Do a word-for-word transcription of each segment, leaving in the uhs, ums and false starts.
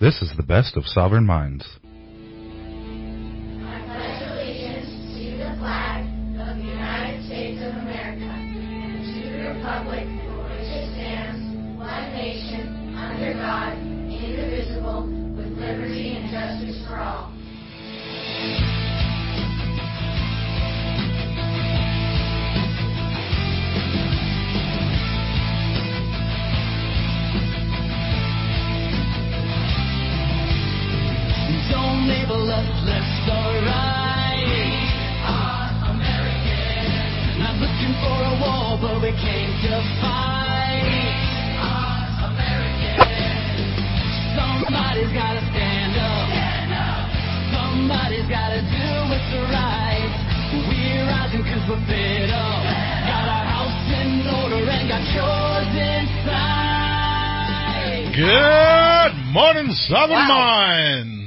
This is the best of Sovereign Minds. I pledge allegiance to the flag of the United States of America and to the republic for which it stands, one nation, under God, indivisible, with liberty and justice for all. Don't label us left or right. We are American. Not looking for a war, but we came to fight. We are American. Somebody's gotta stand up. Stand up. Somebody's gotta do what's right. We're rising cause we're fed up. Got our house in order and got yours inside. Good morning, Southern Wow. Minds.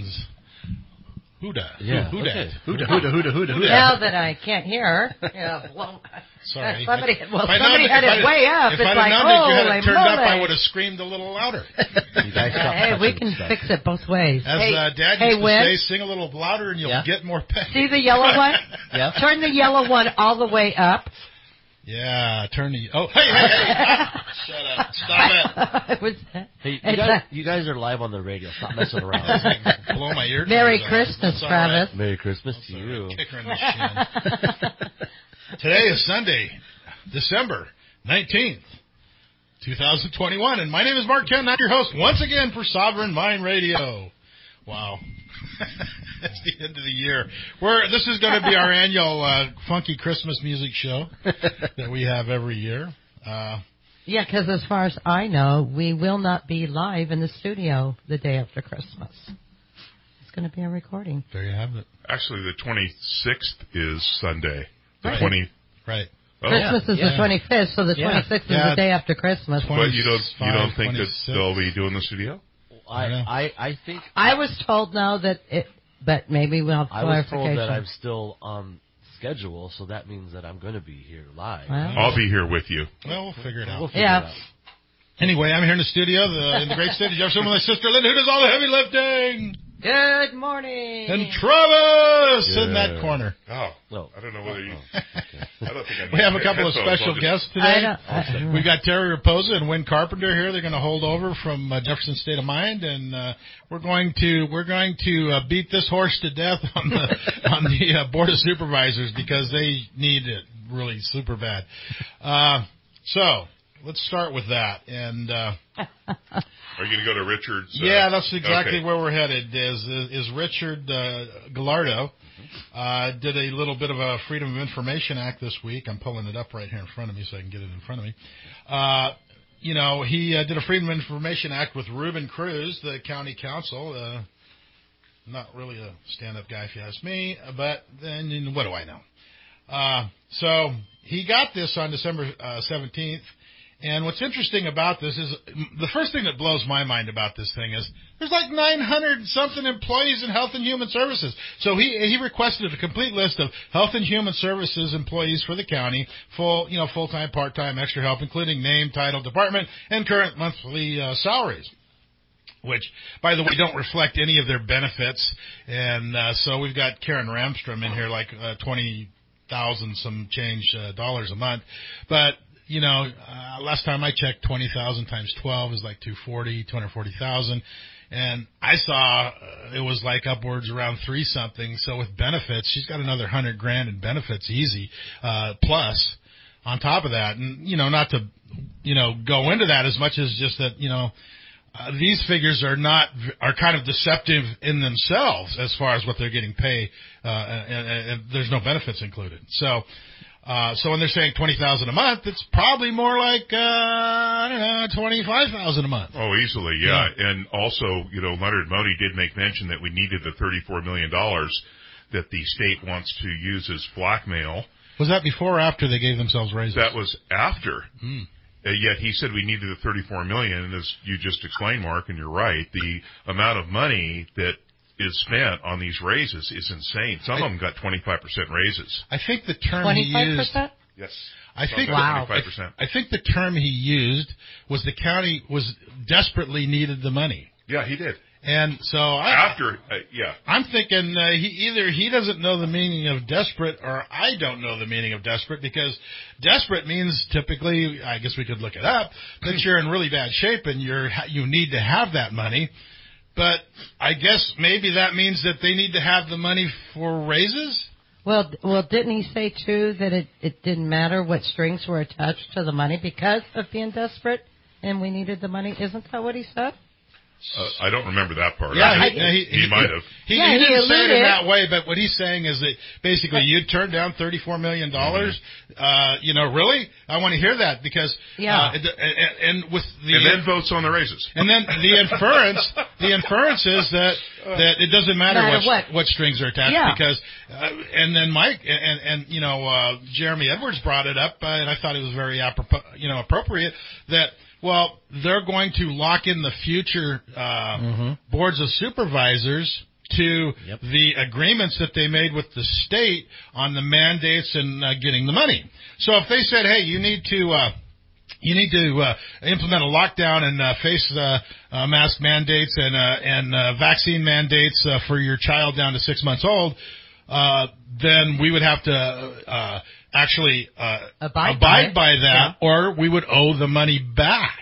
Who dat? Yeah. Who dat? Okay. Who dat? Who dat? Who dat? Who dat? Who dat? Now that I can't hear, yeah, well, Sorry. somebody, well, If I'd somebody known- had if it I'd- way up. If It's I'd like, have known that you had holy it turned up, I moly. would have screamed a little louder. You guys stop Hey, we touching can stuff. fix it both ways. As hey, uh, Dad hey, used to Win, say, sing a little louder and you'll Yeah. get more pay. see the yellow one? Yeah. Turn the yellow one all the way up. Yeah, turn the... Oh, hey, hey, hey. Ah, shut up. Stop it. Was that- Hey, you it's guys, a- you guys are live on the radio. Stop messing around. Blow my ear. Merry Christmas, Travis. Merry Christmas to Sorry. you. Kick her in the shin. Today is Sunday, December nineteenth, twenty twenty-one, and my name is Mark Kent, and I'm your host once again for Sovereign Mind Radio. Wow. It's the end of the year. We're, this is going to be our annual uh, funky Christmas music show that we have every year. Uh, Yeah, because as far as I know, we will not be live in the studio the day after Christmas. It's going to be a recording. there you have it. Actually, the twenty-sixth is Sunday. The Right. twenty. Right. Oh, Christmas is Yeah. the twenty-fifth, so the Yeah. twenty-sixth Yeah. is the day after Christmas. but you don't you don't think that twenty-six. they'll be doing the studio? I, know. I, I think I was told now that it, but maybe we'll have I was told clarification. that I'm still on schedule, so that means that I'm going to be here live. Well, I'll be here with you. Well, we'll figure it We'll out. figure Yeah. it out. Anyway, I'm here in the studio, the, in the great state of Jefferson, with my sister Linda, who does all the heavy lifting, Good morning. and Travis in Yeah. that corner. Oh, No. I don't know whether you. Oh, okay. I don't think I need We have a my couple of headphones. special I'll just- guests I today. don't, I, We got Terry Raposa and Win Carpenter here. They're going to hold over from uh, Jefferson State of Mind, and uh, we're going to we're going to uh, beat this horse to death on the on the uh, board of supervisors because they need it really super bad. Uh, so let's start with that. And uh, Are you going to go to Richard's? Uh, yeah, that's exactly okay. where we're headed. Is is, is Richard uh, Gallardo uh, did a little bit of a Freedom of Information Act this week. I'm pulling it up right here in front of me so I can get it in front of me. Uh, you know, he uh, did a Freedom of Information Act with Ruben Cruz, the county council. Uh, not really a stand-up guy, if you ask me, but then you know, what do I know? Uh, so he got this on December uh, seventeenth. And what's interesting about this is the first thing that blows my mind about this thing is there's like nine hundred something employees in Health and Human Services. So he he requested a complete list of Health and Human Services employees for the county, full you know full time, part time, extra help, including name, title, department, and current monthly uh, salaries. Which, by the way, don't reflect any of their benefits. And uh, so we've got Karen Ramstrom in here, like uh, twenty thousand some change uh, dollars a month, but. You know, uh, last time I checked, twenty thousand times twelve is like two forty, two hundred forty thousand. And I saw uh, it was like upwards around three something. So with benefits, she's got another hundred grand in benefits easy, uh, plus on top of that. And, you know, not to, you know, go into that as much as just that, you know, uh, these figures are not, are kind of deceptive in themselves as far as what they're getting paid, uh, and, and, and there's no benefits included. So, Uh, so when they're saying twenty thousand a month, it's probably more like, uh, I don't know, twenty-five thousand a month. Oh, easily, yeah. yeah. And also, you know, Leonard Modi did make mention that we needed the thirty-four million dollars that the state wants to use as blackmail. Was that before or after they gave themselves raises? That was after. Hmm. Uh, yet he said we needed the thirty-four million dollars, and as you just explained, Mark, and you're right, the amount of money that is spent on these raises is insane. Some I, of them got twenty-five percent raises. I think the term he used... twenty-five percent? Yes. I think wow. twenty-five percent. I, I think the term he used was the county was desperately needed the money. Yeah, he did. And so I, After, uh, yeah. I'm thinking uh, he either he doesn't know the meaning of desperate, or I don't know the meaning of desperate, because desperate means typically, I guess we could look it up, that you're in really bad shape and you're you need to have that money. But I guess maybe that means that they need to have the money for raises. Well, well, didn't he say too that it it didn't matter what strings were attached to the money because of being desperate, and we needed the money? Isn't that what he said? Uh, I don't remember that part. Yeah, I he, think he, he, he might have. He, Yeah, he he didn't say it in alluded. that way, but what he's saying is that basically you'd turn down thirty-four million dollars. Mm-hmm. Uh, you know, really? I want to hear that because Yeah. uh, and, and, and with the And then votes on the raises. and then the inference the inference is that that it doesn't matter, Matter what, what. what strings are attached Yeah. because uh, and then Mike and and you know uh, Jeremy Edwards brought it up uh, and I thought it was very apropos, you know appropriate that. Well, they're going to lock in the future uh, Mm-hmm. boards of supervisors to Yep. the agreements that they made with the state on the mandates and uh, getting the money. So if they said, "Hey, you need to uh, you need to uh, implement a lockdown and uh, face uh, uh, mask mandates and uh, and uh, vaccine mandates uh, for your child down to six months old," uh, then we would have to. Uh, actually uh, Abide abide, by by it. that, or we would owe the money back.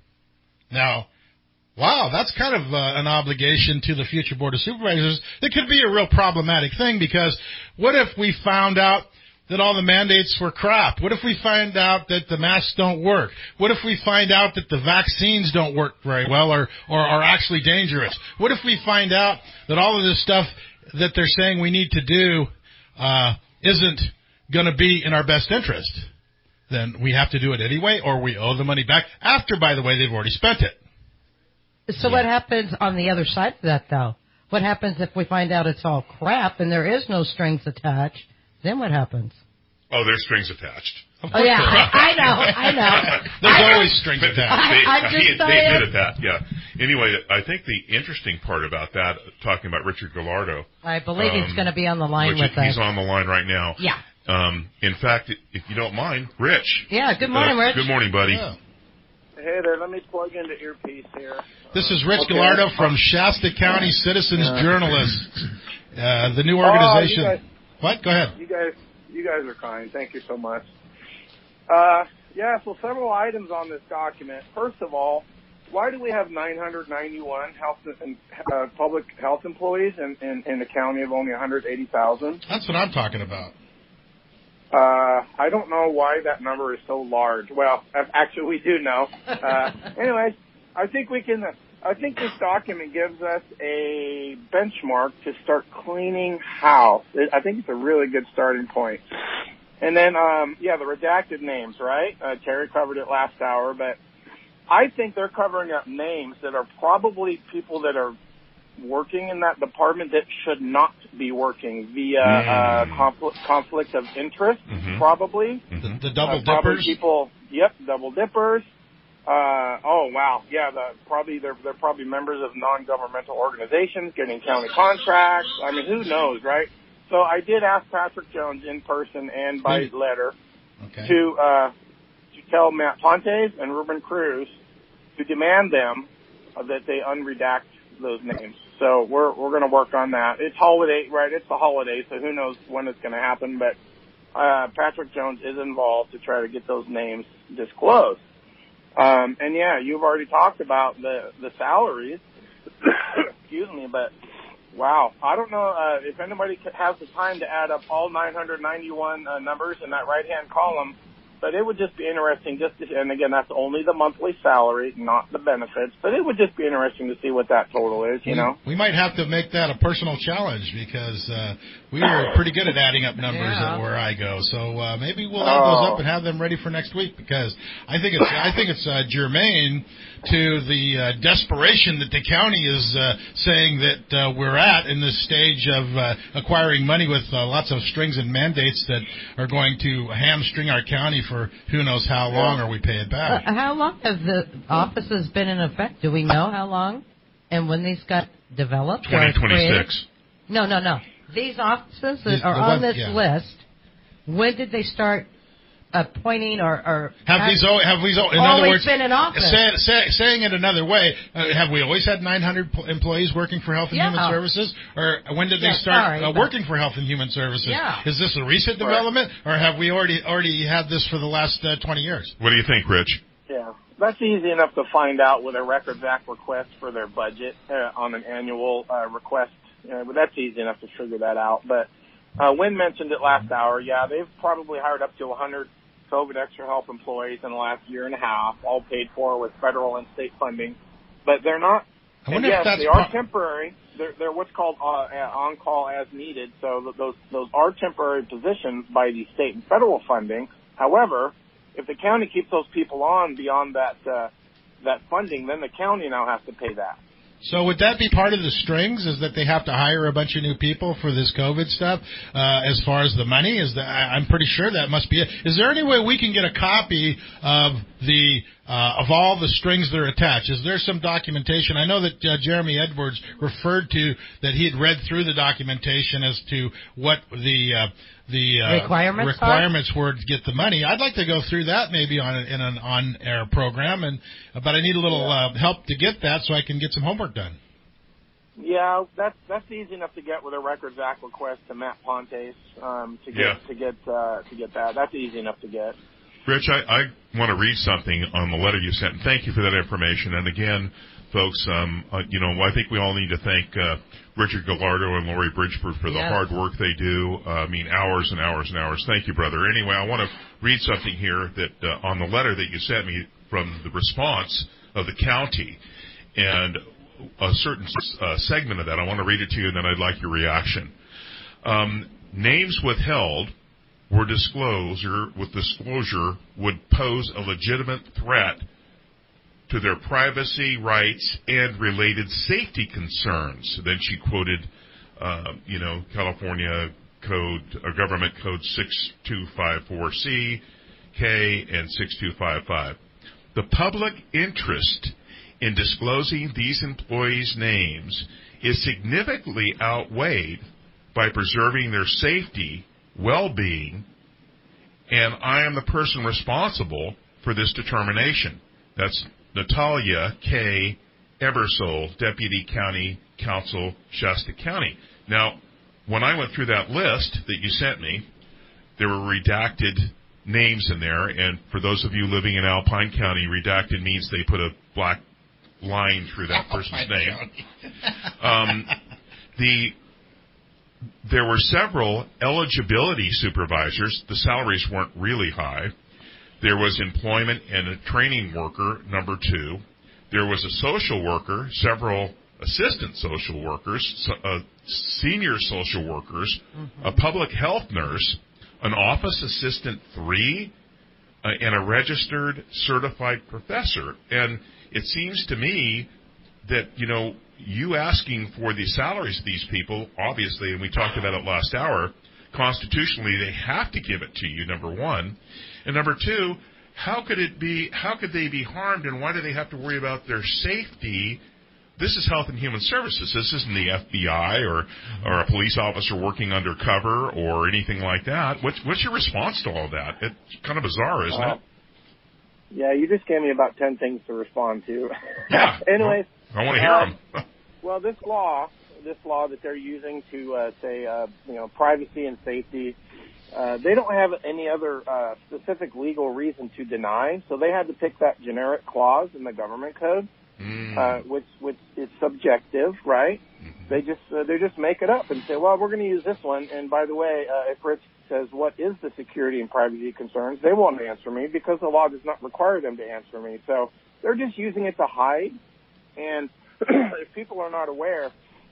Now, wow, that's kind of uh, an obligation to the future Board of Supervisors. It could be a real problematic thing because what if we found out that all the mandates were crap? What if we find out that the masks don't work? What if we find out that the vaccines don't work very well or, or are actually dangerous? What if we find out that all of this stuff that they're saying we need to do uh, isn't going to be in our best interest? Then we have to do it anyway, or we owe the money back after, by the way, they've already spent it. So what happens on the other side of that, though? What happens if we find out it's all crap and there is no strings attached? Then what happens? Oh, there's strings attached. Oh, yeah, I, I know, I know. There's I always strings But attached. I- they, I'm just he, they saying. admitted that, yeah. Anyway, I think the interesting part about that, talking about Richard Gallardo, I believe he's um, going to be on the line which with he's us. on the line right now. Yeah. Um, in fact, if you don't mind, Rich. Yeah, good morning, Uh, Rich. Good morning, buddy. Yeah. Hey there, let me plug into earpiece here. This is Rich Okay. Gallardo from Shasta County Citizens Journalists, uh, the new Oh, you organization. guys- What? Go ahead. You guys, you guys are kind. Thank you so much. Uh, yeah, so several items on this document. First of all, why do we have nine hundred ninety-one health and uh, public health employees in, in, in a county of only one hundred eighty thousand? That's what I'm talking about. Uh, I don't know why that number is so large. Well, actually, we do know. Uh, anyway, I think we can. I think this document gives us a benchmark to start cleaning house. I think it's a really good starting point. And then, um, yeah, the redacted names, right? Uh, Terry covered it last hour, but I think they're covering up names that are probably people that are working in that department that should not be working via Mm. uh, conflict, conflict of interest, Mhm. probably. The, the double Uh, probably dippers. people, yep, double dippers. Uh, oh wow, yeah, the, probably they're they're probably members of non-governmental organizations getting county contracts. I mean, who knows, right? So I did ask Patrick Jones in person and by Hmm. letter Okay. to uh, to tell Matt Pontes and Ruben Cruz to demand them uh, that they unredact those names. So we're we're going to work on that. It's holiday, right? It's the holiday, so who knows when it's going to happen. But uh, Patrick Jones is involved to try to get those names disclosed. Um, and yeah, you've already talked about the the salaries. Excuse me, but wow, I don't know uh, if anybody has the time to add up all nine hundred ninety-one uh, numbers in that right-hand column. But it would just be interesting, just to, and again, that's only the monthly salary, not the benefits. But it would just be interesting to see what that total is, you we, know. we might have to make that a personal challenge because uh, we are pretty good at adding up numbers Yeah. at where I go. So uh, maybe we'll add those Oh. up and have them ready for next week because I think it's I think it's uh, germane to the uh, desperation that the county is uh, saying that uh, we're at in this stage of uh, acquiring money with uh, lots of strings and mandates that are going to hamstring our county for who knows how long, or we pay it Uh, back. how long have the offices been in effect? Do we know how long and when these got developed? or twenty created? twenty-six. No, no, no. These offices that These- are the on one- this yeah. list, when did they start appointing or, or Have these al- have we al- in always other words been in office? Say, say, saying it another way, uh, have we always had nine hundred p- employees working for Health and Yeah. Human Services, or when did they Yeah, start sorry, uh, but- working for Health and Human Services? Yeah. Is this a recent development, or have we already already had this for the last uh, twenty years? What do you think, Rich? Yeah, that's easy enough to find out with a Records Act request for their budget uh, on an annual uh, request. Uh, but that's easy enough to figure that out. But uh, Wynn mentioned it last hour. Yeah, they've probably hired up to one hundred COVID extra help employees in the last year and a half, all paid for with federal and state funding. But they're not. I And wonder yes, if that's they are pro- temporary. They're, they're what's called uh, on call as needed. So th- those those are temporary positions by the state and federal funding. However, if the county keeps those people on beyond that uh, that funding, then the county now has to pay that. So would that be part of the strings? Is that they have to hire a bunch of new people for this COVID stuff? Uh, as far as the money, is that I, I'm pretty sure that must be it. Is there any way we can get a copy of the uh, of all the strings that are attached? Is there some documentation? I know that uh, Jeremy Edwards referred to that he had read through the documentation as to what the uh, the uh, Requirements requirements were to get the money. I'd like to go through that maybe on a, in an on-air program, and but I need a little uh, help to get that so I can get some homework done. Yeah, that's that's easy enough to get with a Records Act request to Matt Pontes um, to get Yeah. to get uh, to get that. That's easy enough to get. Rich, I, I want to read something on the letter you sent, and thank you for that information. And again, folks, um, uh, you know, I think we all need to thank uh, Richard Gallardo and Lori Bridgeford for the Yes. hard work they do. Uh, I mean, hours and hours and hours. Thank you, brother. Anyway, I want to read something here that uh, on the letter that you sent me from the response of the county, and a certain uh, segment of that. I want to read it to you, and then I'd like your reaction. Um, names withheld were disclosure with disclosure would pose a legitimate threat to their privacy rights and related safety concerns. Then she quoted, uh, you know, California Code, or Government Code six two five four C, K, and six two five five. The public interest in disclosing these employees' names is significantly outweighed by preserving their safety, well-being, and I am the person responsible for this determination. That's Natalia K. Ebersole, Deputy County Counsel, Shasta County. Now, when I went through that list that you sent me, there were redacted names in there, and for those of you living in Alpine County, redacted means they put a black line through that person's name. Um, the there were several eligibility supervisors. The salaries weren't really high. There was employment and a training worker, number two. There was a social worker, several assistant social workers, uh, senior social workers, mm-hmm. a public health nurse, an office assistant three, uh, and a registered certified professor. And it seems to me that, you know, you asking for the salaries of these people, obviously, and we talked about it last hour, constitutionally they have to give it to you, number one. And number two, how could it be, how could they be harmed, and why do they have to worry about their safety? This is Health and Human Services. This isn't the F B I or, or a police officer working undercover or anything like that. What's, what's your response to all that? It's kind of bizarre, isn't uh, it? Yeah, you just gave me about ten things to respond to. Yeah. Anyways. I want to hear uh, them. Well, this law, this law that they're using to uh, say, uh, you know, privacy and safety, uh, they don't have any other uh, specific legal reason to deny, so they had to pick that generic clause in the government code, mm. uh, which which is subjective, right? Mm-hmm. They just uh, they just make it up and say, well, we're going to use this one. And by the way, uh, if Rich says what is the security and privacy concerns, they won't answer me because the law does not require them to answer me. So they're just using it to hide. And if people are not aware,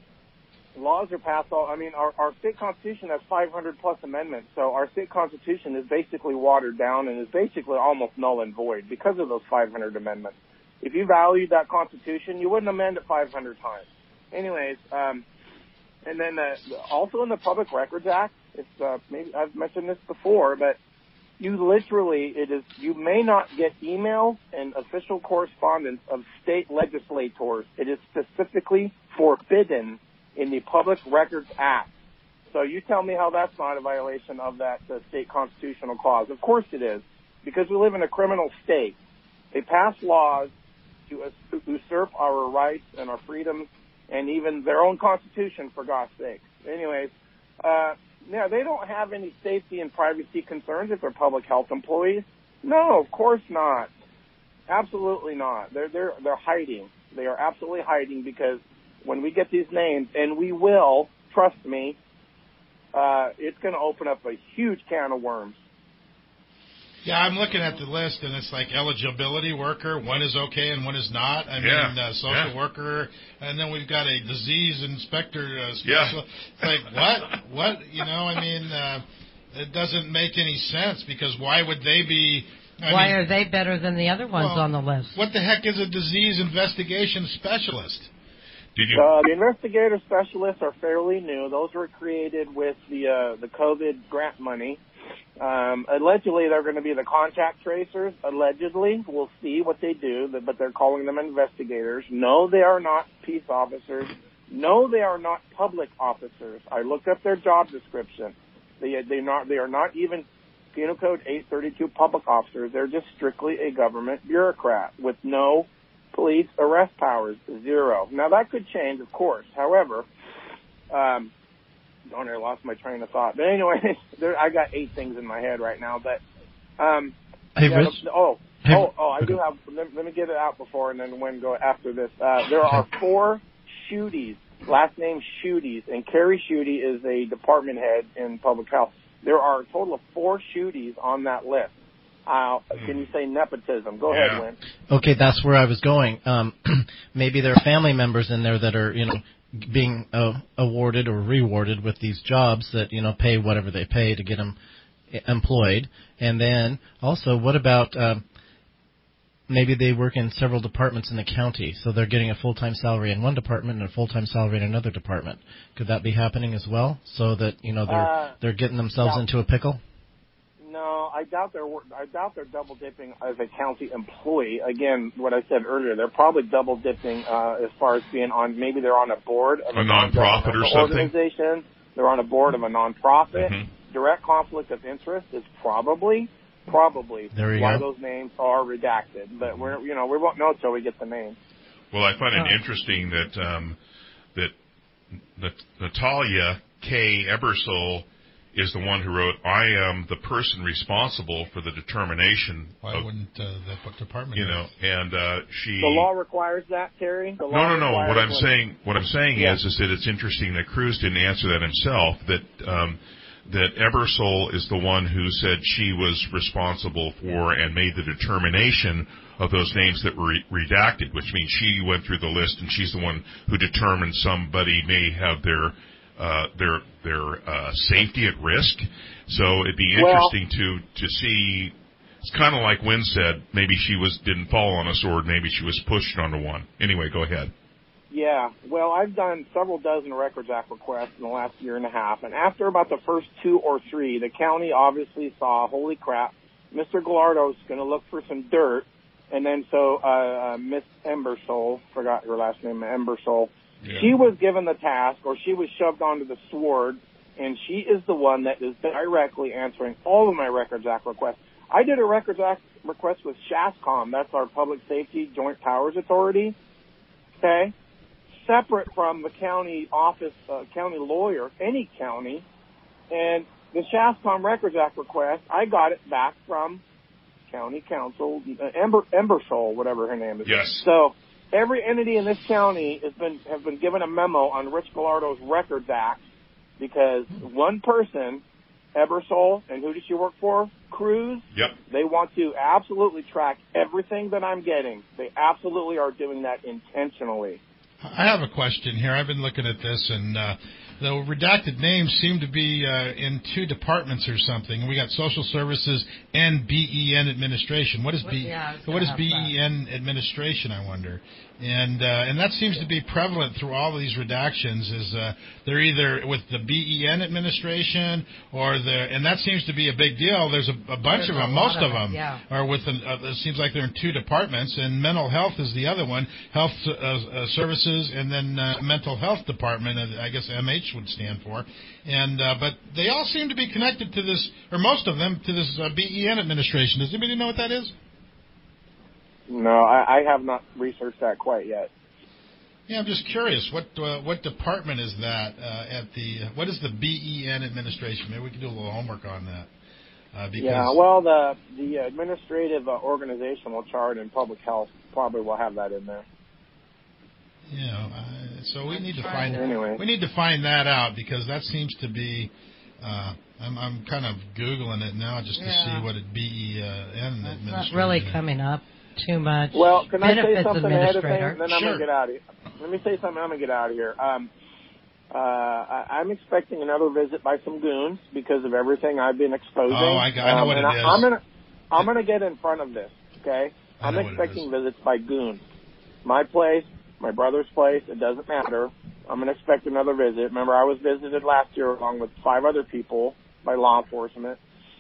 laws are passed all, I mean, our, our state constitution has five hundred plus amendments. So our state constitution is basically watered down and is basically almost null and void because of those five hundred amendments. If you valued that constitution, you wouldn't amend it five hundred times. Anyways, um, and then uh, also in the Public Records Act, it's, uh, maybe I've mentioned this before, but you literally, it is, you may not get email and official correspondence of state legislators. It is specifically forbidden in the Public Records Act. So you tell me how that's not a violation of that uh, state constitutional clause. Of course it is. because we live in a criminal state. They pass laws to usurp our rights and our freedoms and even their own constitution, for God's sake. Anyways, uh, yeah, they don't have any safety and privacy concerns if they're public health employees. No, of course not. Absolutely not. They're they're they're hiding. They are absolutely hiding because when we get these names, and we will, trust me, uh, it's going to open up a huge can of worms. Yeah, I'm looking at the list, and it's like eligibility worker, one is okay and one is not. I Yeah. mean, uh, social Yeah. worker, and then we've got a disease inspector uh, Yeah. special. It's like, what? What? You know, I mean, uh, it doesn't make any sense because why would they be... I Why mean, are they better than the other ones well, on the list? What the heck is a disease investigation specialist? Did you? Uh, the investigator specialists are fairly new. Those were created with the uh, the COVID grant money. Um, allegedly, they're going to be the contact tracers. Allegedly, we'll see what they do, but they're calling them investigators. No, they are not peace officers. No, they are not public officers. I looked up their job description. They they not they are not even Penal Code eight thirty-two public officers. They're just strictly a government bureaucrat with no police arrest powers, zero. Now that could change, of course. However, um, darn, I lost my train of thought. But anyway, there, I got eight things in my head right now. But um, Hey, yeah, Rich. the- oh, Hey, oh, oh, I okay. do have. Let, let me get it out before, and then when go after this. Uh, there are four Shooties, last name Shooties, and Carrie Shooty is a department head in public health. There are a total of four Shooties on that list. Uh, can you say nepotism? Go Yeah. ahead, Win. Okay, that's where I was going. Um, maybe there are family members in there that are, you know, being uh, awarded or rewarded with these jobs that, you know, pay whatever they pay to get them employed. And then also, what about um, maybe they work in several departments in the county, so they're getting a full-time salary in one department and a full-time salary in another department. Could that be happening as well, so that, you know, they're Uh, they're getting themselves no. into a pickle? No, I doubt they're. wor- I doubt they're double dipping as a county employee. Again, what I said earlier, they're probably double dipping uh, as far as being on. Maybe they're on a board of A a, nonprofit or non-governmental something? organization. They're on a board of a nonprofit. Mhm. Direct conflict of interest is probably, probably There you why go. those names are redacted. But we're, you know, we won't know until we get the names. Well, I find it Oh. interesting that um, that Nat- Natalia K. Ebersole is the one who wrote, "I am the person responsible for the determination Why of, wouldn't uh, the department... you know," and uh, she. The law requires that, Terry. The law No, no, no. requires What I'm when- saying, what I'm saying Yeah. is, is that it's interesting that Cruz didn't answer that himself. That um, that Ebersole is the one who said she was responsible for and made the determination of those names that were re- redacted, which means she went through the list and she's the one who determined somebody may have their uh, their their uh, safety at risk. So it'd be Well- interesting to to see. It's kind of like Wynn said. Maybe she was didn't fall on a sword. Maybe she was pushed onto one. Anyway, go ahead. Yeah, well, I've done several dozen Records Act requests in the last year and a half, and after about the first two or three, the county obviously saw, holy crap, Mister Gallardo's going to look for some dirt, and then so uh, uh, Miss Embersole, forgot her last name, Embersole, Yeah. she was given the task, or she was shoved onto the sword, and she is the one that is directly answering all of my Records Act requests. I did a Records Act request with SHASCOM, that's our Public Safety Joint Powers Authority, okay? Separate from the county office, uh, county lawyer, any county, and the SHASCOM Records Act request, I got it back from county council, uh, Ember, Embersole, whatever her name is. Yes. So every entity in this county has been have been given a memo on Rich Gallardo's Records Act because one person, Ebersole, and who does she work for? Cruz. Yep. They want to absolutely track everything that I'm getting. They absolutely are doing that intentionally. I have a question here. I've been looking at this, and uh, the redacted names seem to be uh, in two departments or something. We got Social Services and B E N Administration. What is B? Yeah, I was what gonna is have B E N Administration? I wonder. And uh, and that seems to be prevalent through all of these redactions. Is uh, they're either with the B E N Administration or the, and that seems to be a big deal. There's a, a bunch There's of a them. lot Most of of it, them yeah. are with. An, uh, it seems like they're in two departments, and mental health is the other one. Health uh, uh, services, and then uh, mental health department. uh, I guess M H H would stand for. And uh, but they all seem to be connected to this, or most of them, to this uh, B E N administration. Does anybody know what that is? No, I, I have not researched that quite yet. Yeah, I'm just curious. What uh, what department is that uh, at the? What is the B E N administration? Maybe we can do a little homework on that. Uh, because yeah, well, the the administrative uh, organizational chart in public health probably will have that in there. You know, uh, so we need to find anyway. we need to find that out because that seems to be. Uh, I'm I'm kind of googling it now just to Yeah. see what a B E N It's administration. not really coming up too much. Well, can I say Benefits something ahead of administrator. things? Then I'm Sure. gonna get out of here. Let me say something. I'm gonna get out of here. Um, uh, I, I'm expecting another visit by some goons because of everything I've been exposing. Oh, I, I know um, what it and I, is. I'm gonna I'm gonna get in front of this. Okay, I I'm know what it expecting is. visits by goons. My place, my brother's place. It doesn't matter. I'm gonna expect another visit. Remember, I was visited last year along with five other people by law enforcement.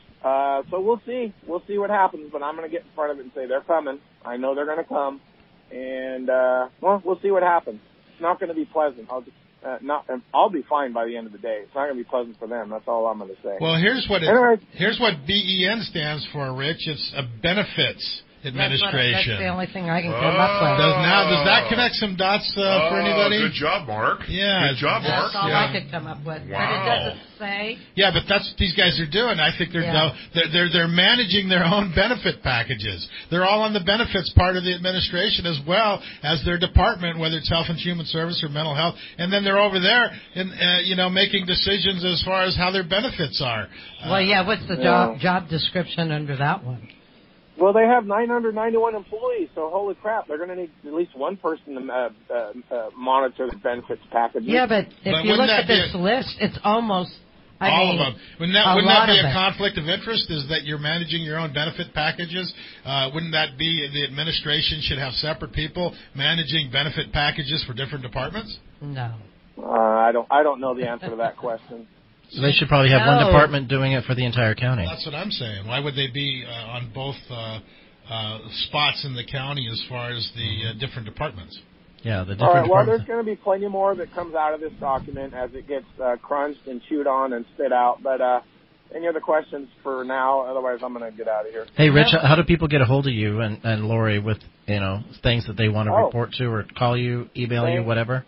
Uh, so we'll see. We'll see what happens, but I'm going to get in front of it and say they're coming. I know they're going to come. And, uh, well, we'll see what happens. It's not going to be pleasant. I'll just, uh, not, I'll be fine by the end of the day. It's not going to be pleasant for them. That's all I'm going to say. Well, here's what it, Anyway. here's what B E N stands for, Rich. It's a benefits That's, what, administration. that's the only thing I can come up with. Does now does that connect some dots uh, oh, for anybody? Good job, Mark. Yeah, Good job, Mark. That's all Yeah. I could come up with. Wow. But it doesn't say. Yeah, but that's what these guys are doing. I think they're, Yeah. they're they're they're managing their own benefit packages. They're all on the benefits part of the administration as well as their department, whether it's Health and Human Service or Mental Health, and then they're over there and uh, you know making decisions as far as how their benefits are. Well, yeah, what's the Yeah. job job description under that one? Well, they have nine hundred ninety-one employees, so holy crap, they're going to need at least one person to uh, uh, uh, monitor the benefits packages. Yeah, but if But you wouldn't look that at be this a- list, it's almost. I all mean, of them. Wouldn't that, a wouldn't that lot be of a it. conflict of interest? Is that you're managing your own benefit packages? Uh, wouldn't that be the administration should have separate people managing benefit packages for different departments? No. Uh, I don't. I don't know the answer to that question. So they should probably have one No. department doing it for the entire county. That's what I'm saying. Why would they be uh, on both uh, uh, spots in the county as far as the uh, different departments? Yeah, the different All right. Well, departments. there's going to be plenty more that comes out of this document as it gets uh, crunched and chewed on and spit out. But uh, any other questions for now? Otherwise, I'm going to get out of here. Hey, Rich, how do people get a hold of you and, and Lori with, you know, things that they want to Oh. report to or call you, email you, Thanks. whatever?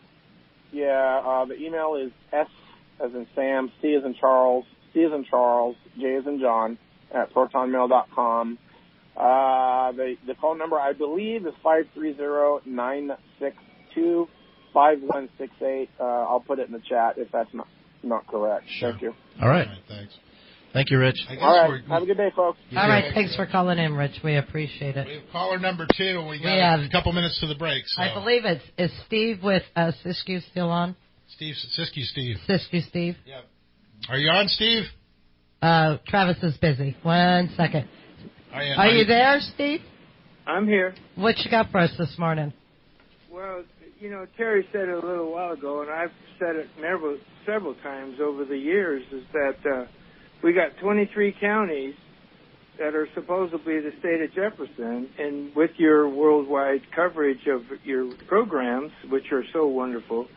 Yeah. Uh, the email is S as in Sam, C as in Charles, C as in Charles, J as in John at proton mail dot com. Uh, the, the phone number, I believe, is five three zero, nine six two, five one six eight. Uh, I'll put it in the chat if that's not, not correct. Sure. Thank you. All right. All right, thanks. Thank you, Rich. I guess All right. we're, Have a good day, folks. All right, thanks for calling in, Rich. We appreciate We it. have caller number two, and we got We have- a couple minutes to the break. So. I believe it's is Steve with uh, Siskiyou still on? Steve, Siskiyou Steve. Siskiyou Steve. Yep. Are you on, Steve? Uh, Travis is busy. One second. Are you, Are you there, Steve? I'm here. What you got for us this morning? Well, you know, Terry said it a little while ago, and I've said it several, several times over the years, is that uh, we got twenty-three counties that are supposedly the state of Jefferson, and with your worldwide coverage of your programs, which are so wonderful,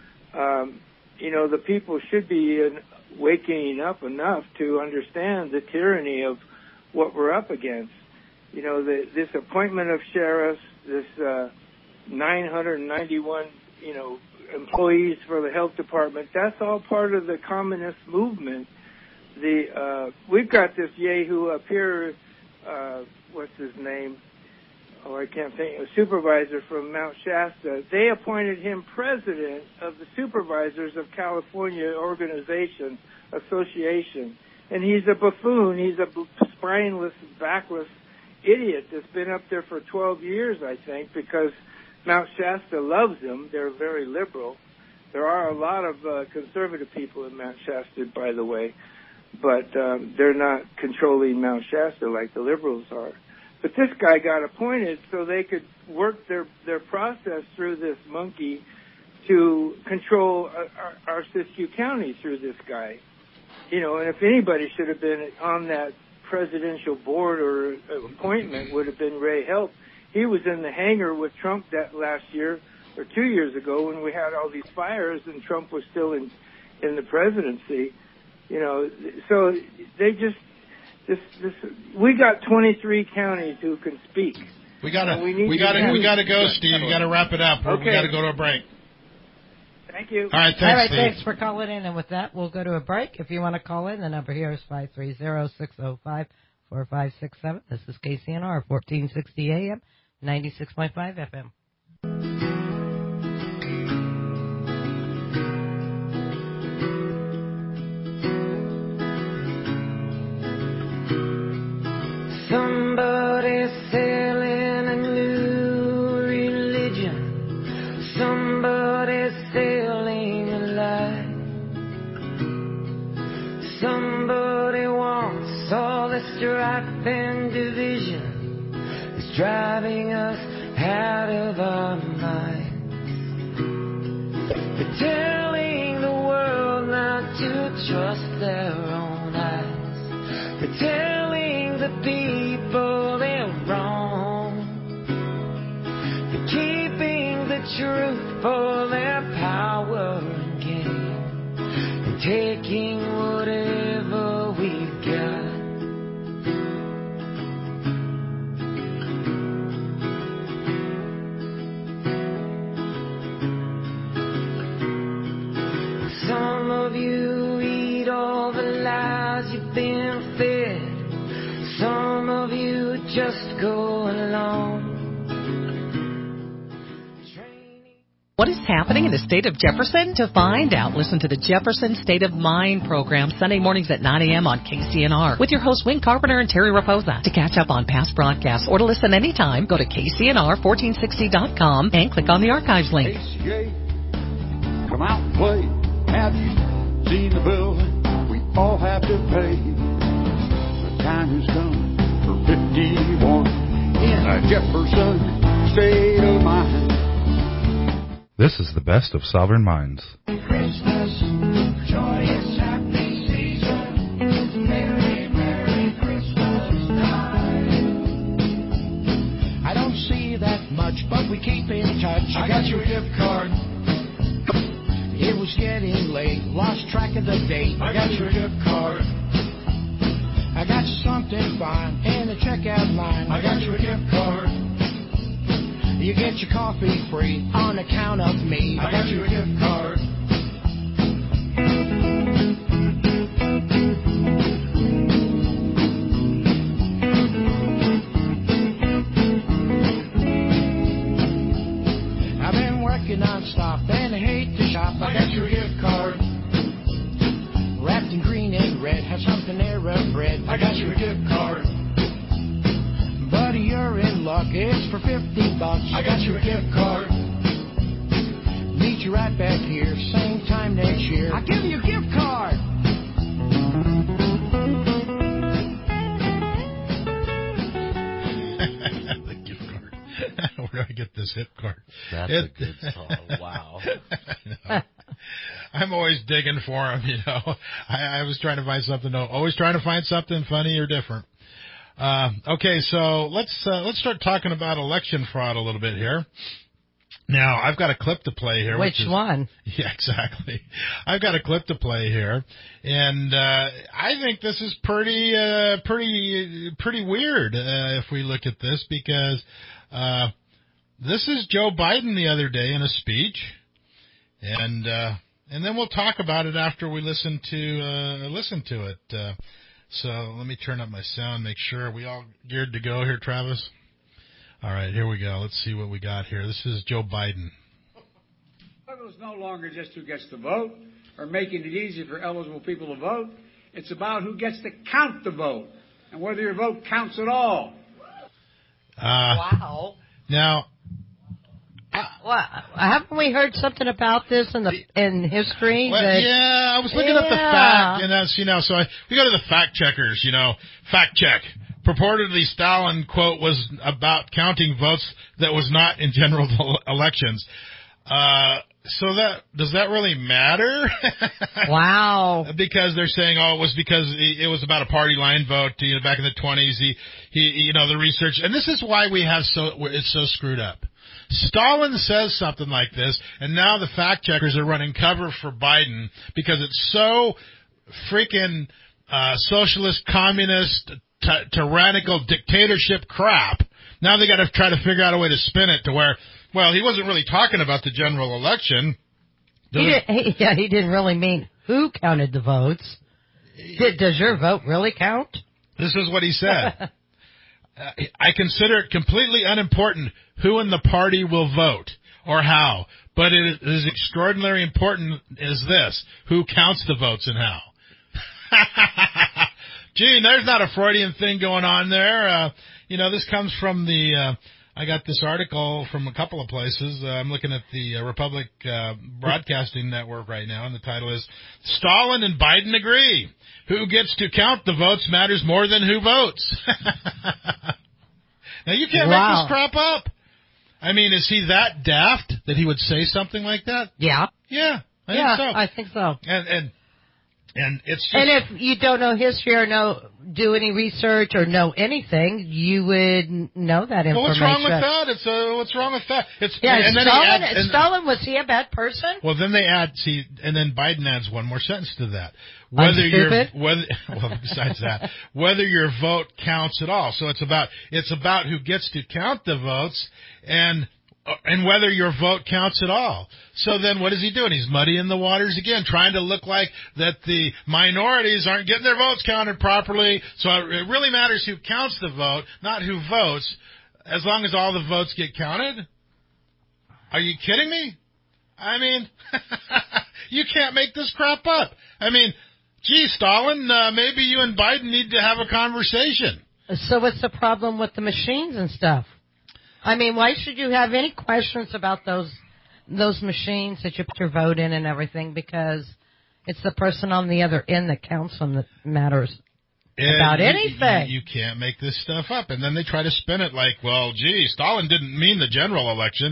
um, you know, the people should be in, waking up enough to understand the tyranny of what we're up against. You know, the, this appointment of sheriffs, this uh, nine hundred ninety-one, you know, employees for the health department, that's all part of the communist movement. The uh, we've got this yahoo up here, uh, what's his name? Oh, I can't think. A supervisor from Mount Shasta. They appointed him president of the Supervisors of California Organization Association, and he's a buffoon. He's a spineless, backless idiot that's been up there for twelve years, I think, because Mount Shasta loves him. They're very liberal. There are a lot of uh, conservative people in Mount Shasta, by the way, but um, they're not controlling Mount Shasta like the liberals are. But this guy got appointed so they could work their, their process through this monkey to control our, our Siskiyou County through this guy. You know, and if anybody should have been on that presidential board or appointment would have been Ray Help. He was in the hangar with Trump that last year or two years ago when we had all these fires and Trump was still in, in the presidency. You know, so they just this this we got twenty-three counties who can speak. We gotta we we gotta we gotta go, Steve. We gotta wrap it up. Okay. We gotta go to a break. Thank you. All right, thanks, All right, Steve. thanks for calling in. And with that, we'll go to a break. If you want to call in, the number here is five three zero, six zero five, four five six seven. This is K C N R, fourteen sixty A M, ninety-six point five F M. Somebody's selling a new religion. Somebody's selling a lie. Somebody wants all the strife and division. It's driving us out of our minds. They're telling the world not to trust their own eyes. They're telling the people they're wrong. They're keeping the truth for their power and gain, and taking whatever we've got. Some of you eat all the lies you've been fed. Some of you just go along. What is happening in the state of Jefferson? To find out, listen to the Jefferson State of Mind program Sunday mornings at nine a.m. on K C N R with your hosts Wayne Carpenter and Terry Raposa. To catch up on past broadcasts or to listen anytime, go to K C N R fourteen sixty dot com and click on the archives link. A C A, come out and play. Have you seen the building we all have to pay? The time has come for fifty-one in a Jefferson State of Mind. This is the best of Sovereign Minds. Christmas, joyous happy season. Merry, Merry Christmas time. I don't see that much, but we keep in touch. I got your gift card. It was getting late, lost track of the date. I got your gift card. I got you something fine in the checkout line. I got your gift card. You get your coffee free on account of me. I got your gift card. I've been working non-stop and I hate to shop. I got your gift card. Wrapped in green and red, have something there of bread. I got your gift card. Buddy, you're in luck, it's for fifty bucks. I got your gift card. Meet you right back here, same time next year. I'll give you a gift card. The gift card. Where do I get this hip card? That's it, a good song. Wow. No. I'm always digging for them, you know. I, I was trying to find something, always trying to find something funny or different. Uh, okay, so let's uh, let's start talking about election fraud a little bit here. Now, I've got a clip to play here. Which, which is, one? Yeah, exactly. I've got a clip to play here, and uh, I think this is pretty uh, pretty pretty weird uh, if we look at this, because uh, this is Joe Biden the other day in a speech, and uh, and then we'll talk about it after we listen to uh, listen to it. Uh, So let me turn up my sound, make sure. Are we all geared to go here, Travis? All right, here we go. Let's see what we got here. This is Joe Biden. Struggle is no longer just who gets to vote or making it easy for eligible people to vote. It's about who gets to count the vote and whether your vote counts at all. Uh, wow. Now, Uh, well, haven't we heard something about this in the in history? well, that, yeah, I was looking yeah. up the fact, and that's, you know, so I, we go to the fact checkers, you know, fact check. Purportedly, Stalin, quote, was about counting votes that was not in general elections. Uh, so that, does that really matter? Wow. Because they're saying, oh, it was because it was about a party line vote, you know, back in the twenties. He, he, you know, the research, and this is why we have so, it's so screwed up. Stalin says something like this, and now the fact checkers are running cover for Biden because it's so freaking uh, socialist, communist, ty- tyrannical dictatorship crap. Now they got to try to figure out a way to spin it to where, well, he wasn't really talking about the general election. He did, he, yeah, he didn't really mean who counted the votes. Did, does your vote really count? This is what he said. uh, I consider it completely unimportant who in the party will vote or how, but it is extraordinarily important is this, who counts the votes and how. Gee, there's not a Freudian thing going on there. Uh, you know, this comes from the, uh, I got this article from a couple of places. Uh, I'm looking at the uh, Republic uh, Broadcasting Network right now, and the title is, Stalin and Biden Agree. Who gets to count the votes matters more than who votes. Now, you can't Wow. make this crap up. I mean, is he that daft that he would say something like that? Yeah. Yeah, I yeah, think so. I think so. And, and, and it's just... And if you don't know history or know do any research or know anything, you would know that information. Well, what's wrong with that? It's uh, what's wrong with that? It's Yeah, and, and then he Stalin, adds- and- Stalin, was he a bad person? Well, then they add, see, and then Biden adds one more sentence to that. I'm Whether your stupid? whether well, besides that, whether your vote counts at all. So it's about it's about who gets to count the votes and and whether your vote counts at all. So then what is he doing? He's muddying the waters again, trying to look like that the minorities aren't getting their votes counted properly. So it really matters who counts the vote, not who votes, as long as all the votes get counted. Are you kidding me? I mean, you can't make this crap up. I mean, gee, Stalin, uh, maybe you and Biden need to have a conversation. So what's the problem with the machines and stuff? I mean, why should you have any questions about those those machines that you put your vote in and everything? Because it's the person on the other end that counts them that matters And about you, anything. You, you can't make this stuff up. And then they try to spin it like, well, gee, Stalin didn't mean the general election.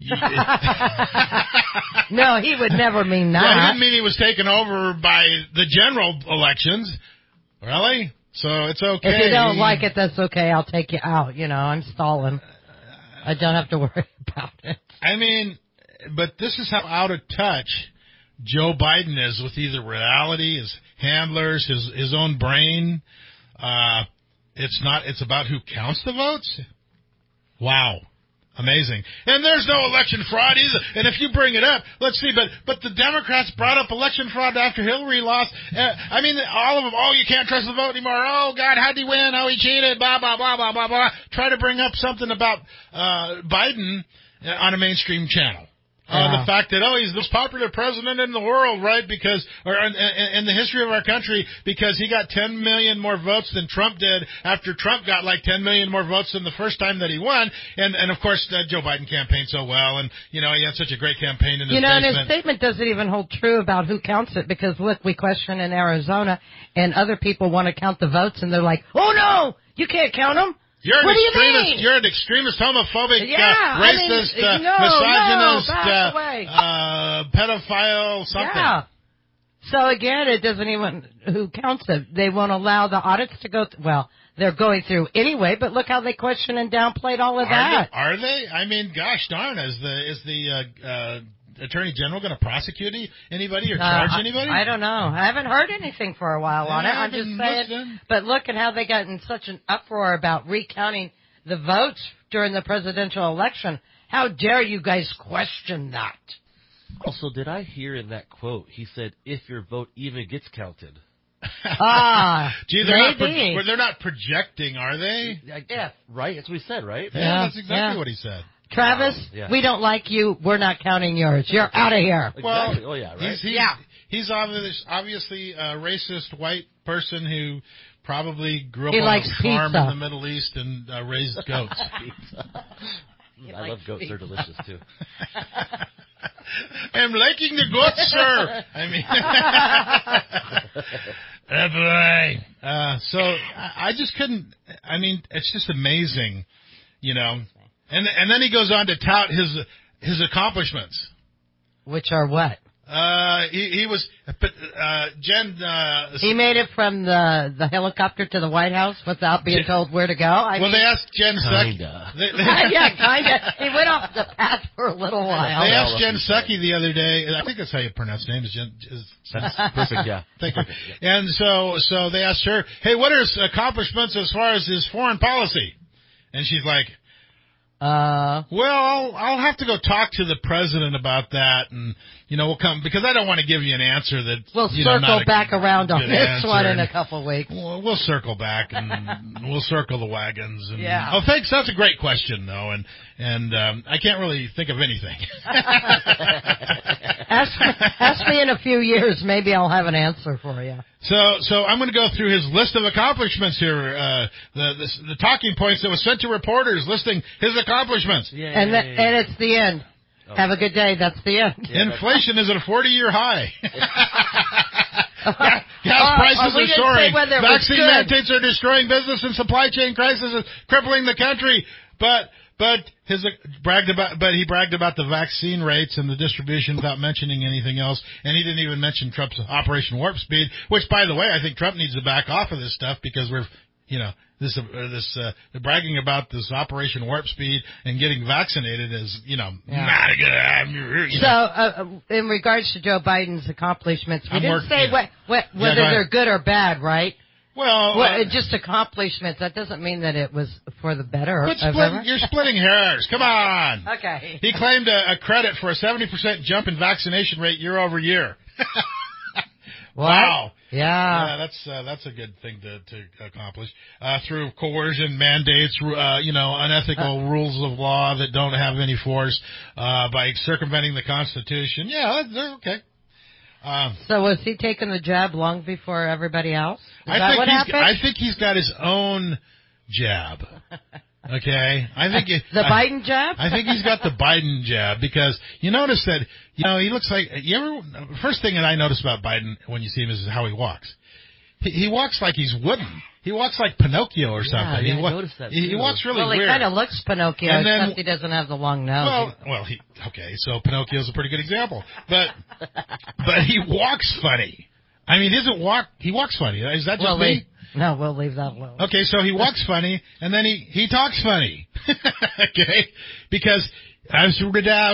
No, he would never mean that. Well, he didn't mean he was taken over by the general elections. Really? So it's okay. If you don't like it, that's okay. I'll take you out. You know, I'm Stalin. I don't have to worry about it. I mean, but this is how out of touch Joe Biden is with either reality, his handlers, his his own brain. Uh, it's not. It's about who counts the votes. Wow. Amazing. And there's no election fraud either. And if you bring it up, let's see, but but the Democrats brought up election fraud after Hillary lost. Uh, I mean, all of them, oh, you can't trust the vote anymore. Oh, God, how'd he win? Oh, he cheated, blah, blah, blah, blah, blah, blah. Try to bring up something about uh, Biden on a mainstream channel. Uh, Yeah. the fact that, oh, he's the most popular president in the world, right, because, or in, in, in the history of our country, because he got ten million more votes than Trump did after Trump got like ten million more votes than the first time that he won. And, and of course, uh, Joe Biden campaigned so well, and, you know, he had such a great campaign in his You know, and basement. his statement doesn't even hold true about who counts it because, look, we question in Arizona, and other people want to count the votes, and they're like, oh, no, you can't count them. You're an What do you extremist. mean? You're an extremist, homophobic, Yeah, uh, I mean, racist, uh, no, misogynist, no, back uh, away. uh, pedophile, something. Yeah. So again, it doesn't even who counts it. They won't allow the audits to go. Th- well, they're going through anyway. But look how they question and downplayed all of Are that. they, are they? I mean, gosh darn, is the is the uh, uh, Attorney General going to prosecute any, anybody or charge Uh, I- anybody? I don't know. I haven't heard anything for a while on it. Yeah, I'm I've just been saying. listening. But look at how they got in such an uproar about recounting the votes during the presidential election. How dare you guys question that? Also, did I hear in that quote, he said, if your vote even gets counted? Ah, Gee, they're not, maybe. pro- they're not projecting, are they? Yeah. Right? That's what he said, right? Yeah, Yeah, that's exactly yeah. what he said. Travis, Wow, yeah. we don't like you. We're not counting yours. You're out of here. Well, Exactly. Oh, yeah, right? He's, he's, Yeah. he's obvious, obviously a racist white person who probably grew up He on likes a farm pizza. in the Middle East and uh, raised goats. I love goats. They're delicious, too. I'm liking the goats, sir. I mean, oh boy. Uh, so I, I just couldn't. I mean, it's just amazing, you know. And and then he goes on to tout his his accomplishments. Which are what? Uh, he, he was, uh, Jen, uh, He made it from the the helicopter to the White House without being Jen, told where to go. I well, mean, they asked Jen Psaki. Kinda. They, they, yeah, kinda. He went off the path for a little while. They asked Jen Psaki the other day. I think that's how you pronounce her name. Is Jen? Is, That's perfect. Yeah. Thank you. And so, so they asked her, "Hey, what are his accomplishments as far as his foreign policy?" And she's like, Uh, well, I'll, I'll have to go talk to the president about that, and you know we'll come because I don't want to give you an answer that we'll you know, circle not a back around on good this answer, one in and a couple of weeks. We'll, we'll circle back and we'll circle the wagons. And, Yeah. Oh, thanks. That's a great question, though, and and um, I can't really think of anything. ask, me, ask me in a few years, maybe I'll have an answer for you. So, so I'm going to go through his list of accomplishments here. Uh, the, the the talking points that was sent to reporters listing his accomplishments. And the, and it's the end. Oh. Have a good day. That's the end. Yeah, Inflation is at a forty-year high. Gas, gas Oh, prices oh, we are didn't soaring. say whether it was Vaccine good. mandates are destroying business, and supply chain crisis is crippling the country. But but his uh, bragged about, but he bragged about the vaccine rates and the distribution without mentioning anything else. And he didn't even mention Trump's Operation Warp Speed, which, by the way, I think Trump needs to back off of this stuff because we're, you know. This, uh, this, uh, bragging about this Operation Warp Speed and getting vaccinated is, you know, Yeah. not a good idea. So, uh, in regards to Joe Biden's accomplishments, we I'm didn't working- say yeah. what, what, Yeah, whether go ahead. they're good or bad, right? Well, Well, uh, it- just accomplishments. That doesn't mean that it was for the better. Quit of splitting, everyone. you're splitting hairs. Come on. Okay. He claimed a, a credit for a seventy percent jump in vaccination rate year over year. What? Wow. Yeah. Yeah, that's uh, that's a good thing to, to accomplish uh, through coercion, mandates, uh, you know, unethical Uh. rules of law that don't have any force, uh, by circumventing the Constitution. Yeah, they're okay. Um, So was he taking the jab long before everybody else? Is I that think what he's, happened? I think he's got his own jab. Okay, I think it, the I, Biden jab. I think he's got the Biden jab because you notice that you know he looks like you ever. First thing that I notice about Biden when you see him is how he walks. He, he walks like he's wooden. He walks like Pinocchio or Yeah, something. yeah, he, I wa- noticed that he, he too. walks really well, he weird. kind of looks Pinocchio, And then- except he doesn't have the long nose. Well, well, he okay. So Pinocchio's a pretty good example, but but he walks funny. I mean, he doesn't walk. He walks funny. Is that just well, me? leave, no, we'll leave that alone. Okay, so he walks funny, and then he, he talks funny. Okay? Because, I was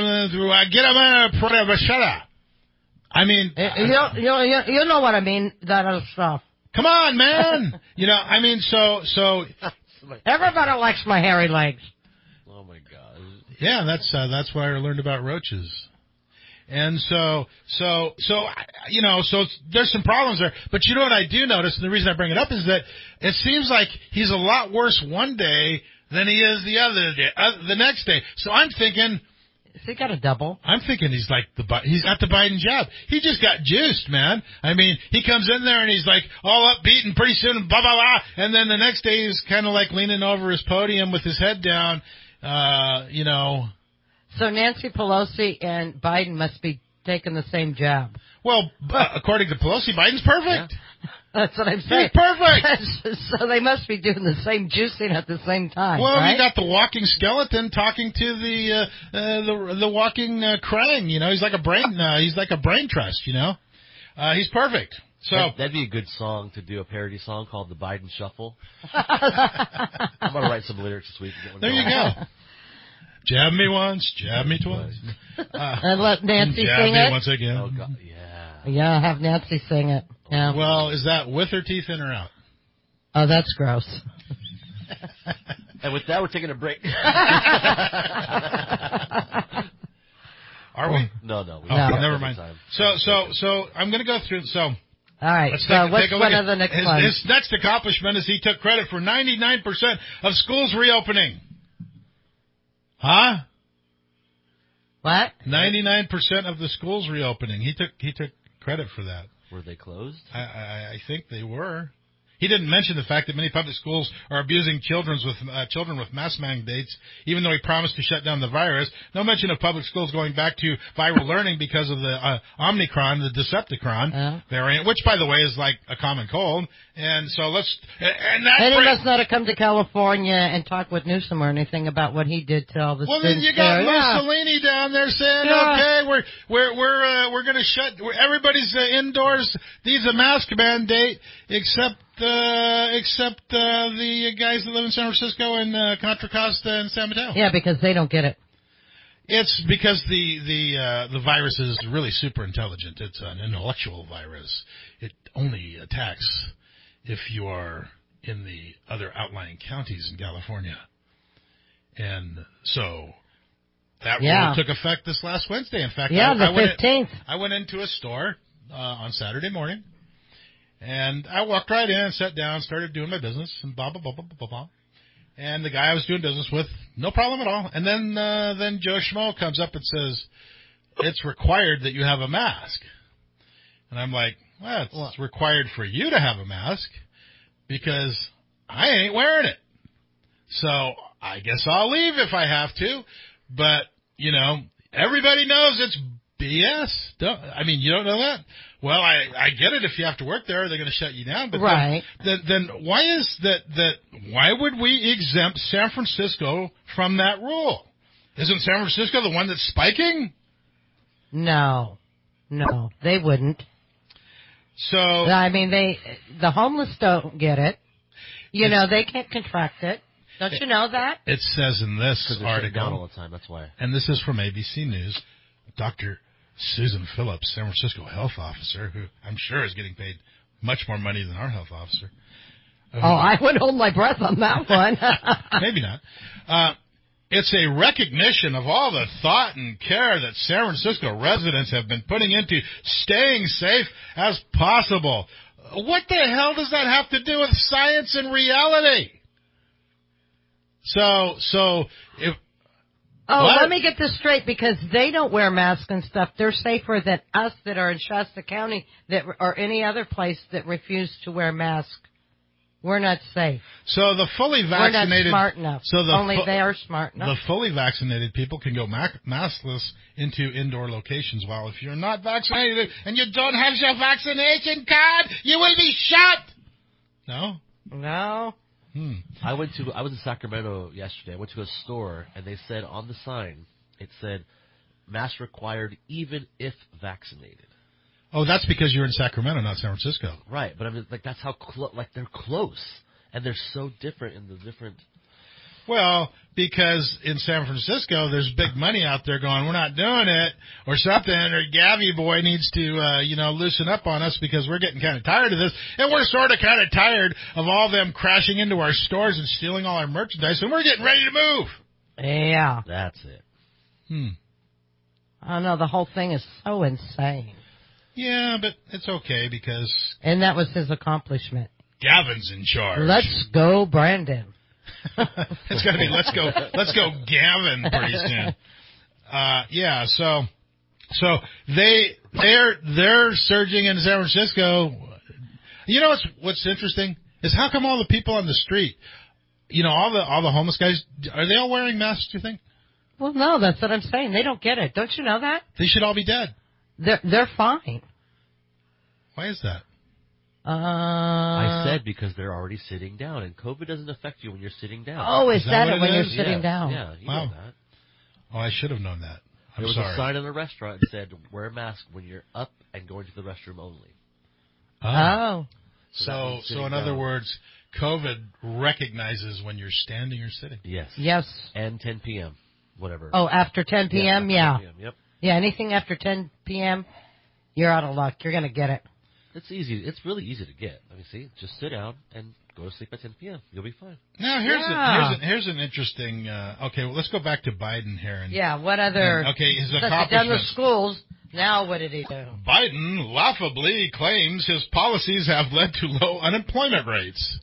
get him a shut up. I mean, You, you, know, you, know, you know what I mean, that other stuff. come on, man. You know, I mean, so, so, Everybody likes my hairy legs. Oh my God. yeah, that's, uh, that's what I learned about roaches. And so, so, so, I- you know, so it's, there's some problems there. But you know what I do notice, and the reason I bring it up is that it seems like he's a lot worse one day than he is the other day, uh, the next day. So I'm thinking, Has he got a double? I'm thinking he's like the Bi- he's got the Biden job. He just got juiced, man. I mean, he comes in there and he's like all upbeat, and pretty soon, blah blah blah, and then the next day he's kind of like leaning over his podium with his head down, uh, you know. So Nancy Pelosi and Biden must be taking the same jab. Well, uh, according to Pelosi, Biden's perfect. That's what I'm saying. He's perfect. So they must be doing the same juicing at the same time, Well, right? you got the walking skeleton talking to the uh, uh, the the walking uh, Krang. You know, he's like a brain. Uh, he's like a brain trust. You know, uh, he's perfect. So That, that'd be a good song to do, a parody song called the Biden Shuffle. I'm gonna write some lyrics this week. And get one there you going. go. Jab me once, jab me twice. Uh, and let Nancy jab sing me it. once again. Oh God, yeah. Yeah, have Nancy sing it. Yeah. Well, is that with her teeth in or out? Oh, that's gross. And with that, we're taking a break. Are we? No, no. We Oh, No. never mind. Time. So, so, so I'm going to go through. So, All right. let's So take, what's take a look one at of the next his, ones? his next accomplishment is he took credit for ninety-nine percent of schools reopening. Huh? What? ninety-nine percent of the schools reopening. He took he took credit for that. Were they closed? I, I, I think they were. He didn't mention the fact that many public schools are abusing children with uh, children with mask mandates, even though he promised to shut down the virus. No mention of public schools going back to viral learning because of the uh, Omicron, the Decepticon Uh-huh. variant, which, by the way, is like a common cold. And so let's and that. And he brings- must not have come to California and talked with Newsom or anything about what he did to all the Well, then students you got there. Yeah. Mussolini down there saying, Yeah. "Okay, we're we're we're uh, we're going to shut. We're, everybody's uh, indoors. These a mask mandate, except uh, except uh, the guys that live in San Francisco and uh, Contra Costa and San Mateo." Yeah, because they don't get it. It's because the the uh, the virus is really super intelligent. It's an intellectual virus. It only attacks if you are in the other outlying counties in California. And so that Yeah. rule took effect this last Wednesday. In fact, Yeah, I, the I went in- fifteenth. I went into a store uh, on Saturday morning, and I walked right in, sat down, started doing my business, and blah, blah, blah, blah, blah, blah. And the guy I was doing business with, no problem at all. And then uh, then Joe Schmo comes up and says, it's required that you have a mask. And I'm like, well, it's Well- required for you to have a mask because I ain't wearing it. So I guess I'll leave if I have to. But, you know, everybody knows it's B S. Don't, I mean, you don't know that? Well, I, I get it. If you have to work there, they're going to shut you down. But Right. Then, then, then why is that, that, why would we exempt San Francisco from that rule? Isn't San Francisco the one that's spiking? No. No, they wouldn't. So, I mean, they the homeless don't get it. You know, they can't contract it. Don't you know that? it says in this Because they're shutting down all article, the time. That's why. and this is from A B C News, Doctor Susan Phillips, San Francisco health officer, who I'm sure is getting paid much more money than our health officer. Uh, Oh, I would hold my breath on that one. Maybe not. Uh, it's a recognition of all the thought and care that San Francisco residents have been putting into staying safe as possible. What the hell does that have to do with science and reality? So, so if Oh, What? let me get this straight, because they don't wear masks and stuff. They're safer than us that are in Shasta County that or any other place that refuse to wear masks. We're not safe. so the fully vaccinated, We're not smart enough. so the Only fu- they are smart enough. the fully vaccinated people can go mac- maskless into indoor locations, while if you're not vaccinated and you don't have your vaccination card, you will be shot. No? No. Hmm. I went to I was in Sacramento yesterday. I went to a store and they said on the sign it said mask required even if vaccinated. Oh, that's because you're in Sacramento, not San Francisco. Right, but I mean like that's how clo- like they're close and they're so different in the different. Well, because in San Francisco, there's big money out there going, we're not doing it, or something, or Gavy boy needs to, uh, you know, loosen up on us because we're getting kind of tired of this, and we're sort of kind of tired of all them crashing into our stores and stealing all our merchandise, and we're getting ready to move. Yeah. That's it. Hmm. I know, the whole thing is so insane. Yeah, but it's okay because And that was his accomplishment. Gavin's in charge. Let's go, Brandon. It's got to be let's go, let's go, Gavin, pretty soon. Uh, yeah, so, so they they're they're surging in San Francisco. You know what's what's interesting is how come all the people on the street, you know, all the all the homeless guys, are they all wearing masks? Do you think Well, no, that's what I'm saying. They don't get it. Don't you know that? they should all be dead? They're they're fine. Why is that? Uh, I said because they're already sitting down, and COVID doesn't affect you when you're sitting down. Oh, is, Is that that, what it it when is? you're sitting yeah, down? Yeah, you Wow. know that. Oh, I should have known that. I'm There was sorry. a sign in a restaurant that said "Wear a mask when you're up and going to the restroom only." Oh. So that So, means so sitting in other down. words, COVID recognizes when you're standing or sitting. Yes. Yes. And ten p.m. Whatever. Oh, after ten p.m., yeah. after ten p.m., Yep. Yeah, anything after ten p.m., you're out of luck. You're going to get it. It's easy. It's really easy to get. I mean, see, just sit down and go to sleep at ten p.m. You'll be fine. Now here's Yeah. a, here's, a, here's an interesting. Uh, okay, well let's go back to Biden here. And, Yeah, what other... and, okay, his Since he done the accomplishments. schools, now what did he do? Biden laughably claims his policies have led to low unemployment rates.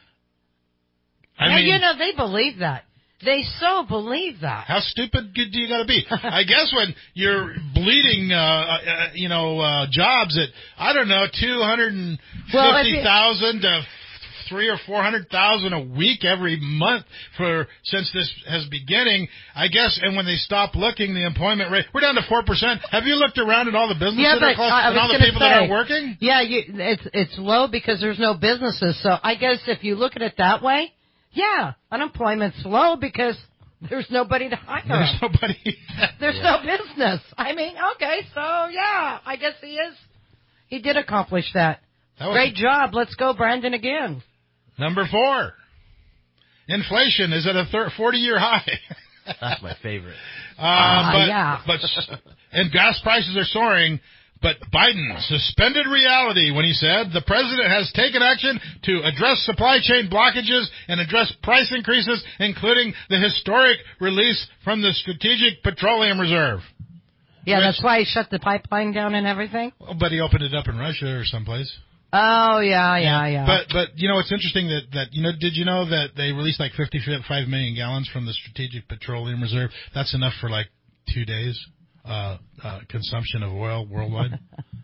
I yeah, mean, you know, they believe that. They so believe that. how stupid do you got to be? I guess when you're bleeding, uh, uh, you know, uh, jobs at I don't know two hundred and Well, if fifty you- thousand to three or four hundred thousand a week every month for since this has beginning. I guess, and when they stop looking, the employment rate we're down to four percent. Have you looked around at all the businesses Yeah, that are but closed I- I and all was the gonna people that say, aren't working? Yeah, you, it's it's low because there's no businesses. So I guess if you look at it that way, yeah, unemployment's low because there's nobody to hire. There's nobody. There's Yeah. no business. I mean, okay, so yeah, I guess he is. He did accomplish that. That was- Great job. Let's go, Brandon, again. Number four, inflation is at a thir- forty-year high. That's my favorite. Uh, Ah, but, yeah. but and gas prices are soaring. But Biden suspended reality when he said the president has taken action to address supply chain blockages and address price increases, including the historic release from the Strategic Petroleum Reserve. Yeah, Which- that's why he shut the pipeline down and everything. But he opened it up in Russia or someplace. Oh yeah, yeah, yeah. But but you know it's interesting that that you know did you know that they released like fifty-five million gallons from the Strategic Petroleum Reserve? That's enough for like two days uh, uh, consumption of oil worldwide.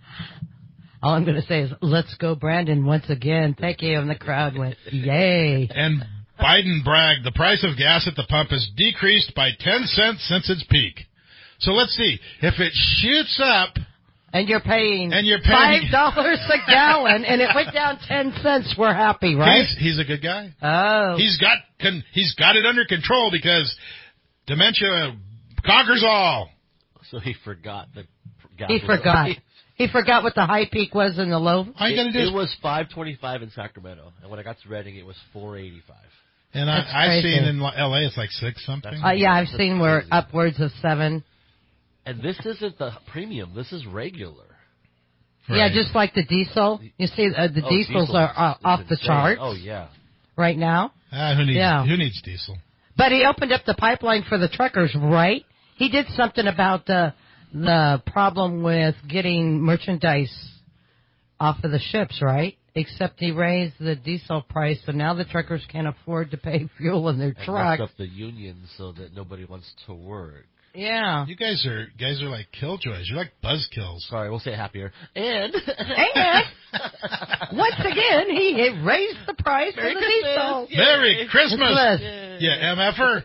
All I'm going to say is, let's go, Brandon, once again. Thank you. And the crowd went, yay. And Biden bragged the price of gas at the pump has decreased by ten cents since its peak. So let's see if it shoots up. And you're paying, and you're paying five dollars a gallon, and it went down ten cents. We're happy, right? He's, he's a good guy. Oh, He's got con, he's got it under control because dementia conquers all. So he forgot the. he forgot. He forgot what the high peak was and the low. All you It, gotta do it is, was five twenty-five in Sacramento, and when I got to Redding, it was four eighty-five. and I, That's I've crazy. seen in L A it's like six something. Uh, yeah, I've That's seen where crazy. upwards of seven. And this isn't the premium. This is regular. Yeah, Right. just like the diesel. You see, uh, the Oh, diesels diesel are is- uh, is off the insane. charts Oh yeah. right now. Ah, who needs Yeah. who needs diesel? But he opened up the pipeline for the truckers, right? He did something about the the problem with getting merchandise off of the ships, right? Except he raised the diesel price, so now the truckers can't afford to pay fuel in their And truck. messed up the unions so that nobody wants to work. Yeah. You guys are guys are like killjoys. You're like buzzkills. Sorry, we'll say it happier. And And once again, he he raised the price Merry of the Christmas. diesel. Yay. Merry Christmas, Christmas. yeah, MFer.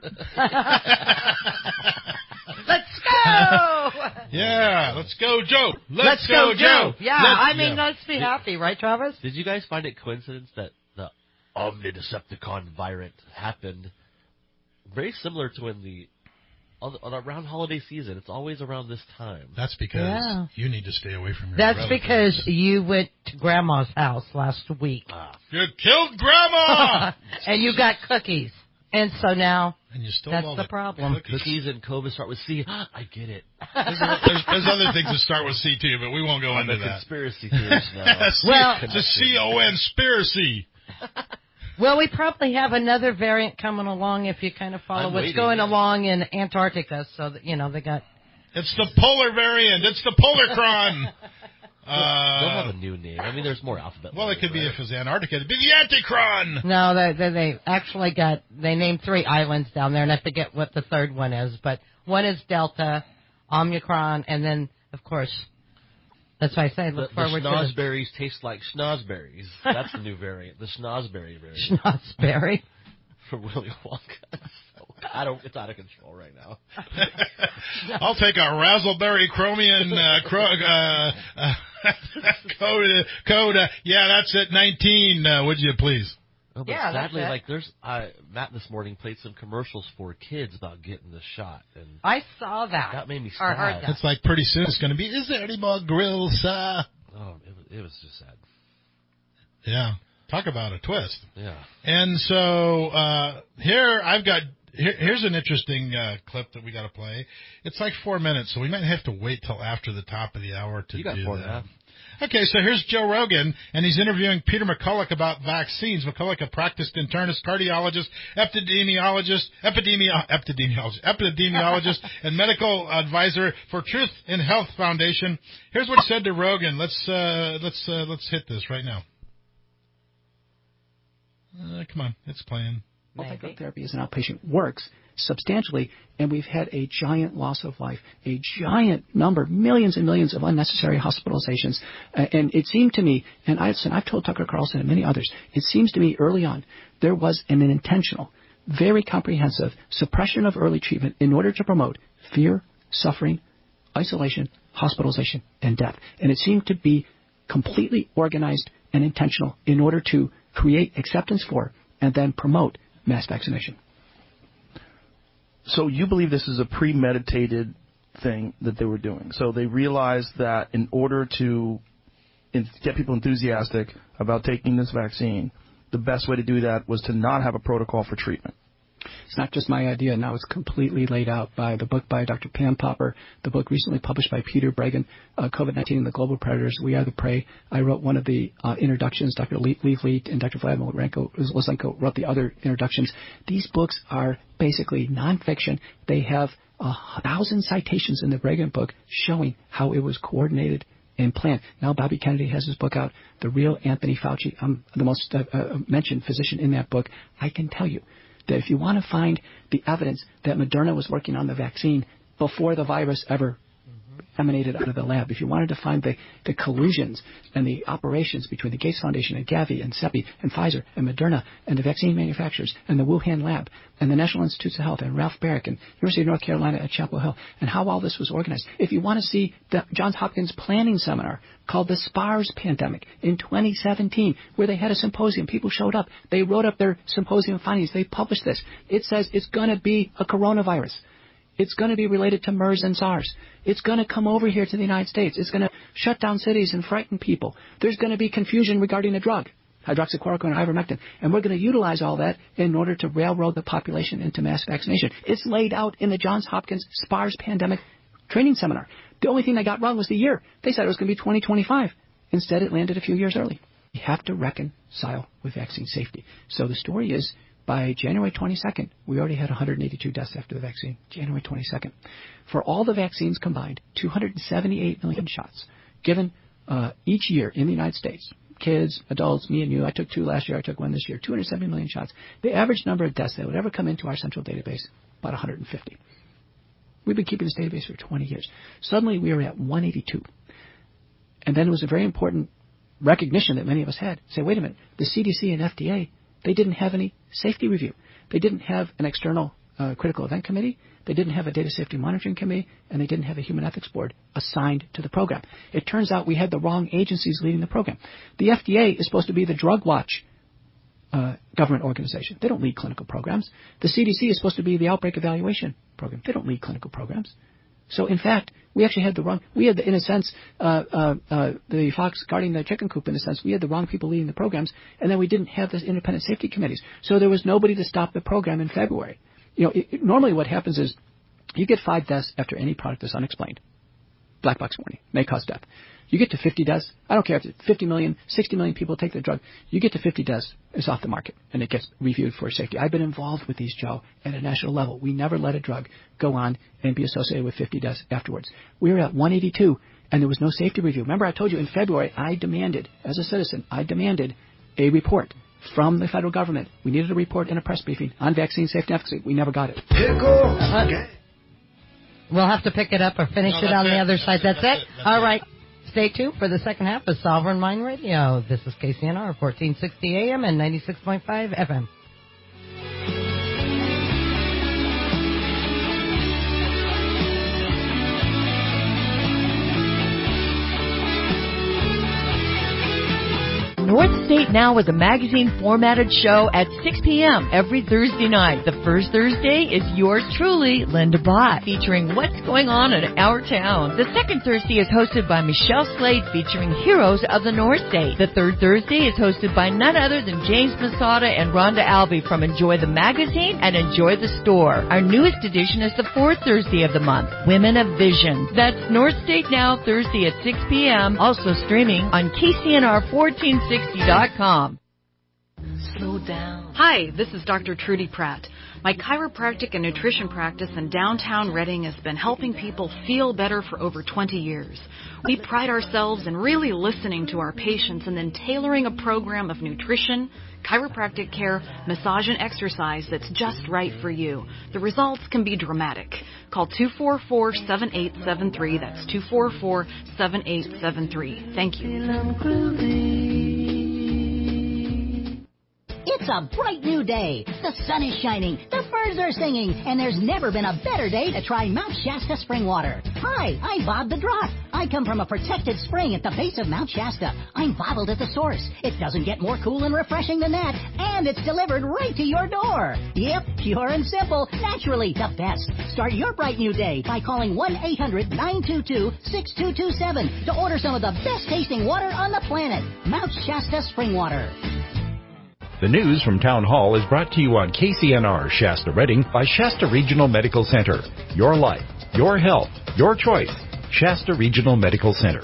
Let's go. Yeah, let's go, Joe. Let's, Let's go, Joe. Yeah, Let's- I mean, yeah. let's be happy, right, Travis? Did you guys find it coincidence that the Omnidecepticon virus happened very similar to when the on, on around holiday season? It's always around this time. That's because Yeah. you need to stay away from your That's relatives. because you went to Grandma's house last week. Ah, You killed Grandma! And you got cookies. And so now, and you stole that's all the problem. cookies. cookies and COVID start with C. I get it. There's, there's, there's other things that start with C too, but we won't go I'm into a that. conspiracy theorist now. Well- it's a C O N conspiracy. Well, we probably have another variant coming along if you kind of follow I'm what's waiting, going yeah. along in Antarctica. So, that, you know, they got... It's the polar variant. It's the Polarcron. They'll Uh, have a new name. I mean, there's more alphabet. well, it letters, could be right? if it was Antarctica. It'd be the Anticron. No, they, they, they actually got... They named three islands down there, and I forget what the third one is. But one is Delta, Omicron, and then, of course... That's why I say The, look the forward to schnozberries taste like schnozberries. That's the new variant. The schnozberry the variant Schnozzberry. from Willy Wonka. So, I don't. It's out of control right now. I'll take a Razzleberry Chromium uh, cro- uh, uh, code. Code. Uh, yeah, that's at nineteen. Uh, would you please? Oh, but Yeah, that's sadly, it. like there's uh, Matt this morning played some commercials for kids about getting the shot, and I saw that. that made me Or heard sad. that. It's like pretty soon it's going to be. Is there any more grills, sir? Oh, it was, it was just sad. Yeah. Talk about a twist. Yeah. And so uh, here I've got here, here's an interesting uh, clip that we got to play. It's like four minutes, so we might have to wait till after the top of the hour to You got do four and that. a half. Okay, so here's Joe Rogan, and he's interviewing Peter McCulloch about vaccines. McCulloch, a practiced internist, cardiologist, epidemiologist, epidemio, epidemiologist, epidemiologist, and medical advisor for Truth in Health Foundation. Here's what he said to Rogan. Let's uh, let's uh, let's hit this right now. Uh, come on, it's playing. Psychotherapy as an outpatient works substantially, and we've had a giant loss of life, a giant number, millions and millions of unnecessary hospitalizations. Uh, and it seemed to me, and I've, I've told Tucker Carlson and many others, it seems to me early on there was an intentional, very comprehensive suppression of early treatment in order to promote fear, suffering, isolation, hospitalization, and death. And it seemed to be completely organized and intentional in order to create acceptance for and then promote mass vaccination. So you believe this is a premeditated thing that they were doing. So they realized that in order to get people enthusiastic about taking this vaccine, the best way to do that was to not have a protocol for treatment. It's not just my idea. Now it's completely laid out by the book by Doctor Pam Popper, the book recently published by Peter Breggin, uh, COVID nineteen and the Global Predators, We Are the Prey. I wrote one of the uh, introductions. Doctor Lee Leaf and Doctor Vladimir Lysenko wrote the other introductions. These books are basically nonfiction. They have a thousand citations in the Breggin book showing how it was coordinated and planned. Now Bobby Kennedy has his book out, The Real Anthony Fauci. I'm the most uh, uh, mentioned physician in that book. I can tell you that if you want to find the evidence that Moderna was working on the vaccine before the virus ever mm-hmm. emanated out of the lab, if you wanted to find the, the collusions and the operations between the Gates Foundation and Gavi and CEPI and Pfizer and Moderna and the vaccine manufacturers and the Wuhan lab and the National Institutes of Health and Ralph Barrick and University of North Carolina at Chapel Hill and how all this was organized. If you want to see the Johns Hopkins planning seminar called the SPARS pandemic in twenty seventeen, where they had a symposium, people showed up, they wrote up their symposium findings, they published this. It says it's going to be a coronavirus. It's going to be related to MERS and SARS. It's going to come over here to the United States. It's going to shut down cities and frighten people. There's going to be confusion regarding a drug, hydroxychloroquine and ivermectin. And we're going to utilize all that in order to railroad the population into mass vaccination. It's laid out in the Johns Hopkins SPARS pandemic training seminar. The only thing they got wrong was the year. They said it was going to be twenty twenty-five. Instead, it landed a few years early. You have to reconcile with vaccine safety. So the story is, by January twenty-second, we already had one hundred eighty-two deaths after the vaccine. January twenty-second. For all the vaccines combined, two hundred seventy-eight million shots given uh, each year in the United States. Kids, adults, me and you. I took two last year. I took one this year. two hundred seventy million shots. The average number of deaths that would ever come into our central database, about one hundred fifty. We've been keeping this database for twenty years. Suddenly, we were at one eighty-two. And then it was a very important recognition that many of us had. Say, wait a minute, the C D C and F D A, they didn't have any safety review. They didn't have an external uh, critical event committee. They didn't have a data safety monitoring committee. And they didn't have a human ethics board assigned to the program. It turns out we had the wrong agencies leading the program. The F D A is supposed to be the drug watch uh, government organization. They don't lead clinical programs. The C D C is supposed to be the outbreak evaluation program. They don't lead clinical programs. So, in fact, we actually had the wrong, we had, the, in a sense, uh, uh, uh, the fox guarding the chicken coop, in a sense. We had the wrong people leading the programs, and then we didn't have the independent safety committees. So there was nobody to stop the program in February. You know, it, it, normally what happens is you get five deaths after any product is unexplained. Black box warning, may cause death. You get to fifty deaths, I don't care if it's fifty million, sixty million people take the drug. You get to fifty deaths, it's off the market, and it gets reviewed for safety. I've been involved with these, Joe, at a national level. We never let a drug go on and be associated with fifty deaths afterwards. We were at one eighty-two, and there was no safety review. Remember, I told you in February, I demanded, as a citizen, I demanded a report from the federal government. We needed a report and a press briefing on vaccine safety and efficacy. We never got it. Pickle. Uh, we'll have to pick it up or finish no, it on it. the other side. That's, that's it? That's All it. right. Stay tuned for the second half of Sovereign Mind Radio. This is K C N R, fourteen sixty A M and ninety-six point five F M. North State Now is a magazine-formatted show at six p.m. every Thursday night. The first Thursday is yours truly, Linda Bott, featuring what's going on in our town. The second Thursday is hosted by Michelle Slade, featuring heroes of the North State. The third Thursday is hosted by none other than James Masada and Rhonda Albee from Enjoy the Magazine and Enjoy the Store. Our newest edition is the fourth Thursday of the month, Women of Vision. That's North State Now, Thursday at six p.m., also streaming on K C N R fourteen sixty dot com. slow down. Hi, this is Doctor Trudy Pratt. My chiropractic and nutrition practice in downtown Reading has been helping people feel better for over twenty years. We pride ourselves in really listening to our patients and then tailoring a program of nutrition, chiropractic care, massage, and exercise that's just right for you. The results can be dramatic. Call two four four, seven eight seven three. That's two four four, seven eight seven three. Thank you. It's a bright new day. The sun is shining, the birds are singing, and there's never been a better day to try Mount Shasta spring water. Hi, I'm Bob the Drop. I come from a protected spring at the base of Mount Shasta. I'm bottled at the source. It doesn't get more cool and refreshing than that, and it's delivered right to your door. Yep, pure and simple, naturally the best. Start your bright new day by calling one eight hundred, nine two two, six two two seven to order some of the best tasting water on the planet. Mount Shasta spring water. The news from Town Hall is brought to you on K C N R Shasta Reading by Shasta Regional Medical Center. Your life, your health, your choice. Shasta Regional Medical Center.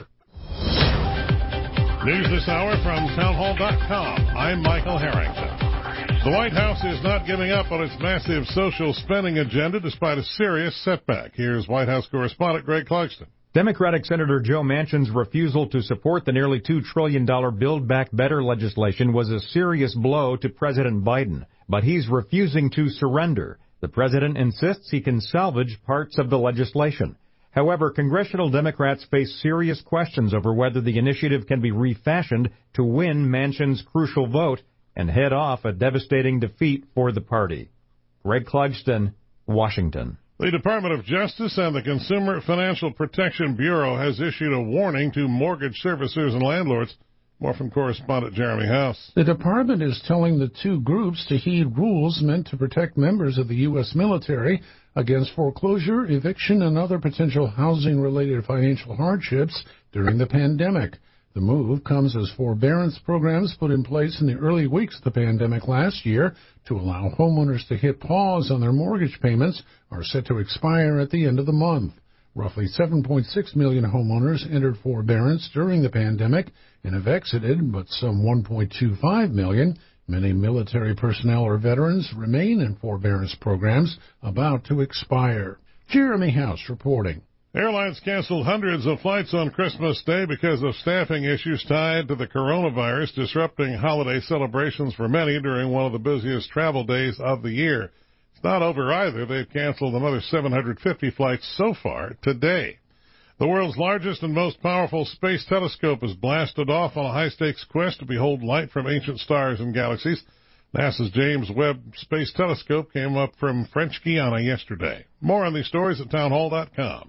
News this hour from townhall dot com. I'm Michael Harrington. The White House is not giving up on its massive social spending agenda despite a serious setback. Here's White House correspondent Greg Clugston. Democratic Senator Joe Manchin's refusal to support the nearly two trillion dollars Build Back Better legislation was a serious blow to President Biden, but he's refusing to surrender. The president insists he can salvage parts of the legislation. However, congressional Democrats face serious questions over whether the initiative can be refashioned to win Manchin's crucial vote and head off a devastating defeat for the party. Greg Clugston, Washington. The Department of Justice and the Consumer Financial Protection Bureau has issued a warning to mortgage servicers and landlords. More from correspondent Jeremy House. The department is telling the two groups to heed rules meant to protect members of the U S military against foreclosure, eviction, and other potential housing-related financial hardships during the pandemic. The move comes as forbearance programs put in place in the early weeks of the pandemic last year to allow homeowners to hit pause on their mortgage payments are set to expire at the end of the month. Roughly seven point six million homeowners entered forbearance during the pandemic and have exited, but some one point two five million, many military personnel or veterans, remain in forbearance programs about to expire. Jeremy House reporting. Airlines canceled hundreds of flights on Christmas Day because of staffing issues tied to the coronavirus, disrupting holiday celebrations for many during one of the busiest travel days of the year. It's not over either. They've canceled another seven hundred fifty flights so far today. The world's largest and most powerful space telescope is blasted off on a high-stakes quest to behold light from ancient stars and galaxies. NASA's James Webb Space Telescope came up from French Guiana yesterday. More on these stories at townhall dot com.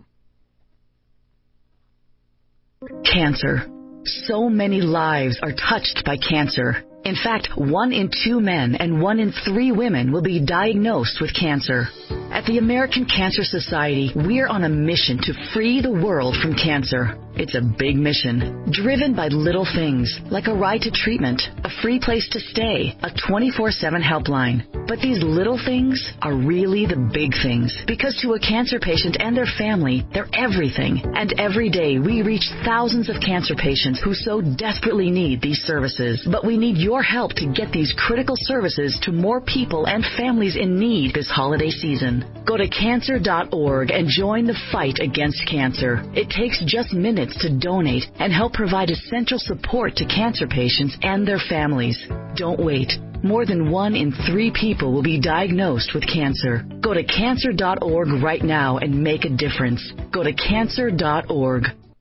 Cancer. So many lives are touched by cancer. In fact, one in two men and one in three women will be diagnosed with cancer. At the American Cancer Society, we're on a mission to free the world from cancer. It's a big mission, driven by little things, like a ride to treatment, a free place to stay, a twenty-four seven helpline. But these little things are really the big things, because to a cancer patient and their family, they're everything. And every day, we reach thousands of cancer patients who so desperately need these services. But we need your help to get these critical services to more people and families in need this holiday season. Go to cancer dot org and join the fight against cancer. It takes just minutes to donate and help provide essential support to cancer patients and their families. Don't wait. More than one in three people will be diagnosed with cancer. Go to cancer dot org right now and make a difference. Go to cancer dot org.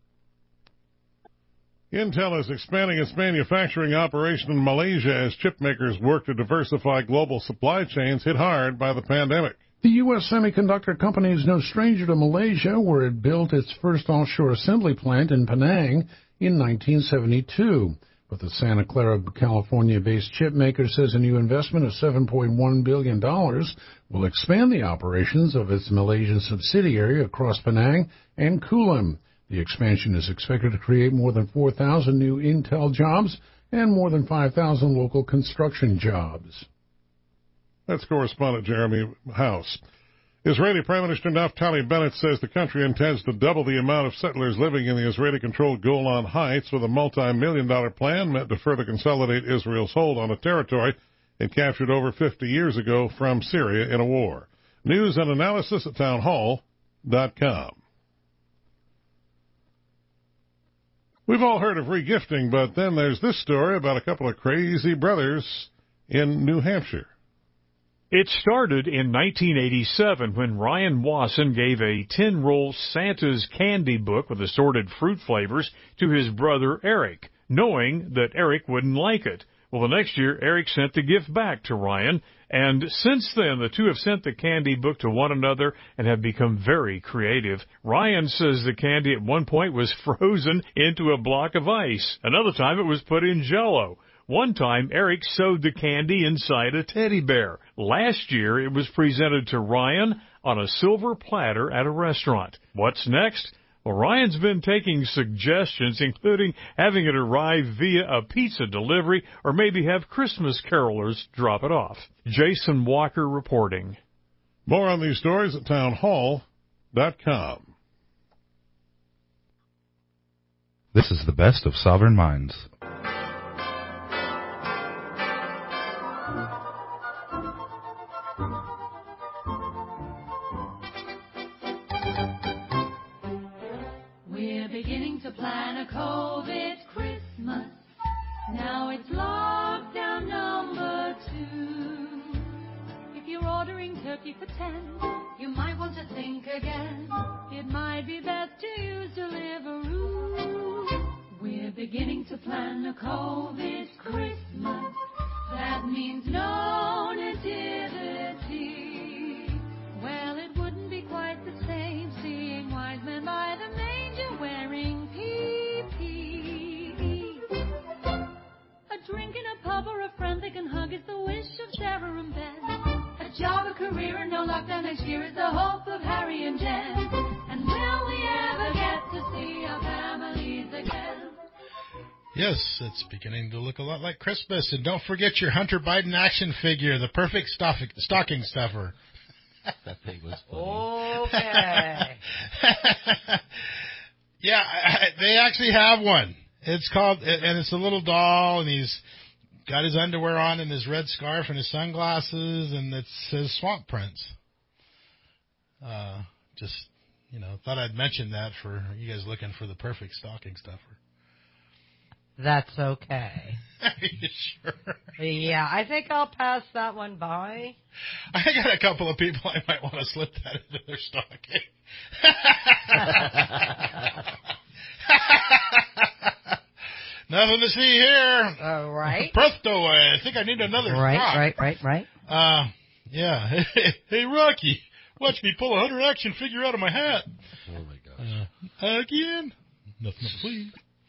Intel is expanding its manufacturing operation in Malaysia as chip makers work to diversify global supply chains hit hard by the pandemic. The U S semiconductor company is no stranger to Malaysia, where it built its first offshore assembly plant in Penang in nineteen seventy-two. But the Santa Clara, California-based chip maker says a new investment of seven point one billion dollars will expand the operations of its Malaysian subsidiary across Penang and Kulim. The expansion is expected to create more than four thousand new Intel jobs and more than five thousand local construction jobs. That's correspondent Jeremy House. Israeli Prime Minister Naftali Bennett says the country intends to double the amount of settlers living in the Israeli-controlled Golan Heights with a multi-million dollar plan meant to further consolidate Israel's hold on the territory it captured over fifty years ago from Syria in a war. News and analysis at town hall dot com. We've all heard of regifting, but then there's this story about a couple of crazy brothers in New Hampshire. It started in nineteen eighty-seven when Ryan Wasson gave a ten-roll Santa's candy book with assorted fruit flavors to his brother Eric, knowing that Eric wouldn't like it. Well, the next year, Eric sent the gift back to Ryan, and since then, the two have sent the candy book to one another and have become very creative. Ryan says the candy at one point was frozen into a block of ice. Another time, it was put in Jell-O. One time, Eric sewed the candy inside a teddy bear. Last year, it was presented to Ryan on a silver platter at a restaurant. What's next? Well, Ryan's been taking suggestions, including having it arrive via a pizza delivery or maybe have Christmas carolers drop it off. Jason Walker reporting. More on these stories at town hall dot com. This is the best of Sovereign Minds. We're beginning to plan a COVID Christmas. Now it's lockdown number two. If you're ordering turkey for ten, you might want to think again. It might be best to use Deliveroo. We're beginning to plan a COVID Christmas. That means no nativity. Well, it wouldn't be quite the same seeing wise men by the manger wearing P P E. A drink in a pub or a friend they can hug is the wish of Sarah and Ben. A job, a career, and no lockdown next year is the hope of Harry and Jen. And will we ever get to see our families again? Yes, it's beginning to look a lot like Christmas. And don't forget your Hunter Biden action figure, the perfect stuff, stocking stuffer. That thing was funny. Okay. Yeah, I, they actually have one. It's called, and it's a little doll, and he's got his underwear on and his red scarf and his sunglasses, and it says Swamp Prince. Uh, just, you know, thought I'd mention that for you guys looking for the perfect stocking stuffer. That's okay. Are you sure? Yeah, I think I'll pass that one by. I got a couple of people I might want to slip that into their stocking. Nothing to see here. All right. Presto, I think I need another Right, stock. right, right, right. Uh, yeah. Hey, Rocky, watch me pull a Hunter action figure out of my hat. Oh, my gosh. Uh, again? Nothing to please.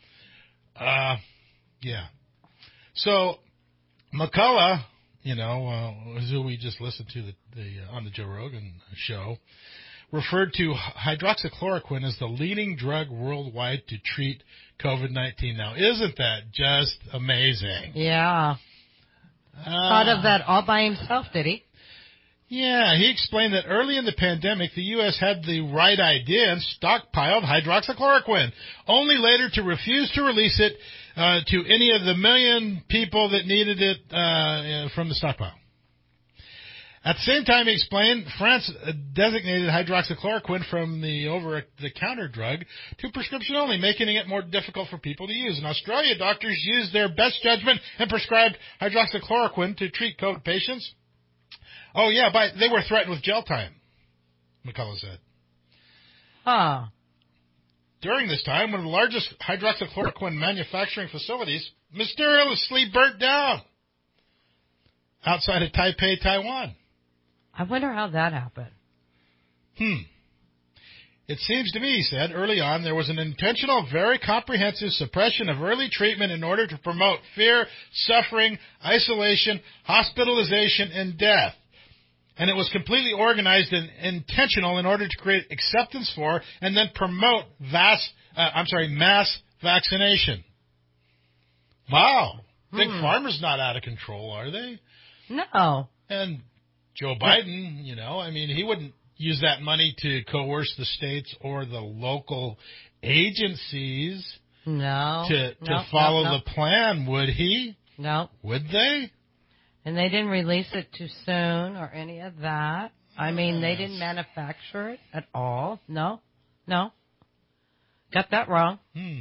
Uh, yeah. So, McCullough, you know, uh, who we just listened to the, the uh, on the Joe Rogan show, referred to hydroxychloroquine as the leading drug worldwide to treat COVID nineteen. Now, isn't that just amazing? Yeah. Uh, Thought of that all by himself, did he? Yeah, he explained that early in the pandemic, the U S had the right idea and stockpiled hydroxychloroquine, only later to refuse to release it uh, to any of the million people that needed it uh, from the stockpile. At the same time, he explained, France designated hydroxychloroquine from the over-the-counter drug to prescription only, making it more difficult for people to use. In Australia, doctors used their best judgment and prescribed hydroxychloroquine to treat COVID patients. Oh, yeah, but they were threatened with jail time, McCullough said. Huh. During this time, one of the largest hydroxychloroquine manufacturing facilities mysteriously burnt down outside of Taipei, Taiwan. I wonder how that happened. Hmm. It seems to me, he said, early on there was an intentional, very comprehensive suppression of early treatment in order to promote fear, suffering, isolation, hospitalization, and death. And it was completely organized and intentional in order to create acceptance for and then promote vast, uh, I'm sorry, mass vaccination. Wow. Hmm. Big Pharma's not out of control, are they? No. And Joe Biden, you know, I mean, he wouldn't use that money to coerce the states or the local agencies No. to, to no, follow no, no. the plan, would he? No. Would they? And they didn't release it too soon or any of that. I mean, they didn't manufacture it at all. No, no. Got that wrong. Hmm.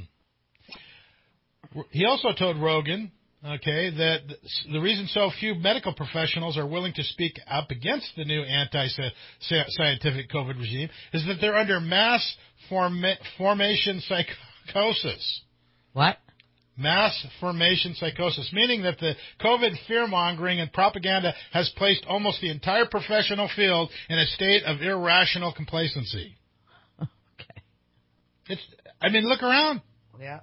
He also told Rogan, okay, that the reason so few medical professionals are willing to speak up against the new anti-scientific COVID regime is that they're under mass forma- formation psychosis. What? Mass formation psychosis, meaning that the COVID fear-mongering and propaganda has placed almost the entire professional field in a state of irrational complacency. Okay. It's, I mean, look around. Yeah.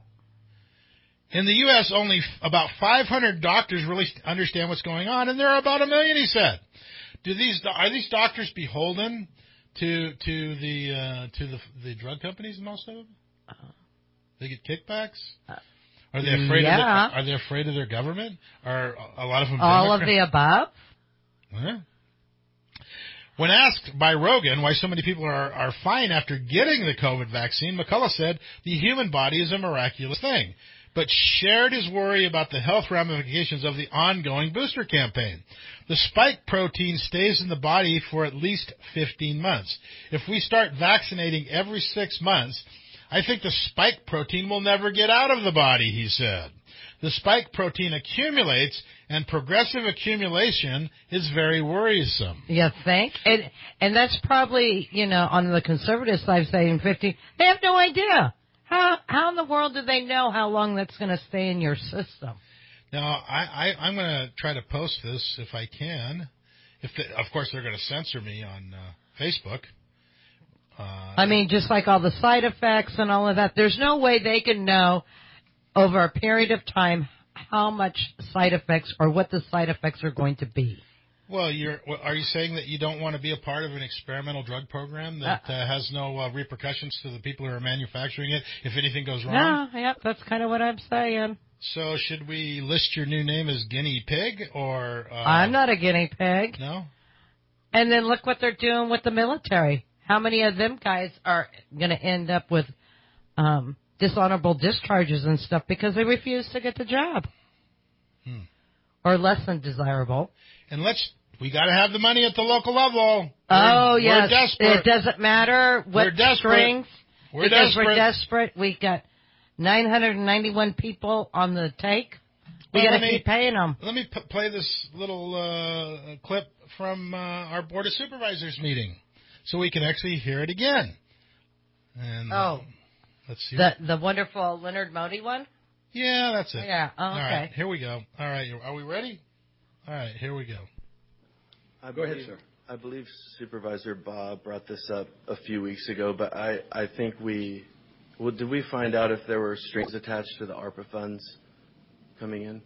In the U S, only f- about five hundred doctors really understand what's going on, and there are about a million, he said. Do these are these doctors beholden to to the uh, to the the drug companies? Most of them. Uh-huh. They get kickbacks. Uh, are they afraid? Yeah. Of the, are they afraid of their government? Are a lot of them all Democrat? of the above? Huh? When asked by Rogan why so many people are, are fine after getting the COVID vaccine, McCullough said the human body is a miraculous thing, but shared his worry about the health ramifications of the ongoing booster campaign. The spike protein stays in the body for at least fifteen months. If we start vaccinating every six months, I think the spike protein will never get out of the body, he said. The spike protein accumulates, and progressive accumulation is very worrisome. You think? And, and that's probably, you know, on the conservative side saying fifty, they have no idea. How how in the world do they know how long that's going to stay in your system? Now, I, I, I'm going to try to post this if I can. If they, of course, they're going to censor me on uh, Facebook. Uh, I mean, just like all the side effects and all of that, there's no way they can know over a period of time how much side effects or what the side effects are going to be. Well, you're, are you saying that you don't want to be a part of an experimental drug program that uh, uh, has no uh, repercussions to the people who are manufacturing it if anything goes wrong? No, yeah, that's kind of what I'm saying. So should we list your new name as guinea pig or? Uh, I'm not a guinea pig. No. And then look what they're doing with the military. How many of them guys are going to end up with um, dishonorable discharges and stuff because they refuse to get the job? Hmm. Or less than desirable. And let's, we got to have the money at the local level. Oh, we're, yes. We're desperate. It doesn't matter what we're desperate. strings. We're because desperate. we're desperate. We got nine hundred ninety-one people on the take. We well, got to keep paying them. Let me p- play this little uh, clip from uh, our Board of Supervisors meeting so we can actually hear it again. And, oh. Uh, let's see. The, the wonderful Leonard Modi one? Yeah, that's it. Yeah, oh, okay. All right, here we go. All right, are we ready? All right, here we go. I go believe, ahead, sir. I believe Supervisor Bob brought this up a few weeks ago, but I, I think we, well, did we find out if there were strings attached to the ARPA funds coming in?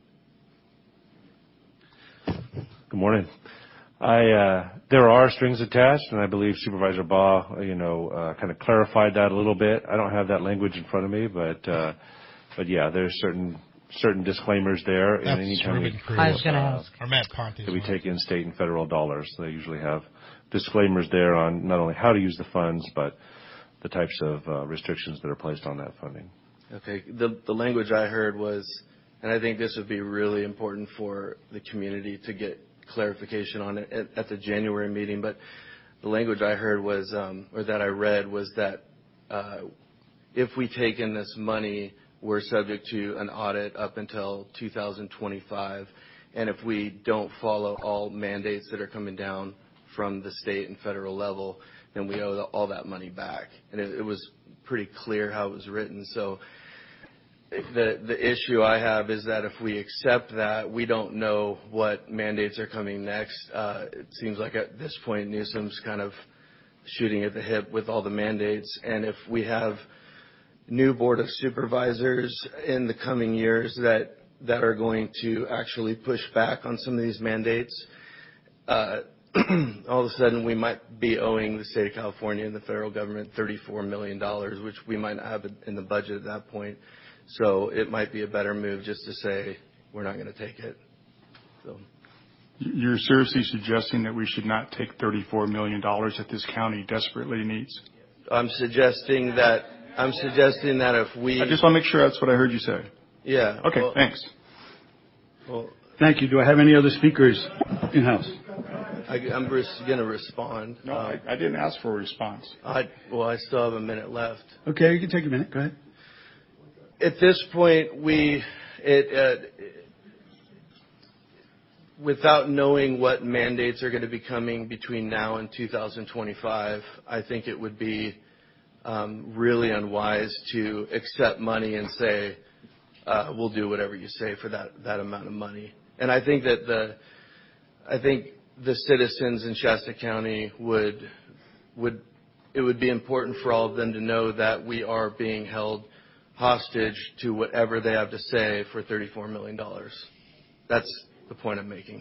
Good morning. I uh, there are strings attached, and I believe Supervisor Baugh, you know, uh, kind of clarified that a little bit. I don't have that language in front of me, but uh, but yeah, there's certain certain disclaimers there. That's and anytime Ruben we, I was going to uh, ask. Or Matt Ponte. that we take in state and federal dollars, they usually have disclaimers there on not only how to use the funds, but the types of uh, restrictions that are placed on that funding. Okay. The the language I heard was, and I think this would be really important for the community to get clarification on it at, at the January meeting, but the language I heard was, um, or that I read was that uh, if we take in this money, we're subject to an audit up until two thousand twenty-five, and if we don't follow all mandates that are coming down from the state and federal level, then we owe the, all that money back. And it, it was pretty clear how it was written. So the the issue I have is that if we accept that, we don't know what mandates are coming next. Uh, it seems like at this point Newsom's kind of shooting at the hip with all the mandates. And if we have new Board of Supervisors in the coming years that that are going to actually push back on some of these mandates, uh, all of a sudden we might be owing the state of California and the federal government thirty-four million dollars, which we might not have in the budget at that point. So it might be a better move just to say we're not going to take it. So. You're seriously suggesting that we should not take thirty-four million dollars that this county desperately needs? I'm suggesting that I'm suggesting that if we... I just want to make sure that's what I heard you say. Yeah. Okay, well, thanks. Well, Thank you. Do I have any other speakers in-house? I, I'm res- going to respond. No, I, I didn't ask for a response. I, well, I still have a minute left. Okay, you can take a minute. Go ahead. At this point, we, it, uh, without knowing what mandates are going to be coming between now and two thousand twenty-five, I think it would be um, really unwise to accept money and say, uh, we'll do whatever you say for that, that amount of money. And I think that the, I think the citizens in Shasta County would, would, it would be important for all of them to know that we are being held hostage to whatever they have to say for thirty-four million dollars. That's the point I'm making.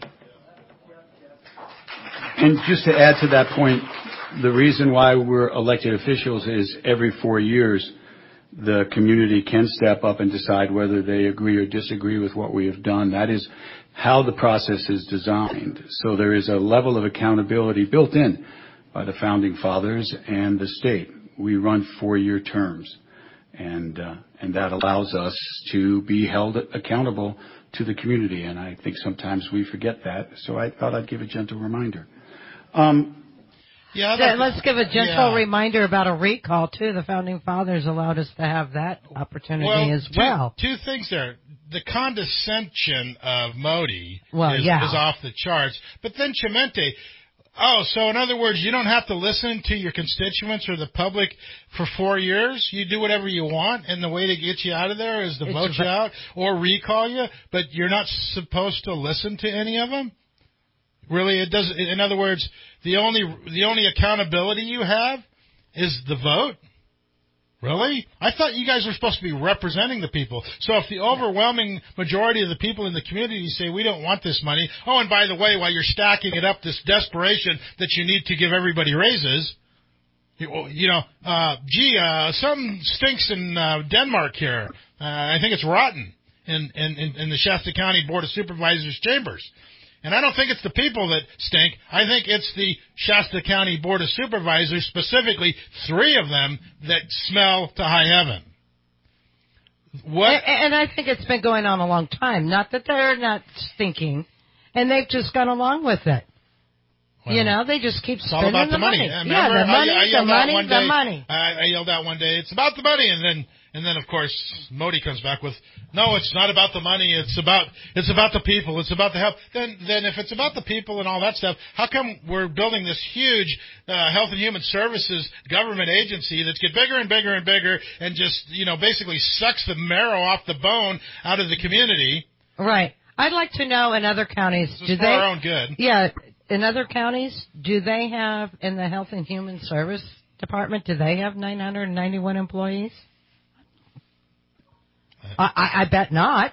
And just to add to that point, the reason why we're elected officials is every four years, the community can step up and decide whether they agree or disagree with what we have done. That is how the process is designed. So there is a level of accountability built in by the founding fathers and the state. We run four-year terms, and uh, and that allows us to be held accountable to the community. And I think sometimes we forget that. So I thought I'd give a gentle reminder. Um, Yeah, Yeah, let's give a gentle yeah. reminder about a recall, too. The Founding Fathers allowed us to have that opportunity well, as two, well. Two things there. The condescension of Modi Well, is, yeah. is off the charts. But then Chimente, oh, so in other words, you don't have to listen to your constituents or the public for four years? You do whatever you want, and the way to get you out of there is to It's vote you a- out or recall you, but you're not supposed to listen to any of them? Really, it does. In other words, the only the only accountability you have is the vote. Really? I thought you guys were supposed to be representing the people. So if the overwhelming majority of the people in the community say we don't want this money, oh, and by the way, while you're stacking it up, this desperation that you need to give everybody raises, you, you know, uh, gee, uh, something stinks in uh, Denmark here. Uh, I think it's rotten in, in, in the Shasta County Board of Supervisors chambers. And I don't think it's the people that stink. I think it's the Shasta County Board of Supervisors, specifically three of them, that smell to high heaven. What? And, and I think it's been going on a long time. Not that they're not stinking, and they've just gone along with it. Well, you know, they just keep It's all spending about the money. money. Remember, Yeah, the money, I, I the yelled out money, one the day, money. I, I yelled out one day, it's about the money, and then and then of course Modi comes back with, no, it's not about the money. It's about it's about the people. It's about the help. Then then if it's about the people and all that stuff, how come we're building this huge uh, Health and Human Services government agency that's get bigger and bigger and bigger and just you know basically sucks the marrow off the bone out of the community? Right. I'd like to know in other counties, This do is for they? our own good. Yeah. In other counties, do they have, in the Health and Human Service Department, do they have nine hundred ninety-one employees? I, I, I bet not.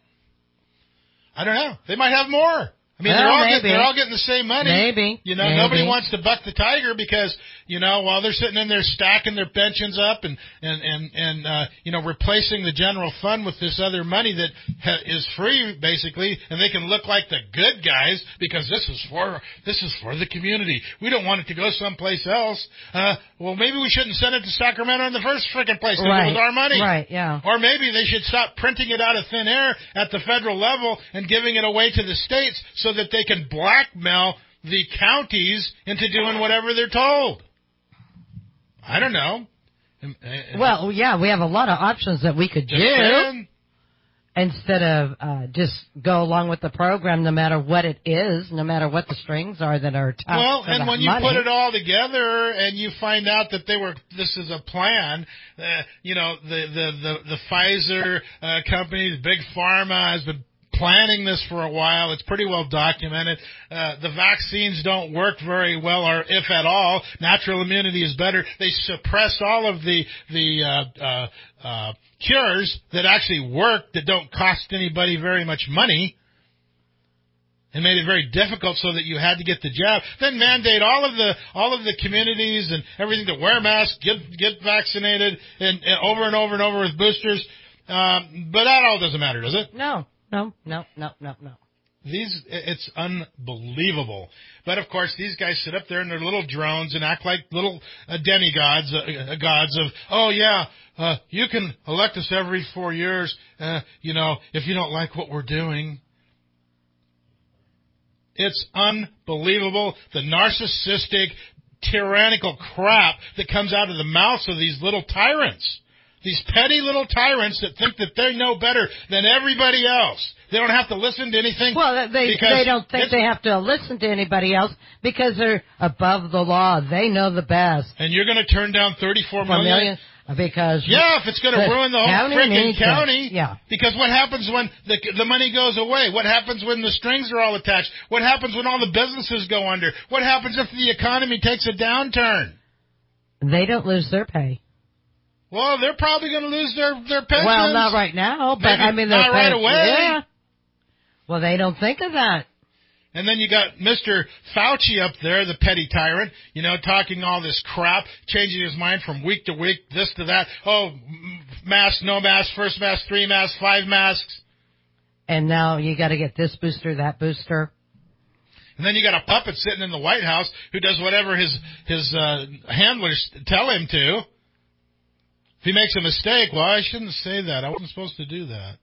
I don't know. They might have more. I mean, Well, they're all maybe. getting, they're all getting the same money. Maybe. You know, Maybe. nobody wants to buck the tiger because, you know, while they're sitting in there stacking their pensions up and, and, and, and uh, you know, replacing the general fund with this other money that ha- is free, basically, and they can look like the good guys because this is for, this is for the community. We don't want it to go someplace else. Uh, well, maybe we shouldn't send it to Sacramento in the first freaking place because Right. it was our money. Right, yeah. Or maybe they should stop printing it out of thin air at the federal level and giving it away to the states so that they can blackmail the counties into doing whatever they're told. I don't know. Well, yeah, we have a lot of options that we could Just do saying. instead of uh, just go along with the program, no matter what it is, no matter what the strings are that are attached Well, to and that when you money. put it all together and you find out that they were, this is a plan, uh, you know, the, the, the, the Pfizer uh, company, the Big Pharma has been planning this for a while. It's pretty well documented. Uh, the vaccines don't work very well, or if at all. Natural immunity is better. They suppress all of the the uh, uh, uh, cures that actually work, that don't cost anybody very much money, and made it very difficult so that you had to get the jab. Then mandate all of the all of the communities and everything to wear masks, get get vaccinated, and, and over and over and over with boosters. Um, but that all doesn't matter, does it? No. No, no, no, no, no. These, it's unbelievable. But of course, these guys sit up there in their little drones and act like little uh, demigods, uh, gods of, oh yeah, uh, you can elect us every four years, uh, you know, if you don't like what we're doing. It's unbelievable, the narcissistic, tyrannical crap that comes out of the mouths of these little tyrants. These petty little tyrants that think that they know better than everybody else. They don't have to listen to anything. Well, they they don't think they have to listen to anybody else because they're above the law. They know the best. And you're going to turn down thirty-four million million because yeah, if it's going to ruin the whole freaking county. Yeah. Because what happens when the the money goes away? What happens when the strings are all attached? What happens when all the businesses go under? What happens if the economy takes a downturn? They don't lose their pay. Well, they're probably going to lose their, their pensions. Well, not right now, but Maybe I mean, they're not right away. Yeah. Well, they don't think of that. And then you got Mister Fauci up there, the petty tyrant, you know, talking all this crap, changing his mind from week to week, this to that. Oh, mask, no mask, first mask, three masks, five masks. And now you got to get this booster, that booster. And then you got a puppet sitting in the White House who does whatever his his uh, handlers tell him to. If he makes a mistake, well, I shouldn't say that. I wasn't supposed to do that.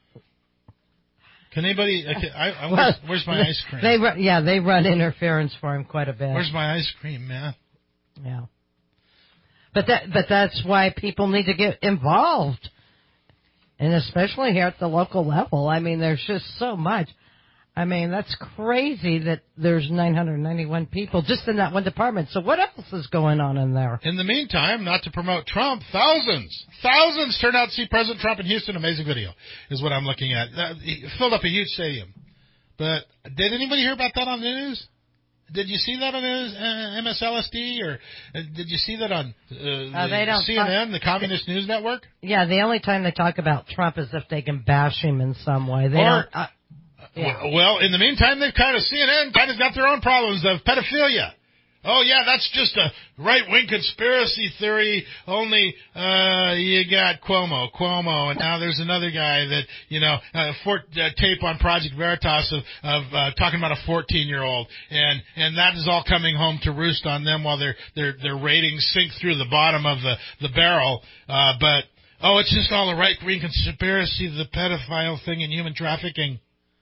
Can anybody? Okay, I, I, where's, where's my ice cream? They run, yeah, they run interference for him quite a bit. Where's my ice cream, man? Yeah, but that but that's why people need to get involved, and especially here at the local level. I mean, there's just so much. I mean, that's crazy that there's nine hundred ninety-one people just in that one department. So what else is going on in there? In the meantime, not to promote Trump, thousands, thousands turned out to see President Trump in Houston. Amazing video is what I'm looking at. Uh, he filled up a huge stadium. But did anybody hear about that on the news? Did you see that on uh, M S L S D? Or uh, did you see that on uh, uh, they don't C N N, talk- the Communist News Network? Yeah, the only time they talk about Trump is if they can bash him in some way. They or, don't... Uh, Yeah. Well, in the meantime, they've kind of, C N N kind of got their own problems of pedophilia. Oh, yeah, that's just a right-wing conspiracy theory, only uh you got Cuomo, Cuomo, and now there's another guy that, you know, uh, for, uh, tape on Project Veritas of, of uh, talking about a fourteen-year-old, and and that is all coming home to roost on them while their their their ratings sink through the bottom of the, the barrel. Uh, but, oh, it's just all a right-wing conspiracy, the pedophile thing and human trafficking.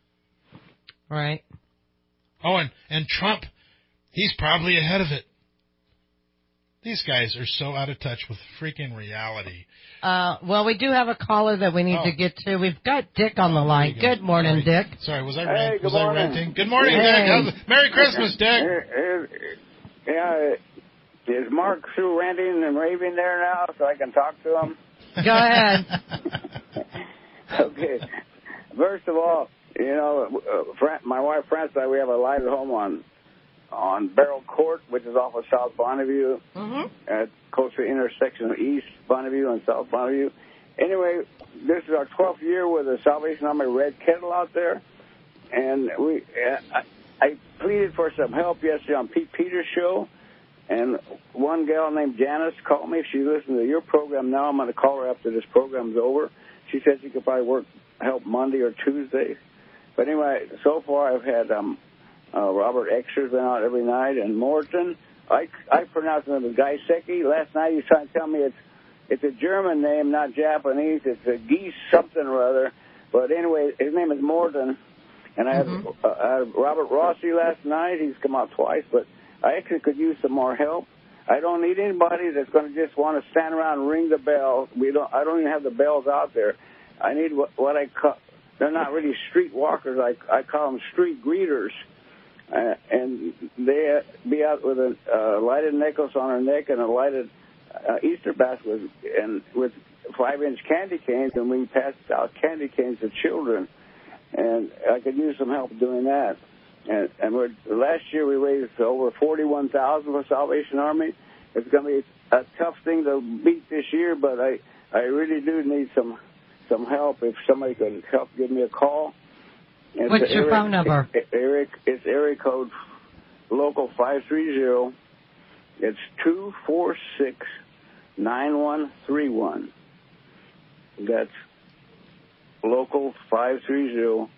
Right. Oh, and, and Trump, he's probably ahead of it. These guys are so out of touch with freaking reality. Uh, well, we do have a caller that we need Oh. to get to. We've got Dick on the line. Go. Good morning, Sorry. Dick. Sorry, was I, Hey, rant- good was I morning. ranting? Good morning, Hey. Dick. How's- Merry Christmas, Dick. Here- here- Yeah, is Mark through ranting and raving there now so I can talk to him? Go ahead. Okay. First of all, you know, uh, Fran- my wife Frances and I, we have a light at home on on Barrel Court, which is off of South Bonneview, Mm-hmm. at close to the intersection of East Bonneview and South Bonneview. Anyway, this is our twelfth year with the Salvation Army Red Kettle out there, and we uh, I, I pleaded for some help yesterday on Pete Peters' show, and one gal named Janice called me. She listened to your program now. I'm going to call her after this program's over. She said she could probably work help Monday or Tuesday. But anyway, so far I've had um, uh, Robert Exer's been out every night, and Morton. I, I pronounce him as Gaiseki. Last night he was trying to tell me it's it's a German name, not Japanese. It's a geese something or other. But anyway, his name is Morton. And I had, Mm-hmm. uh, I had Robert Rossi last night. He's come out twice, but I actually could use some more help. I don't need anybody that's going to just want to stand around and ring the bell. We don't. I don't even have the bells out there. I need what, what I call. They're not really street walkers. I, I call them street greeters. Uh, and they uh, be out with a uh, lighted necklace on their neck and a lighted uh, Easter basket and with five-inch candy canes, and we passed out candy canes to children. And I could use some help doing that. And, and we're, last year we raised over forty-one thousand dollars for Salvation Army. It's going to be a tough thing to beat this year, but I, I really do need some some help. If somebody could help, give me a call. It's What's your Eric, phone number? Eric, it's area code local five three zero. It's two four six nine one three one. That's local five three zero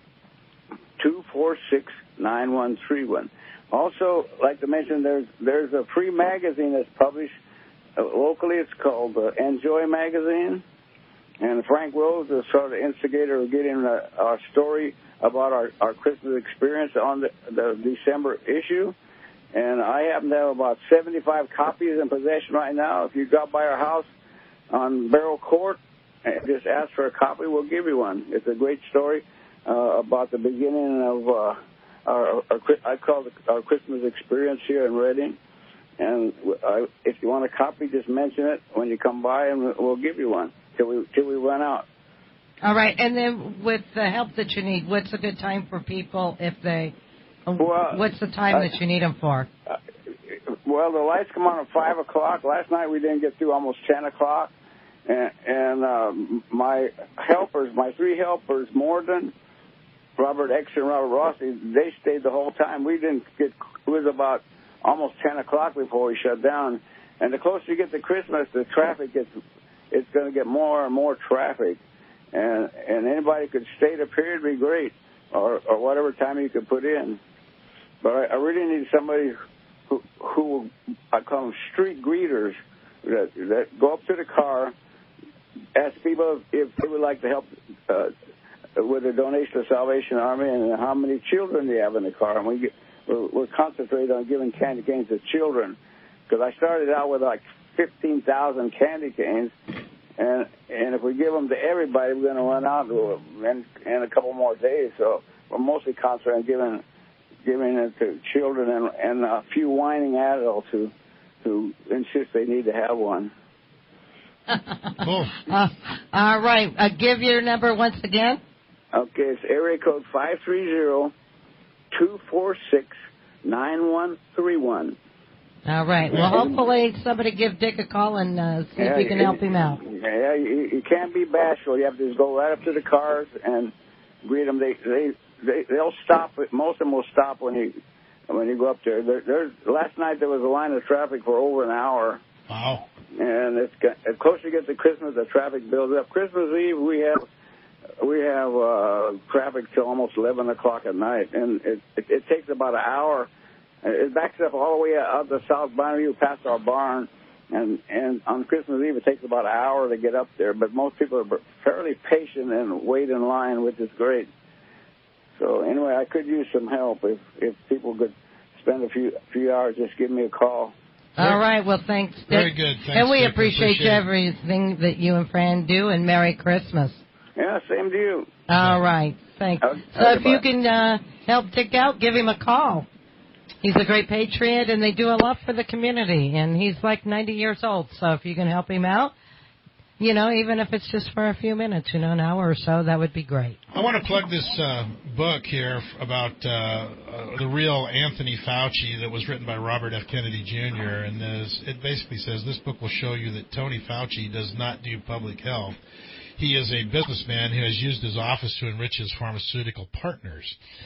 two four six nine one three one. Also, I'd like to mention there's there's a free magazine that's published uh, locally. It's called uh, Enjoy Magazine. And Frank Rose is sort of the instigator of getting a, our story about our, our Christmas experience on the, the December issue. And I happen to have about seventy-five copies in possession right now. If you drop by our house on Barrel Court and just ask for a copy, we'll give you one. It's a great story uh, about the beginning of uh, our, our, I call it our Christmas experience here in Redding. And I, if you want a copy, just mention it when you come by, and we'll give you one till we till we run out. All right, and then with the help that you need, what's a good time for people if they? Well, what's the time I, that you need them for? Uh, well, the lights come on at five o'clock. Last night we didn't get through almost ten o'clock, and, and uh, my helpers, my three helpers, Morden, Robert Exer, and Robert Rossi, they stayed the whole time. We didn't get. It was about almost ten o'clock before we shut down. And the closer you get to Christmas, the traffic gets. It's going to get more and more traffic, and and anybody could stay the period would be great, or or whatever time you could put in. But I, I really need somebody who, who I call them street greeters, that, that go up to the car, ask people if they would like to help uh, with a donation to Salvation Army, and how many children they have in the car. And we get, we're, we're concentrated on giving candy canes to children, because I started out with like fifteen thousand candy canes, and and if we give them to everybody, we're going to run out in, in a couple more days. So we're mostly concentrated on giving giving it to children and, and a few whining adults who who insist they need to have one. Cool. Uh, all right. Uh, give your number once again. Okay, it's area code five three zero, two four six, nine one three one. All right. Well, hopefully somebody give Dick a call and uh, see yeah, if we can it, help him out. Yeah, you, you can't be bashful. You have to just go right up to the cars and greet them. They they they they'll stop. Most of them will stop when you when you go up there. there there's last night there was a line of traffic for over an hour. Wow. And it's as closer you get to Christmas, the traffic builds up. Christmas Eve we have we have uh, traffic till almost eleven o'clock at night, and it it, it takes about an hour. It backs up all the way out the South Bonneview past our barn, and and on Christmas Eve it takes about an hour to get up there. But most people are fairly patient and wait in line, which is great. So anyway, I could use some help if if people could spend a few few hours. Just give me a call. All right. Well, thanks, Dick. Very good. Thanks, and we Dick. appreciate, appreciate everything that you and Fran do, and Merry Christmas. Yeah, same to you. All right. Thanks. Okay, so okay, if you bye. can uh, help Dick out, give him a call. He's a great patriot, and they do a lot for the community. And he's like ninety years old, so if you can help him out, you know, even if it's just for a few minutes, you know, an hour or so, that would be great. I want to plug this uh, book here about uh, uh, the real Anthony Fauci that was written by Robert F. Kennedy Junior And this, it basically says this book will show you that Tony Fauci does not do public health. He is a businessman who has used his office to enrich his pharmaceutical partners.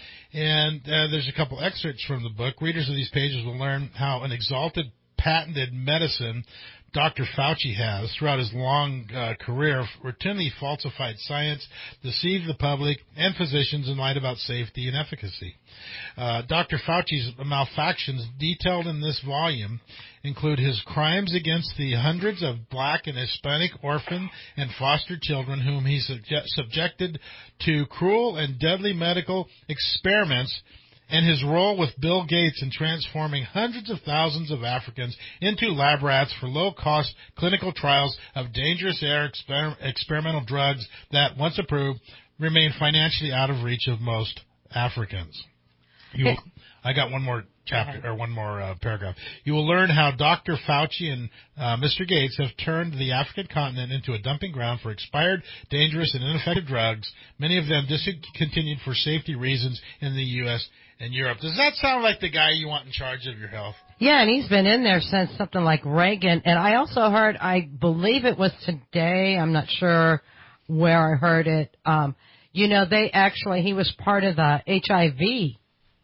And uh, there's a couple excerpts from the book. Readers of these pages will learn how an exalted, patented medicine Doctor Fauci has throughout his long uh, career routinely falsified science, deceived the public and physicians and lied about safety and efficacy. Uh, Doctor Fauci's malfactions detailed in this volume include his crimes against the hundreds of black and Hispanic orphan and foster children whom he subje- subjected to cruel and deadly medical experiments, and his role with Bill Gates in transforming hundreds of thousands of Africans into lab rats for low-cost clinical trials of dangerous air exper- experimental drugs that, once approved, remain financially out of reach of most Africans. You will, I got one more chapter or one more uh, paragraph. You will learn how Doctor Fauci and uh, Mister Gates have turned the African continent into a dumping ground for expired, dangerous, and ineffective drugs, many of them discontinued for safety reasons in the U S and Europe. Does that sound like the guy you want in charge of your health? Yeah, and he's been in there since something like Reagan. And I also heard, I believe it was today, I'm not sure where I heard it, um, you know, they actually, he was part of the H I V.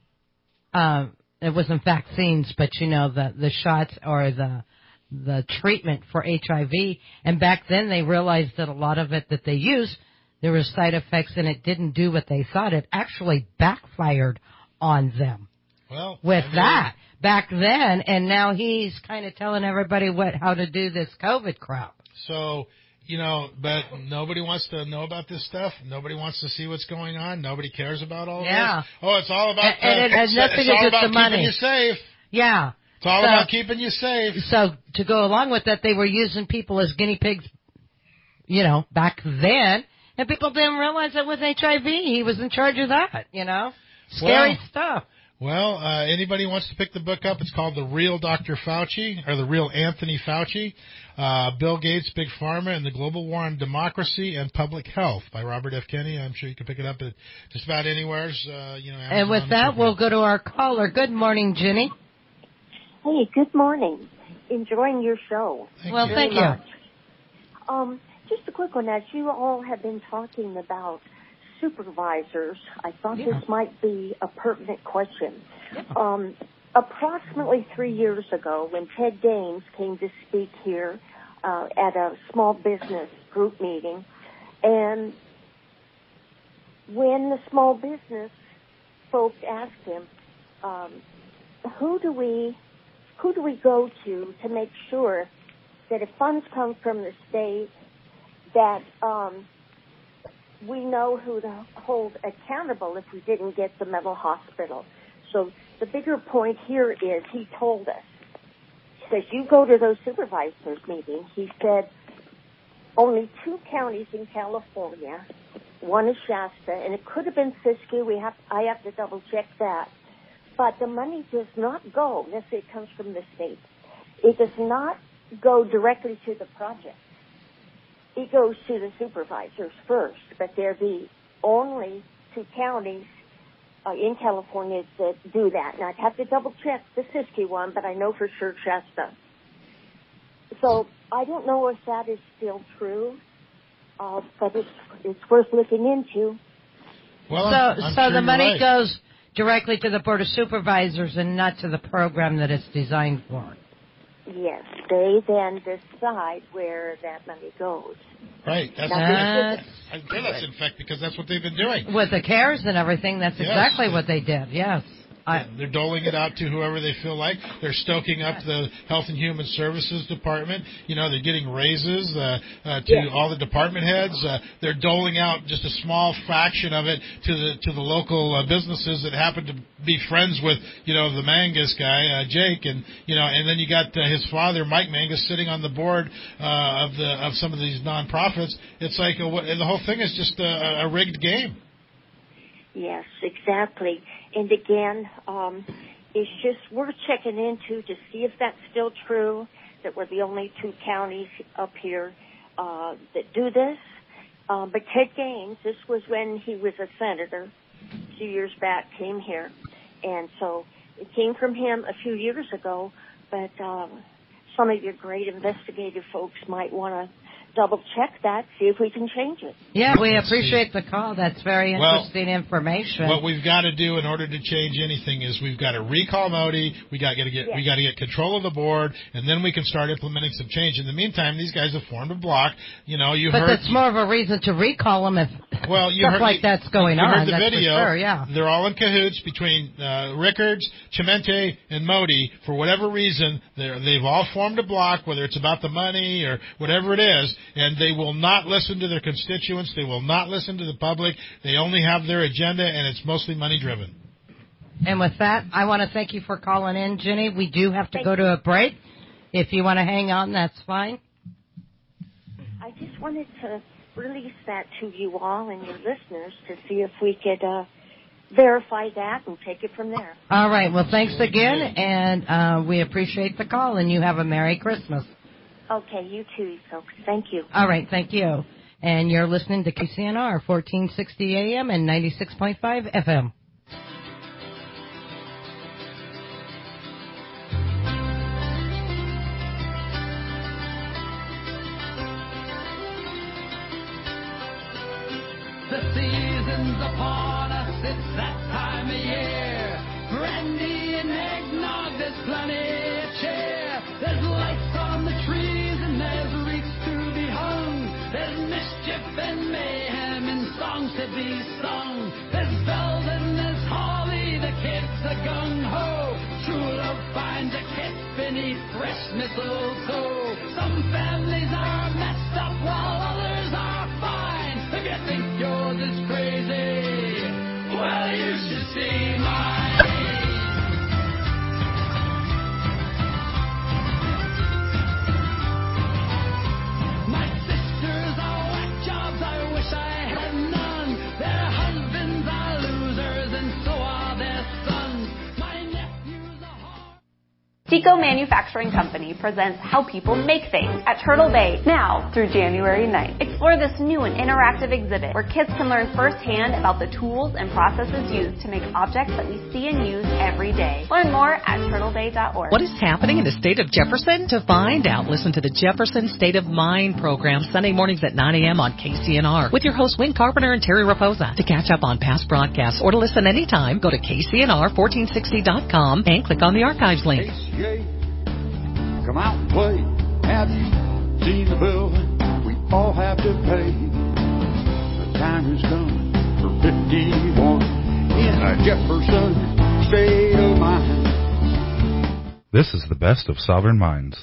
Um, it wasn't vaccines, but, you know, the, the shots or the the treatment for H I V. And back then they realized that a lot of it that they used, there were side effects and it didn't do what they thought. It actually backfired on them. Well, with I mean, that back then, and now he's kind of telling everybody what how to do this COVID crap. So, You know, but nobody wants to know about this stuff. Nobody wants to see what's going on. Nobody cares about all Yeah. this. Oh, it's all about And- and uh, it has it's, nothing it's to all do with about the keeping money. you safe. Yeah. It's all So- about keeping you safe. So to go along with that, they were using people as guinea pigs, you know, back then, and people didn't realize that with H I V, he was in charge of that, you know? Scary Well, stuff. Well, uh, anybody wants to pick the book up, it's called The Real Doctor Fauci, or The Real Anthony Fauci, uh, Bill Gates, Big Pharma, and the Global War on Democracy and Public Health by Robert F. Kennedy. I'm sure you can pick it up at just about anywhere. Uh, you know, Amazon And with so that, forth. we'll go to our caller. Good morning, Ginny. Hey, good morning. Enjoying your show. Thank well, very thank you. much. Um, just a quick one. As you all have been talking about supervisors, I thought Yeah. this might be a pertinent question. Um, approximately three years ago, when Ted Gaines came to speak here uh, at a small business group meeting, and when the small business folks asked him, um, who do we who do we go to to make sure that if funds come from the state, that um, we know who to hold accountable if we didn't get the mental hospital. So the bigger point here is he told us, he says, you go to those supervisors meetings. He said, only two counties in California, one is Shasta, and it could have been Siskiyou. We have, I have to double check that. But the money does not go, let's say it comes from the state. It does not go directly to the project. It goes to the supervisors first, but they're the only two counties uh, in California that do that. And I'd have to double check the Siskiyou one, but I know for sure Shasta. So I don't know if that is still true, uh, but it's it's worth looking into. Well, so I'm, I'm so sure the you're money right. goes directly to the Board of Supervisors and not to the program that it's designed for. Yes, they then decide where that money goes. Right. That's, That's I feel that's in fact because that's what they've been doing. With the CARES and everything, that's Yes. exactly what they did, yes. I, They're doling it out to whoever they feel like. They're stoking up the Health and Human Services Department. You know, they're getting raises uh, uh, to Yes. all the department heads. Uh, they're doling out just a small fraction of it to the to the local uh, businesses that happen to be friends with, you know, the Mangus guy, uh, Jake, and you know, and then you got uh, his father, Mike Mangus, sitting on the board uh, of the of some of these nonprofits. It's like a, the whole thing is just a, a rigged game. Yes, exactly. And again, um, it's just worth checking into to see if that's still true, that we're the only two counties up here uh, that do this. Um, but Ted Gaines, this was when he was a senator a few years back, came here. And so it came from him a few years ago, but um, some of your great investigative folks might want to double check that, see if we can change it. yeah, we appreciate the call. That's very Well, interesting information. What we've got to do in order to change anything is we've got to recall Modi. We got to get we got to get control of the board, and then we can start implementing some change. In the meantime, these guys have formed a block. You know, you but heard. that's more of a reason to recall them if Well, you stuff heard, like that's going you on. heard the that's video. For sure, yeah. They're all in cahoots between uh, Rickards, Chimente, and Modi. For whatever reason, they're, they've all formed a block, whether it's about the money or whatever it is, and they will not listen to their constituents. They will not listen to the public. They only have their agenda, and it's mostly money-driven. And with that, I want to thank you for calling in, Jenny. We do have to Thank go to a break. If you want to hang on, that's fine. I just wanted to release that to you all and your listeners to see if we could uh, verify that and take it from there. All right. Well, thanks again, and uh, we appreciate the call, and you have a Merry Christmas. Okay, you too, folks. Thank you. All right. Thank you. And you're listening to K C N R, fourteen sixty A M and ninety-six point five F M. The season's upon us, it's that time of year. Brandy and eggnog, there's plenty of cheer. There's lights on the trees and there's wreaths to be hung. There's mischief and mayhem and songs to be sung. There's bells and there's holly, the kids are gung-ho. True love finds a kiss beneath fresh mistletoe. Some families are messed up while should see my My sisters are whack jobs, I wish I had none. Their husbands are losers, and so are their sons. My nephews are hard. Tico Manufacturing Company presents How People Make Things at Turtle Bay now through January ninth. Explore this new and interactive exhibit where kids can learn firsthand about the tools and processes used to make objects that we see and use every day. Learn more at turtle bay dot org. What is happening in the state of Jefferson? To find out, listen to the Jefferson State of Mind program Sunday mornings at nine a.m. on K C N R with your hosts Wayne Carpenter and Terry Raposa. To catch up on past broadcasts or to listen anytime, go to K C N R fourteen sixty dot com and click on the archives link. Come out and play. Have you seen the bill we all have to pay? The time has come for fifty-one in a Jefferson state of mind. This is the best of Sovereign Minds.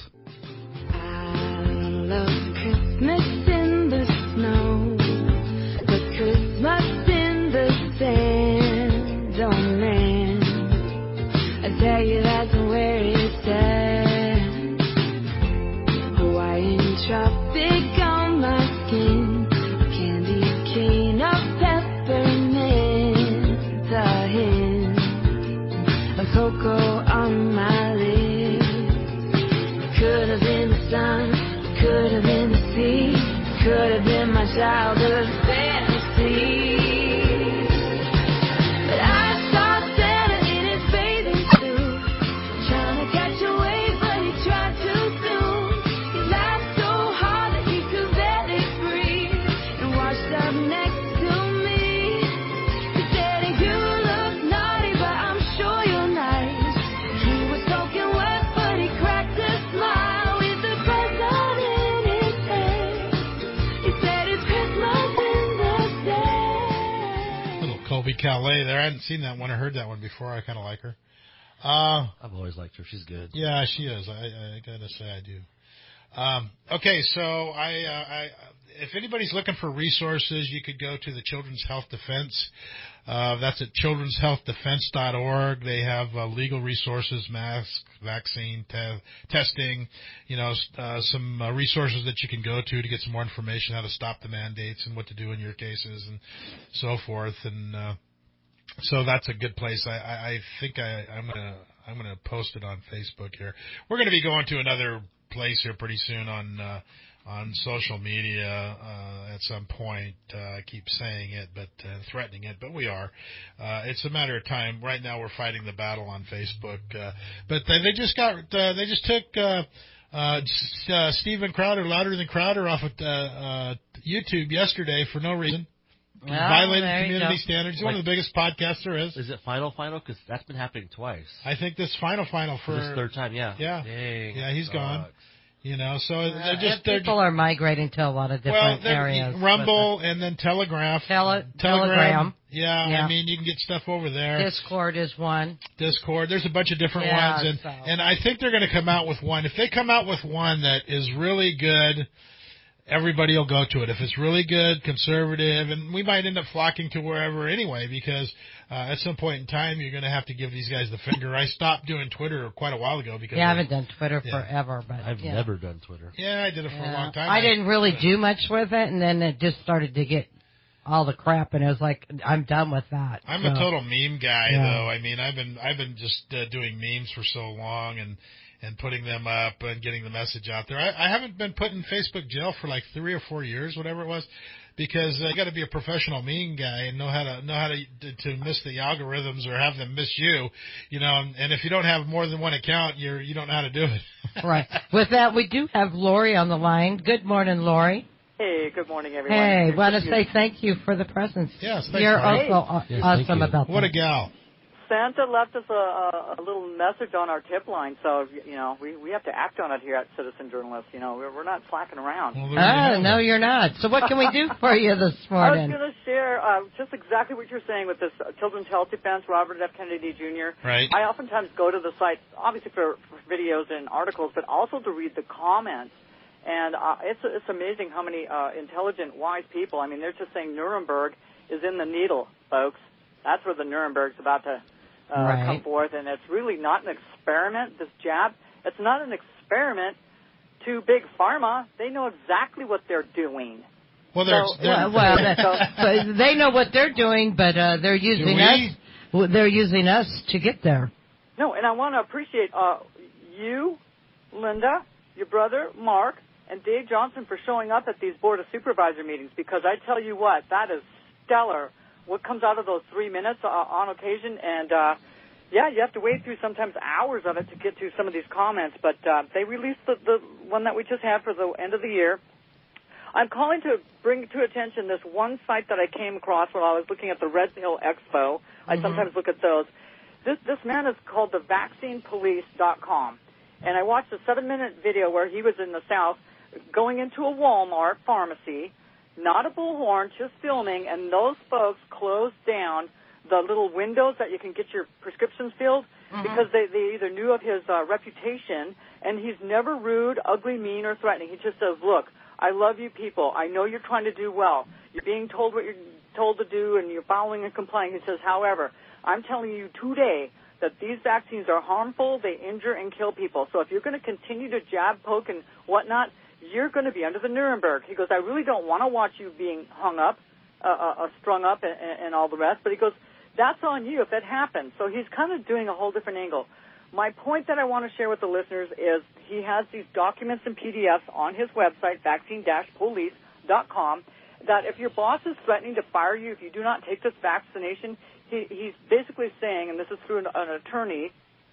Love Christmas in the snow, but Christmas in the sand, oh man, I tell you that's where it's at. Hawaiian tropic on my skin, candy cane of peppermint, a hint of cocoa on my lips. Could have been the sun, could have been the sea, could have been my childhood fantasy. But I saw Santa in his bathing suit, trying to catch a wave, but he tried too soon. He laughed so hard that he could barely breathe, and washed up next to me. He said, "You look naughty, but I'm sure you're nice." He was soaking wet, but he cracked a smile with the present in his hand. He said, "It's Christmas in the sand." Little Colby Calais there. I hadn't seen that one or heard that one before. I kind of like her. Uh, I've always liked her. She's good. yeah, she is. I, I gotta say I do. Um, okay, so I, uh, I, if anybody's looking for resources, you could go to the Children's Health Defense. Uh, that's at children's health defense dot org. They have uh, legal resources, masks, vaccine te- testing, you know, uh, some uh, resources that you can go to to get some more information, how to stop the mandates and what to do in your cases and so forth. And uh, so that's a good place. I, I, I think I, I'm gonna I'm gonna post it on Facebook here. We're gonna be going to another place here pretty soon on uh, on social media uh, at some point. Uh, I keep saying it, but uh, threatening it, but we are. Uh, it's a matter of time. Right now, we're fighting the battle on Facebook. Uh, but they, they just got uh, they just took uh, uh, uh, Stephen Crowder, Louder Than Crowder, off of uh, uh, YouTube yesterday for no reason. Well, Violating there you community go. standards. He's one of the biggest podcasts there is. Is it final final? Because that's been happening twice. I think this final final for This third time, yeah. Yeah, Dang, yeah, he's sucks. gone. You know, so Uh, they're just they're people are migrating to a lot of well, different they're- areas. Rumble and then Telegraph. Tele- Telegram. Telegram. Yeah, Yeah. I mean you can get stuff over there. Discord is one. Discord. There's a bunch of different Yeah, ones, and so. and I think they're going to come out with one. If they come out with one that is really good, everybody will go to it. If it's really good, conservative, and we might end up flocking to wherever anyway, because uh, at some point in time you're going to have to give these guys the finger. I stopped doing Twitter quite a while ago because Yeah, I of- haven't done Twitter Yeah. forever, but I've yeah. never done Twitter. Yeah, I did it for a Yeah. long time. I didn't really do much with it, and then it just started to get all the crap, and it was like, I'm done with that. I'm So, a total meme guy, Yeah. though. I mean, I've been I've been just uh, doing memes for so long and and putting them up and getting the message out there. I, I haven't been put in Facebook jail for like three or four years, whatever it was, because uh, you got to be a professional meme guy and know how to know how to to miss the algorithms or have them miss you, you know. And, and if you don't have more than one account, you're you don't know how to do it. Right. With that, we do have Lori on the line. Good morning, Lori. Hey, good morning, everyone. Hey, It's want to good say news. thank you for the presents. Yes, thanks, You're Lori. also aw- Yes, thank awesome you. about What that. a gal. Santa left us a, a, a little message on our tip line, so you know we we have to act on it here at Citizen Journalists. You know we're, we're not slacking around. Oh, no, you're not. So what can we do for you this I morning? was going to share uh, just exactly what you're saying with this uh, Children's Health Defense, Robert F. Kennedy Junior Right. I oftentimes go to the site, obviously for, for videos and articles, but also to read the comments. And uh, it's it's amazing how many uh, intelligent, wise people. I mean, they're just saying Nuremberg is in the needle, folks. That's where the Nuremberg's about to uh, Right. come forth, and it's really not an experiment, this jab. It's not an experiment to Big Pharma. They know exactly what they're doing. Well, they're, So- they're Well, well that- but they know what they're doing, but uh, they're using we? us. well, They're using us to get there. No, and I want to appreciate uh, you, Linda, your brother, Mark, and Dave Johnson for showing up at these Board of Supervisor meetings, because I tell you what, that is stellar, what comes out of those three minutes uh, on occasion. And, uh, yeah, you have to wait through sometimes hours of it to get to some of these comments, but uh, they released the, the one that we just had for the end of the year. I'm calling to bring to attention this one site that I came across while I was looking at the Red Hill Expo. I Mhm. sometimes look at those. This this man is called the vaccine police dot com, and I watched a seven-minute video where he was in the South going into a Walmart pharmacy, not a bullhorn, just filming, and those folks closed down the little windows that you can get your prescriptions filled Mhm. because they, they either knew of his uh, reputation, and he's never rude, ugly, mean, or threatening. He just says, look, I love you people. I know you're trying to do well. You're being told what you're told to do, and you're following and complying. He says, however, I'm telling you today that these vaccines are harmful. They injure and kill people. So if you're going to continue to jab, poke, and whatnot, you're going to be under the Nuremberg. He goes, I really don't want to watch you being hung up, uh, uh, strung up, and, and all the rest. But he goes, that's on you if it happens. So he's kind of doing a whole different angle. My point that I want to share with the listeners is he has these documents and P D Fs on his website, vaccine dash police dot com, that if your boss is threatening to fire you if you do not take this vaccination, he, he's basically saying, and this is through an, an attorney,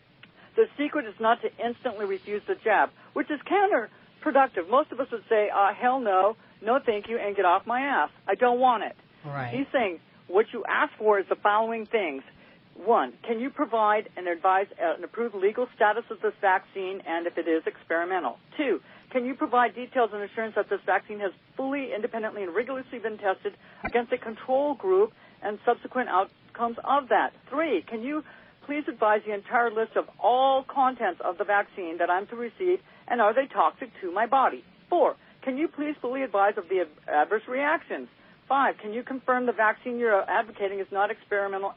the secret is not to instantly refuse the jab, which is counterproductive. Most of us would say, uh, hell no, no thank you, and get off my ass. I don't want it. Right. He's saying what you ask for is the following things. One, can you provide and advise an approved legal status of this vaccine and if it is experimental? Two, can you provide details and assurance that this vaccine has fully, independently, and rigorously been tested against a control group and subsequent outcomes of that? Three, can you please advise the entire list of all contents of the vaccine that I'm to receive, and are they toxic to my body? Four, can you please fully advise of the adverse reactions? Five, can you confirm the vaccine you're advocating is not experimental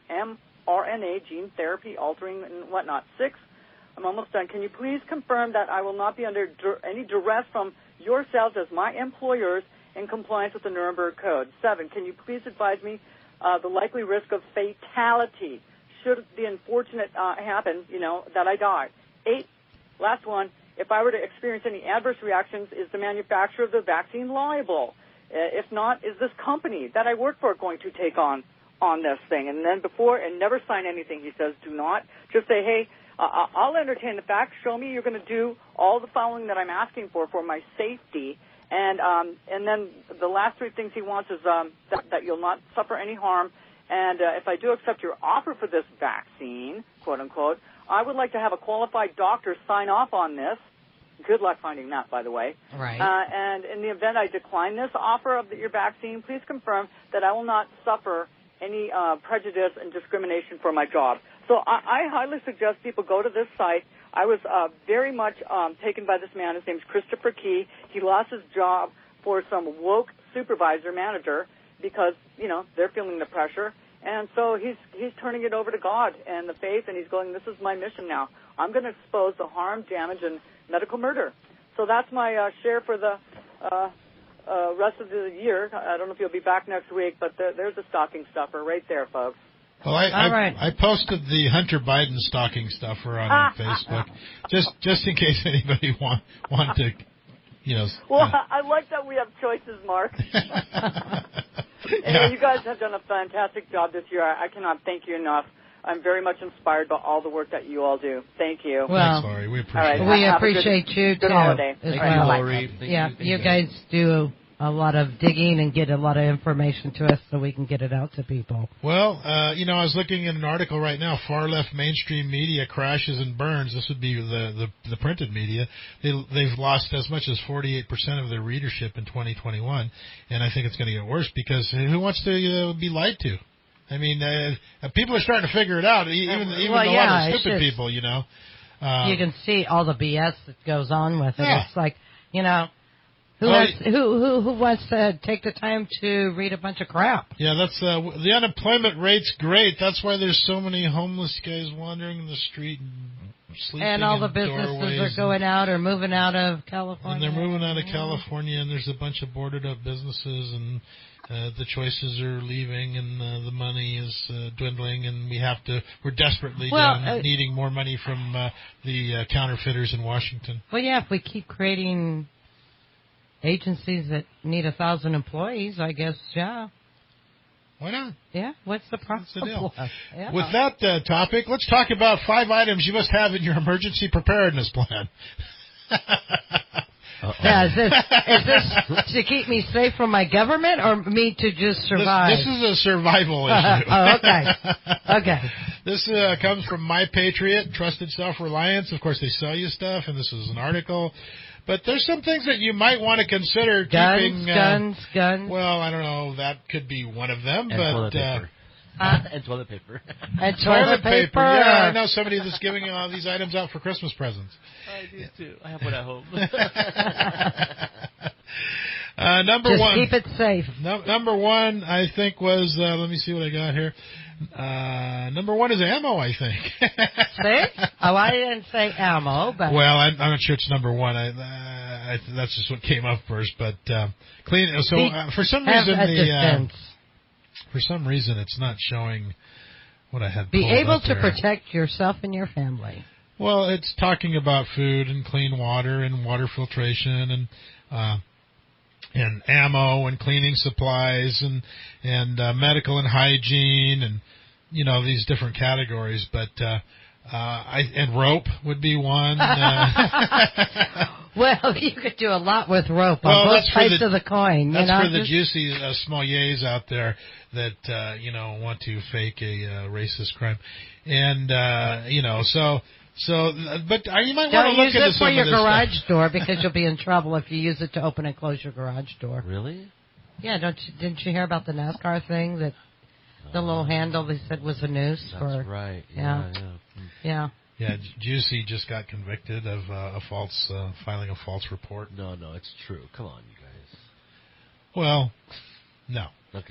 mRNA gene therapy altering and whatnot? Six, I'm almost done. Can you please confirm that I will not be under dur- any duress from yourselves as my employers in compliance with the Nuremberg Code? Seven, can you please advise me uh, the likely risk of fatality should the unfortunate uh, happen, you know, that I die? Eight, last one, if I were to experience any adverse reactions, is the manufacturer of the vaccine liable? Uh, if not, is this company that I work for going to take on on this thing? And then before, and never sign anything, he says, do not. Just say, hey, uh, I'll entertain the facts. Show me you're going to do all the following that I'm asking for for my safety. And um, and then the last three things he wants is um, that, that you'll not suffer any harm. And uh, if I do accept your offer for this vaccine, quote unquote, I would like to have a qualified doctor sign off on this. Good luck finding that, by the way. Right. Uh, and in the event I decline this offer of the, your vaccine, please confirm that I will not suffer any uh, prejudice and discrimination for my job. So I, I highly suggest people go to this site. I was uh, very much um, taken by this man. His name's Christopher Key. He lost his job for some woke supervisor manager because, you know, they're feeling the pressure. And so he's he's turning it over to God and the faith, and he's going, this is my mission now. I'm going to expose the harm, damage, and medical murder. So that's my uh, share for the uh, uh, rest of the year. I don't know if you'll be back next week, but there, there's a stocking stuffer right there, folks. Well, I, All I, right. I posted the Hunter Biden stocking stuffer on uh, Facebook, just just in case anybody want want to, you know. Well, uh, I like that we have choices, Mark. And Yeah. you guys have done a fantastic job this year. I, I cannot thank you enough. I'm very much inspired by all the work that you all do. Thank you. Well, Thanks, Lori. We appreciate all right, it. We have a good- appreciate you, good too, holiday. as All well. right, Lori. bye. Thank Yeah, you. Thank you you. guys do a lot of digging and get a lot of information to us so we can get it out to people. Well, uh, you know, I was looking at an article right now. Far left mainstream media crashes and burns. This would be the the, the printed media. They they've lost as much as forty-eight percent of their readership in twenty twenty-one, and I think it's going to get worse because who wants to uh, be lied to? I mean, uh, people are starting to figure it out. Even even Well, a yeah, lot of it's stupid just- people, you know. Uh, You can see all the B S that goes on with it. Yeah. It's like, you know, Who, Oh, has, who who who wants to take the time to read a bunch of crap? Yeah, that's uh, w- the unemployment rate's great. That's why there's so many homeless guys wandering in the street and sleeping And all the in businesses doorways are and- going out or moving out of And California. they're moving out of California, and there's a bunch of boarded up businesses, and uh, the choices are leaving, and uh, the money is uh, dwindling, and we have to. We're desperately Well, um, uh, needing more money from uh, the uh, counterfeiters in Washington. Well, yeah, if we keep creating agencies that need a thousand employees, I guess, yeah. Why not? Yeah, what's the problem? the deal? Yeah. With that uh, topic, let's talk about five items you must have in your emergency preparedness plan. Yeah, is this, is this to keep me safe from my government or me to just survive? This, this is a survival issue. Oh, okay. Okay. This uh, comes from My Patriot, Trusted Self-Reliance. Of course, they sell you stuff, and this is an article. But there's some things that you might want to consider Guns, keeping. Uh, guns, guns. Well, I don't know. That could be one of them. And but toilet uh, paper. Huh? And toilet paper. And toilet paper. paper. Yeah, I know somebody that's giving all these items out for Christmas presents. I do too. I have one at home. uh, number Just one. keep it safe. No, number one, I think, was, uh, let me see what I got here. Uh, number one is ammo, I think. See? Oh, I didn't say ammo, but... Well, I'm, I'm not sure it's number one. I, uh, I, that's just what came up first. But uh, clean. So uh, for some Have reason, a the uh, defense. for some reason it's not showing what I had. Be pulled able up to there. protect yourself and your family. Well, it's talking about food and clean water and water filtration and uh, and ammo and cleaning supplies and and uh, medical and hygiene and you know these different categories. But uh, uh, I and rope would be one. Uh, Well, you could do a lot with rope Well, on both that's for sides the- of the coin. That's you know, for the just- juicy uh, sommeliers out there that uh, you know want to fake a uh, racist crime, and uh, you know so so. But uh, you might want to Don't look use into it some for your of this garage stuff. door because you'll be in trouble if you use it to open and close your garage door. Really? Yeah, don't you, didn't you hear about the NASCAR thing that the little handle they said was a noose? That's for, right. Yeah. Yeah, yeah. Yeah. Yeah, Ju- Juicy just got convicted of uh, a false uh, filing a false report. No, no, it's true. Come on, you guys. Well, no. Okay.